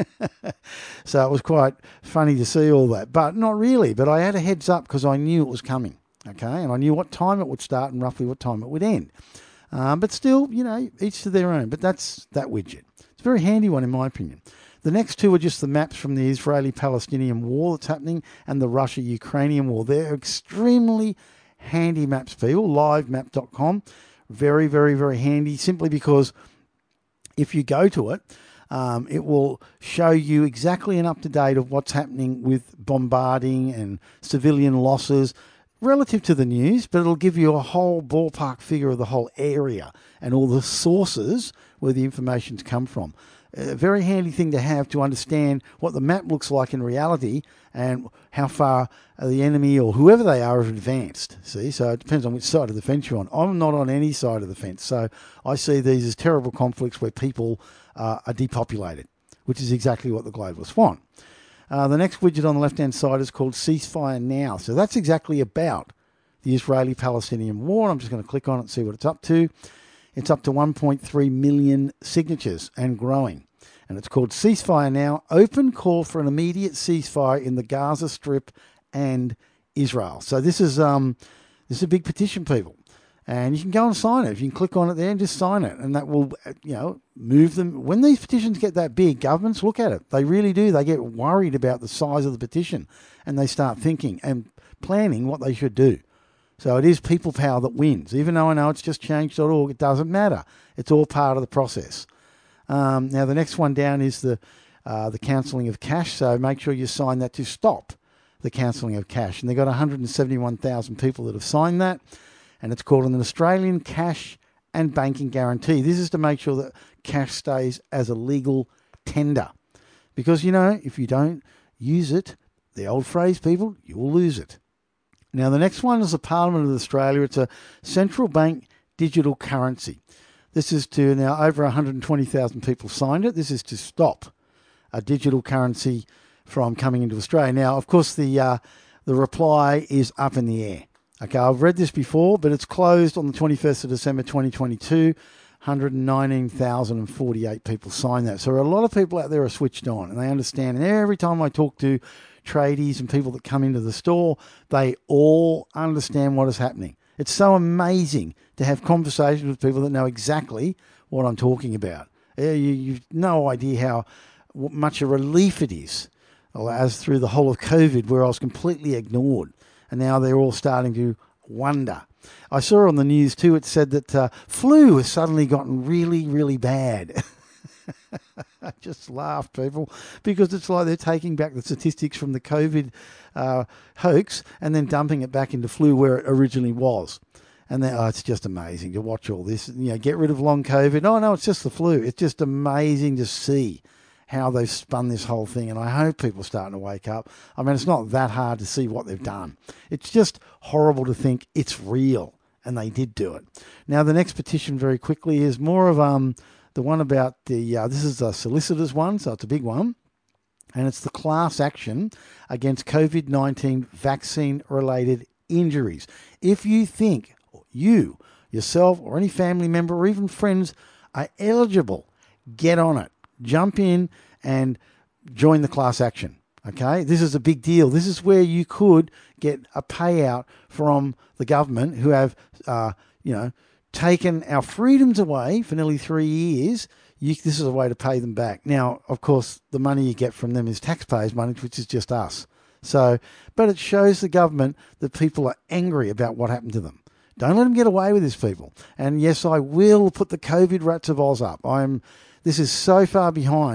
So it was quite funny to see all that. But not really. But I had a heads up because I knew it was coming. Okay, and I knew what time it would start and roughly what time it would end. Um, but still, you know, each to their own. But that's that widget. It's a very handy one in my opinion. The next two are just the maps from the Israeli-Palestinian war that's happening and the Russia-Ukrainian war. They're extremely handy maps, people. live map dot com. Very, very, very handy simply because if you go to it, um, it will show you exactly an up-to-date of what's happening with bombarding and civilian losses relative to the news, but it'll give you a whole ballpark figure of the whole area and all the sources where the information's come from. A very handy thing to have to understand what the map looks like in reality and how far the enemy or whoever they are have advanced. See, so it depends on which side of the fence you're on. I'm not on any side of the fence, so I see these as terrible conflicts where people uh, are depopulated, which is exactly what the globalists want. Uh, the next widget on the left-hand side is called Ceasefire Now. So that's exactly about the Israeli-Palestinian war. I'm just going to click on it and see what it's up to. It's up to one point three million signatures and growing. And it's called Ceasefire Now, open call for an immediate ceasefire in the Gaza Strip and Israel. So this is um, this is a big petition, people. And you can go and sign it. If you can click on it there and just sign it. And that will, you know, move them. When these petitions get that big, governments look at it. They really do. They get worried about the size of the petition. And they start thinking and planning what they should do. So it is people power that wins. Even though I know it's just change dot org, it doesn't matter. It's all part of the process. Um, now, the next one down is the uh, the cancelling of cash. So make sure you sign that to stop the cancelling of cash. And they've got one hundred seventy-one thousand people that have signed that. And it's called an Australian Cash and Banking Guarantee. This is to make sure that cash stays as a legal tender. Because, you know, if you don't use it, the old phrase, people, you will lose it. Now, the next one is the Parliament of Australia. It's a central bank digital currency. This is to, now over one hundred twenty thousand people signed it. This is to stop a digital currency from coming into Australia. Now, of course, the uh, the reply is up in the air. Okay, I've read this before, but it's closed on the twenty-first of December twenty twenty-two. one hundred nineteen thousand forty-eight people signed that. So a lot of people out there are switched on and they understand. And every time I talk to tradies and people that come into the store, they all understand what is happening. It's so amazing to have conversations with people that know exactly what I'm talking about. You, you've no idea how much a relief it is, as through the whole of COVID where I was completely ignored. And now they're all starting to wonder. I saw on the news too, it said that uh, flu has suddenly gotten really, really bad. I just laugh, people, because it's like they're taking back the statistics from the COVID uh, hoax and then dumping it back into flu where it originally was. And then, oh, it's just amazing to watch all this. You know, get rid of long COVID. Oh, no, it's just the flu. It's just amazing to see how they've spun this whole thing. And I hope people are starting to wake up. I mean, it's not that hard to see what they've done. It's just horrible to think it's real. And they did do it. Now, the next petition very quickly is more of um the one about the, uh, this is a solicitor's one, so it's a big one. And it's the class action against COVID nineteen vaccine-related injuries. If you think you, yourself, or any family member, or even friends are eligible, get on it. Jump in and join the class action. Okay, this is a big deal. This is where you could get a payout from the government who have, uh, you know, taken our freedoms away for nearly three years. You, this is a way to pay them back. Now, of course, the money you get from them is taxpayers' money, which is just us. So, but it shows the government that people are angry about what happened to them. Don't let them get away with this, people. And yes, I will put the COVID rats of Oz up. I'm. This is so far behind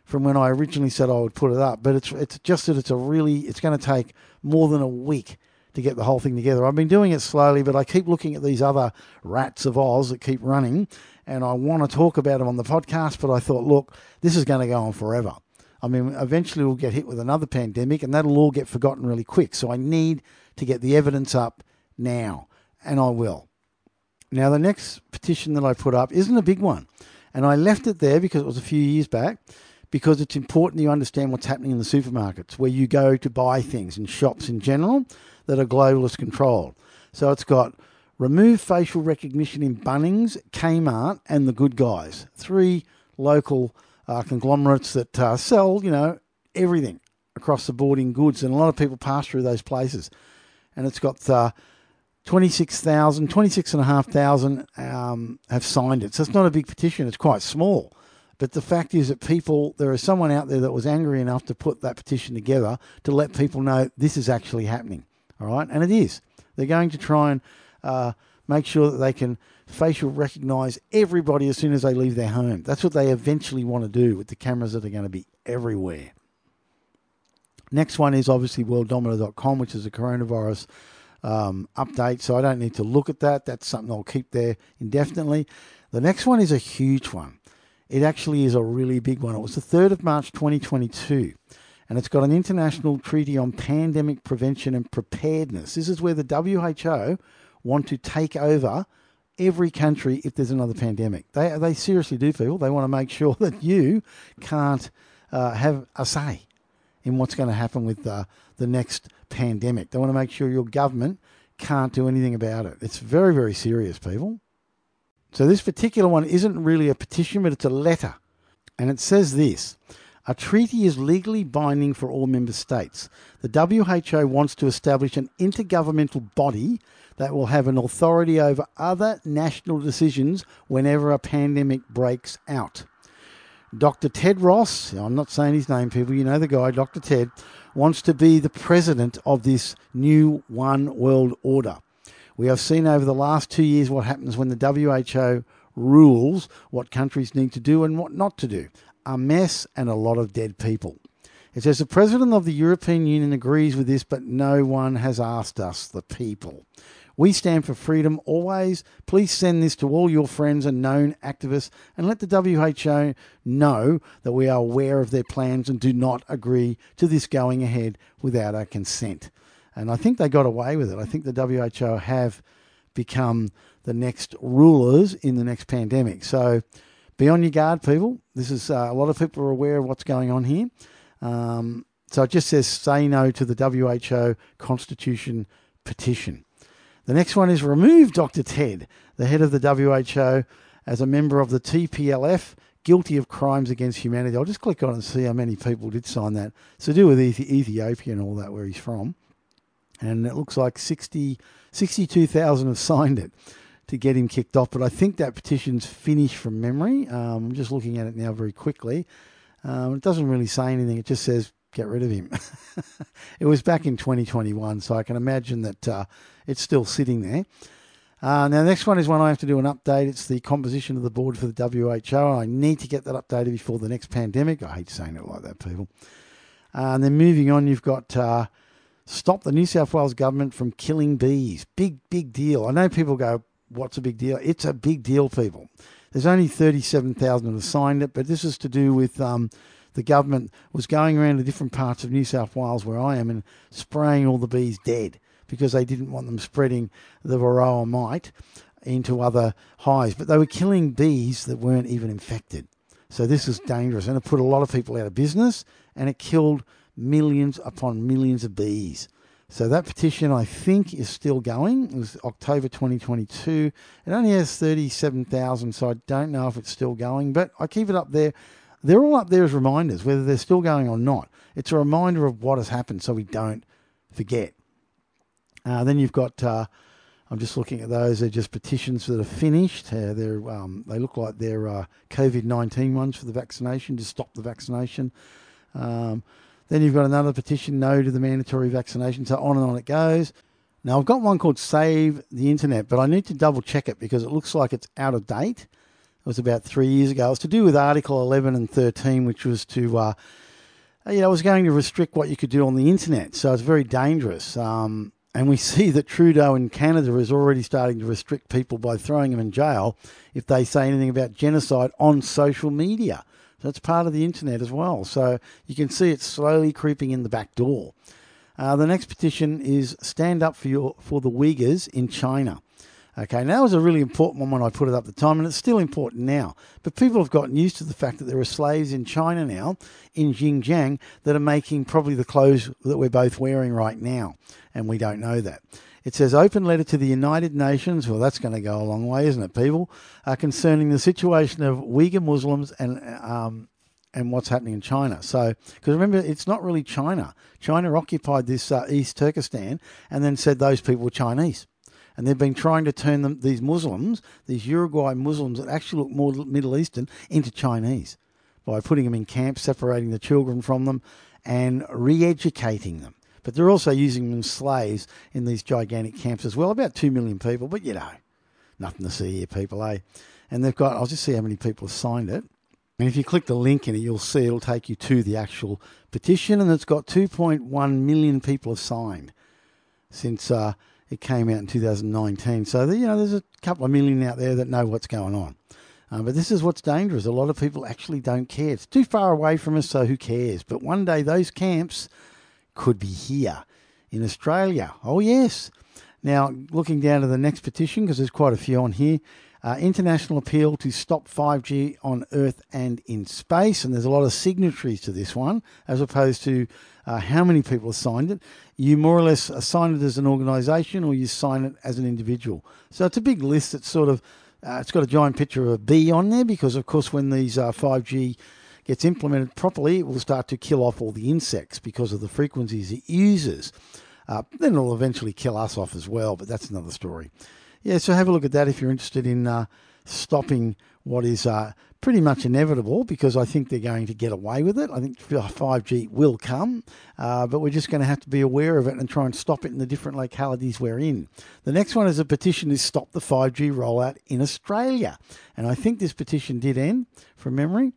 from when I originally said I would put it up. But it's it's just that it's a really, it's going to take more than a week to get the whole thing together. I've been doing it slowly, but I keep looking at these other rats of Oz that keep running, and I want to talk about them on the podcast, but I thought, look, this is going to go on forever. I mean, eventually we'll get hit with another pandemic, and that'll all get forgotten really quick. So I need to get the evidence up now, and I will. Now, the next petition that I put up isn't a big one, and I left it there because it was a few years back, because it's important you understand what's happening in the supermarkets, where you go to buy things, and shops in general, that are globalist controlled. So it's got remove facial recognition in Bunnings, Kmart, and The Good Guys. Three local uh, conglomerates that uh, sell, you know, everything across the board in goods, and a lot of people pass through those places. And it's got uh, twenty-six thousand, twenty-six thousand five hundred um, have signed it. So it's not a big petition. It's quite small. But the fact is that people, there is someone out there that was angry enough to put that petition together to let people know this is actually happening. All right, and it is. They're going to try and uh, make sure that they can facial recognise everybody as soon as they leave their home. That's what they eventually want to do with the cameras that are going to be everywhere. Next one is obviously world domino dot com, which is a coronavirus um, update, so I don't need to look at that. That's something I'll keep there indefinitely. The next one is a huge one. It actually is a really big one. It was the third of March twenty twenty-two. And it's got an international treaty on pandemic prevention and preparedness. This is where the W H O want to take over every country if there's another pandemic. They they seriously do, people. They want to make sure that you can't uh, have a say in what's going to happen with uh, the next pandemic. They want to make sure your government can't do anything about it. It's very, very serious, people. So this particular one isn't really a petition, but it's a letter. And it says this: a treaty is legally binding for all member states. The W H O wants to establish an intergovernmental body that will have an authority over other national decisions whenever a pandemic breaks out. Doctor Ted Ross, I'm not saying his name, people, you know the guy, Doctor Ted, wants to be the president of this new One World Order. We have seen over the last two years what happens when the W H O rules what countries need to do and what not to do. A mess and a lot of dead people. It says the President of the European Union agrees with this, but no one has asked us, the people. We stand for freedom always. Please send this to all your friends and known activists and let the W H O know that we are aware of their plans and do not agree to this going ahead without our consent. And I think they got away with it. I think the W H O have become the next rulers in the next pandemic. So be on your guard, people. This is uh, a lot of people are aware of what's going on here. Um, so it just says say no to the W H O Constitution petition. The next one is remove Doctor Ted, the head of the W H O, as a member of the T P L F, guilty of crimes against humanity. I'll just click on it and see how many people did sign that. It's to do with Ethiopia and all that, where he's from. And it looks like sixty, sixty-two thousand have signed it to get him kicked off. But I think that petition's finished from memory. Um, I'm just looking at it now very quickly. Um, it doesn't really say anything. It just says get rid of him. It was back in twenty twenty-one, so I can imagine that uh, it's still sitting there. Uh, now, the next one is one I have to do an update. It's the composition of the board for the W H O. I need to get that updated before the next pandemic. I hate saying it like that, people. Uh, and then moving on, you've got uh, stop the New South Wales government from killing bees. Big, big deal. I know people go, what's a big deal? It's a big deal, people. There's only thirty-seven thousand that have signed it, but this is to do with um, the government was going around to different parts of New South Wales where I am and spraying all the bees dead because they didn't want them spreading the varroa mite into other hives. But they were killing bees that weren't even infected. So this is dangerous, and it put a lot of people out of business, and it killed millions upon millions of bees. So that petition, I think, is still going. It was October twenty twenty-two. It only has thirty-seven thousand, so I don't know if it's still going, but I keep it up there. They're all up there as reminders, whether they're still going or not. It's a reminder of what has happened so we don't forget. Uh, then you've got, uh, I'm just looking at those, they're just petitions that are finished. Uh, they're, um, they look like they're uh, COVID nineteen ones for the vaccination, to stop the vaccination. Um, then you've got another petition, no to the mandatory vaccination, so on and on it goes. Now, I've got one called Save the Internet, but I need to double check it because it looks like it's out of date. was about three years ago. It was to do with Article eleven and thirteen, which was to, uh, you know, it was going to restrict what you could do on the internet. So it's very dangerous. Um, and we see that Trudeau in Canada is already starting to restrict people by throwing them in jail if they say anything about genocide on social media. So it's part of the internet as well. So you can see it's slowly creeping in the back door. Uh, the next petition is Stand Up for your for the Uyghurs in China. Okay, now it was a really important one when I put it up at the time, and it's still important now. But people have gotten used to the fact that there are slaves in China now, in Xinjiang, that are making probably the clothes that we're both wearing right now, and we don't know that. It says, open letter to the United Nations, well, that's going to go a long way, isn't it, people, uh, concerning the situation of Uyghur Muslims and um, and what's happening in China. So, because remember, it's not really China. China occupied this uh, East Turkestan and then said those people were Chinese. And they've been trying to turn them, these Muslims, these Uruguay Muslims that actually look more Middle Eastern, into Chinese by putting them in camps, separating the children from them and re-educating them. But they're also using them as slaves in these gigantic camps as well, about two million people. But, you know, nothing to see here, people, eh? And they've got, I'll just see how many people have signed it. And if you click the link in it, you'll see it'll take you to the actual petition, and it's got two point one million people have signed since uh, it came out in two thousand nineteen. So, you know, there's a couple of million out there that know what's going on. Uh, but this is what's dangerous. A lot of people actually don't care. It's too far away from us, so who cares? But one day those camps could be here in Australia. Oh, yes. Now, looking down to the next petition, because there's quite a few on here, uh, international appeal to stop five G on Earth and in space. And there's a lot of signatories to this one, as opposed to uh, how many people have signed it. You more or less sign it as an organisation or you sign it as an individual. So it's a big list that's sort of, uh, it's got a giant picture of a bee on there because, of course, when these uh, five G gets implemented properly, it will start to kill off all the insects because of the frequencies it uses. Uh, then it'll eventually kill us off as well, but that's another story. Yeah, so have a look at that if you're interested in uh, stopping what is uh, pretty much inevitable, because I think they're going to get away with it. I think five G will come, uh, but we're just going to have to be aware of it and try and stop it in the different localities we're in. The next one is a petition to stop the five G rollout in Australia. And I think this petition did end, from memory.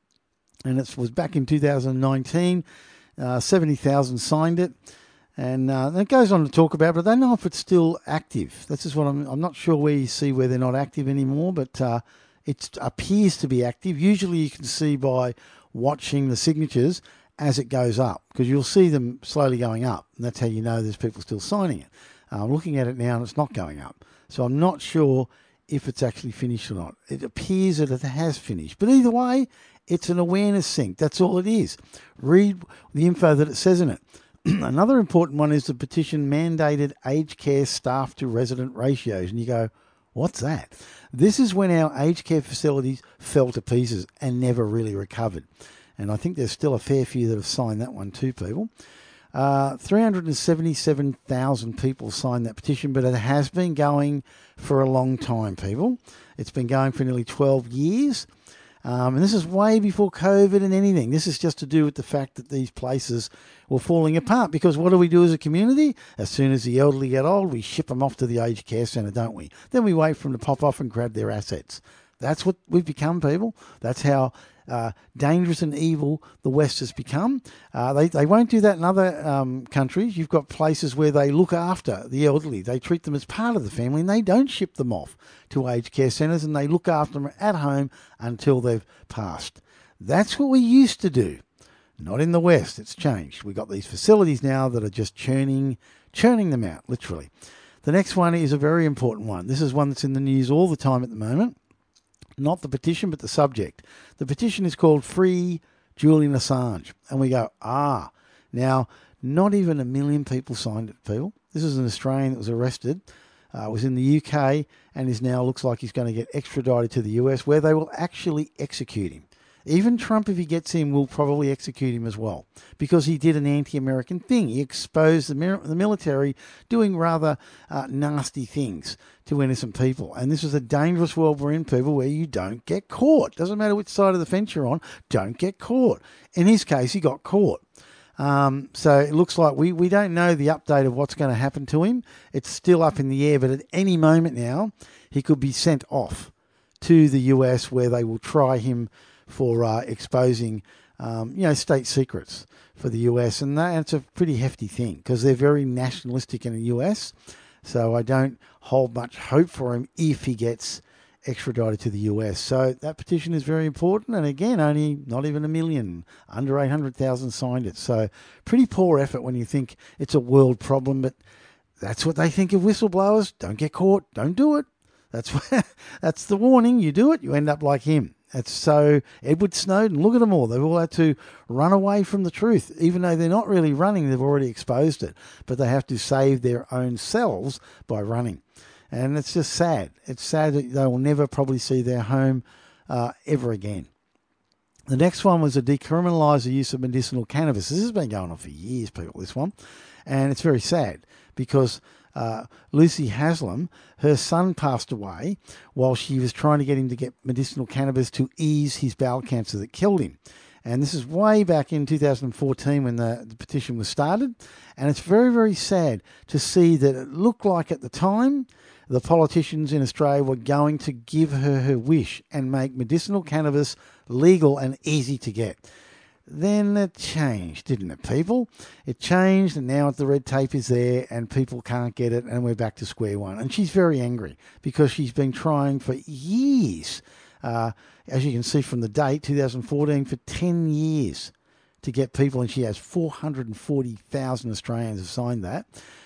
And it was back in two thousand nineteen. Uh, seventy thousand signed it. And uh, it goes on to talk about it, but I don't know if it's still active. This is what I'm, I'm not sure where you see where they're not active anymore, but uh, it appears to be active. Usually you can see by watching the signatures as it goes up, because you'll see them slowly going up. And that's how you know there's people still signing it. Uh, I'm looking at it now and it's not going up. So I'm not sure if it's actually finished or not. It appears that it has finished. But either way, it's an awareness sink. That's all it is. Read the info that it says in it. Another important one is the petition mandated aged care staff to resident ratios. And you go, what's that? This is when our aged care facilities fell to pieces and never really recovered. And I think there's still a fair few that have signed that one too, people. Uh, three hundred seventy-seven thousand people signed that petition, but it has been going for a long time, people. It's been going for nearly twelve years. Um, and this is way before COVID and anything. This is just to do with the fact that these places were falling apart. Because what do we do as a community? As soon as the elderly get old, we ship them off to the aged care centre, don't we? Then we wait for them to pop off and grab their assets. That's what we've become, people. That's how uh, dangerous and evil the West has become. Uh, they, they won't do that in other um, countries. You've got places where they look after the elderly. They treat them as part of the family, and they don't ship them off to aged care centres, and they look after them at home until they've passed. That's what we used to do. Not in the West. It's changed. We've got these facilities now that are just churning, churning them out, literally. The next one is a very important one. This is one that's in the news all the time at the moment. Not the petition, but the subject. The petition is called Free Julian Assange. And we go, ah. Now, not even a million people signed it, people. This is an Australian that was arrested, uh, was in the U K, and is now looks like he's going to get extradited to the U S, where they will actually execute him. Even Trump, if he gets in, will probably execute him as well, because he did an anti-American thing. He exposed the, mir- the military doing rather uh, nasty things to innocent people. And this is a dangerous world we're in, people, where you don't get caught. Doesn't matter which side of the fence you're on, don't get caught. In his case, he got caught. Um, so it looks like we, we don't know the update of what's going to happen to him. It's still up in the air, but at any moment now, he could be sent off to the U S where they will try him for uh, exposing, um, you know, state secrets for the U S. And that's a pretty hefty thing because they're very nationalistic in the U S. So I don't hold much hope for him if he gets extradited to the U S. So that petition is very important. And again, only not even a million, under eight hundred thousand signed it. So pretty poor effort when you think it's a world problem. But that's what they think of whistleblowers. Don't get caught. Don't do it. That's what, that's the warning. You do it, you end up like him. That's so Edward Snowden, look at them all. They've all had to run away from the truth. Even though they're not really running, they've already exposed it. But they have to save their own selves by running. And it's just sad. It's sad that they will never probably see their home uh, ever again. The next one was to decriminalise the use of medicinal cannabis. This has been going on for years, people, this one. And it's very sad because uh, Lucy Haslam, her son passed away while she was trying to get him to get medicinal cannabis to ease his bowel cancer that killed him. And this is way back in two thousand fourteen when the, the petition was started. And it's very, very sad to see that it looked like at the time the politicians in Australia were going to give her her wish and make medicinal cannabis legal and easy to get. Then it changed, didn't it, people? It changed, and now the red tape is there, and people can't get it, and we're back to square one. And she's very angry because she's been trying for years, uh, as you can see from the date, two thousand fourteen, for ten years to get people, and she has four hundred forty thousand Australians have signed that,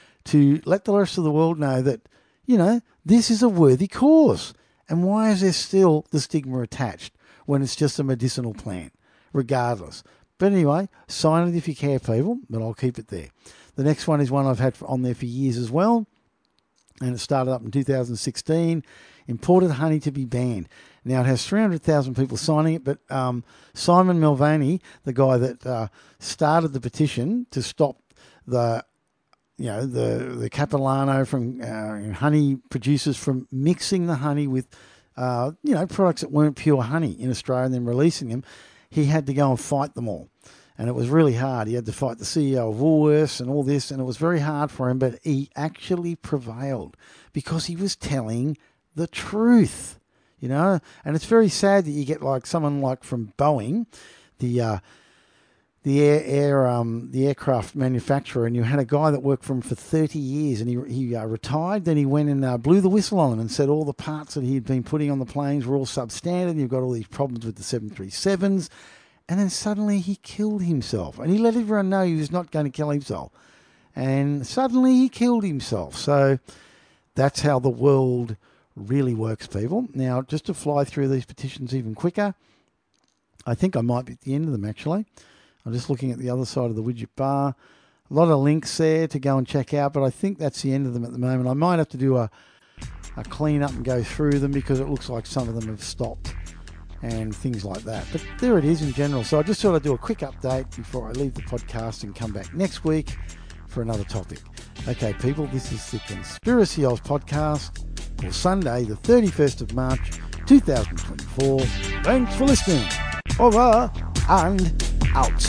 to let the rest of the world know that, you know, this is a worthy cause. And why is there still the stigma attached when it's just a medicinal plant? Regardless. But anyway, sign it if you care, people, but I'll keep it there. The next one is one I've had on there for years as well, and it started up in two thousand sixteen, imported honey to be banned. Now, it has three hundred thousand people signing it, but um, Simon Mulvaney, the guy that uh, started the petition to stop the you know, the, the Capilano from uh, honey producers from mixing the honey with, uh, you know, products that weren't pure honey in Australia and then releasing them, he had to go and fight them all. And it was really hard. He had to fight the C E O of Woolworths and all this, and it was very hard for him, but he actually prevailed because he was telling the truth, you know. And it's very sad that you get like someone like from Boeing, the uh, the air, air um, the aircraft manufacturer, and you had a guy that worked for him for thirty years, and he he uh, retired. Then he went and uh, blew the whistle on him and said all the parts that he had been putting on the planes were all substandard. And you've got all these problems with the seven thirty-sevens. And then suddenly he killed himself. And he let everyone know he was not going to kill himself. And suddenly he killed himself. So that's how the world really works, people. Now, just to fly through these petitions even quicker, I think I might be at the end of them, actually. I'm just looking at the other side of the widget bar. A lot of links there to go and check out, but I think that's the end of them at the moment. I might have to do a, a clean up and go through them because it looks like some of them have stopped and things like that. But there it is in general. So I just thought I'd do a quick update before I leave the podcast and come back next week for another topic. Okay, people, this is the Conspiracy Oz podcast for Sunday, the thirty-first of March, two thousand twenty-four. Thanks for listening. Over and out.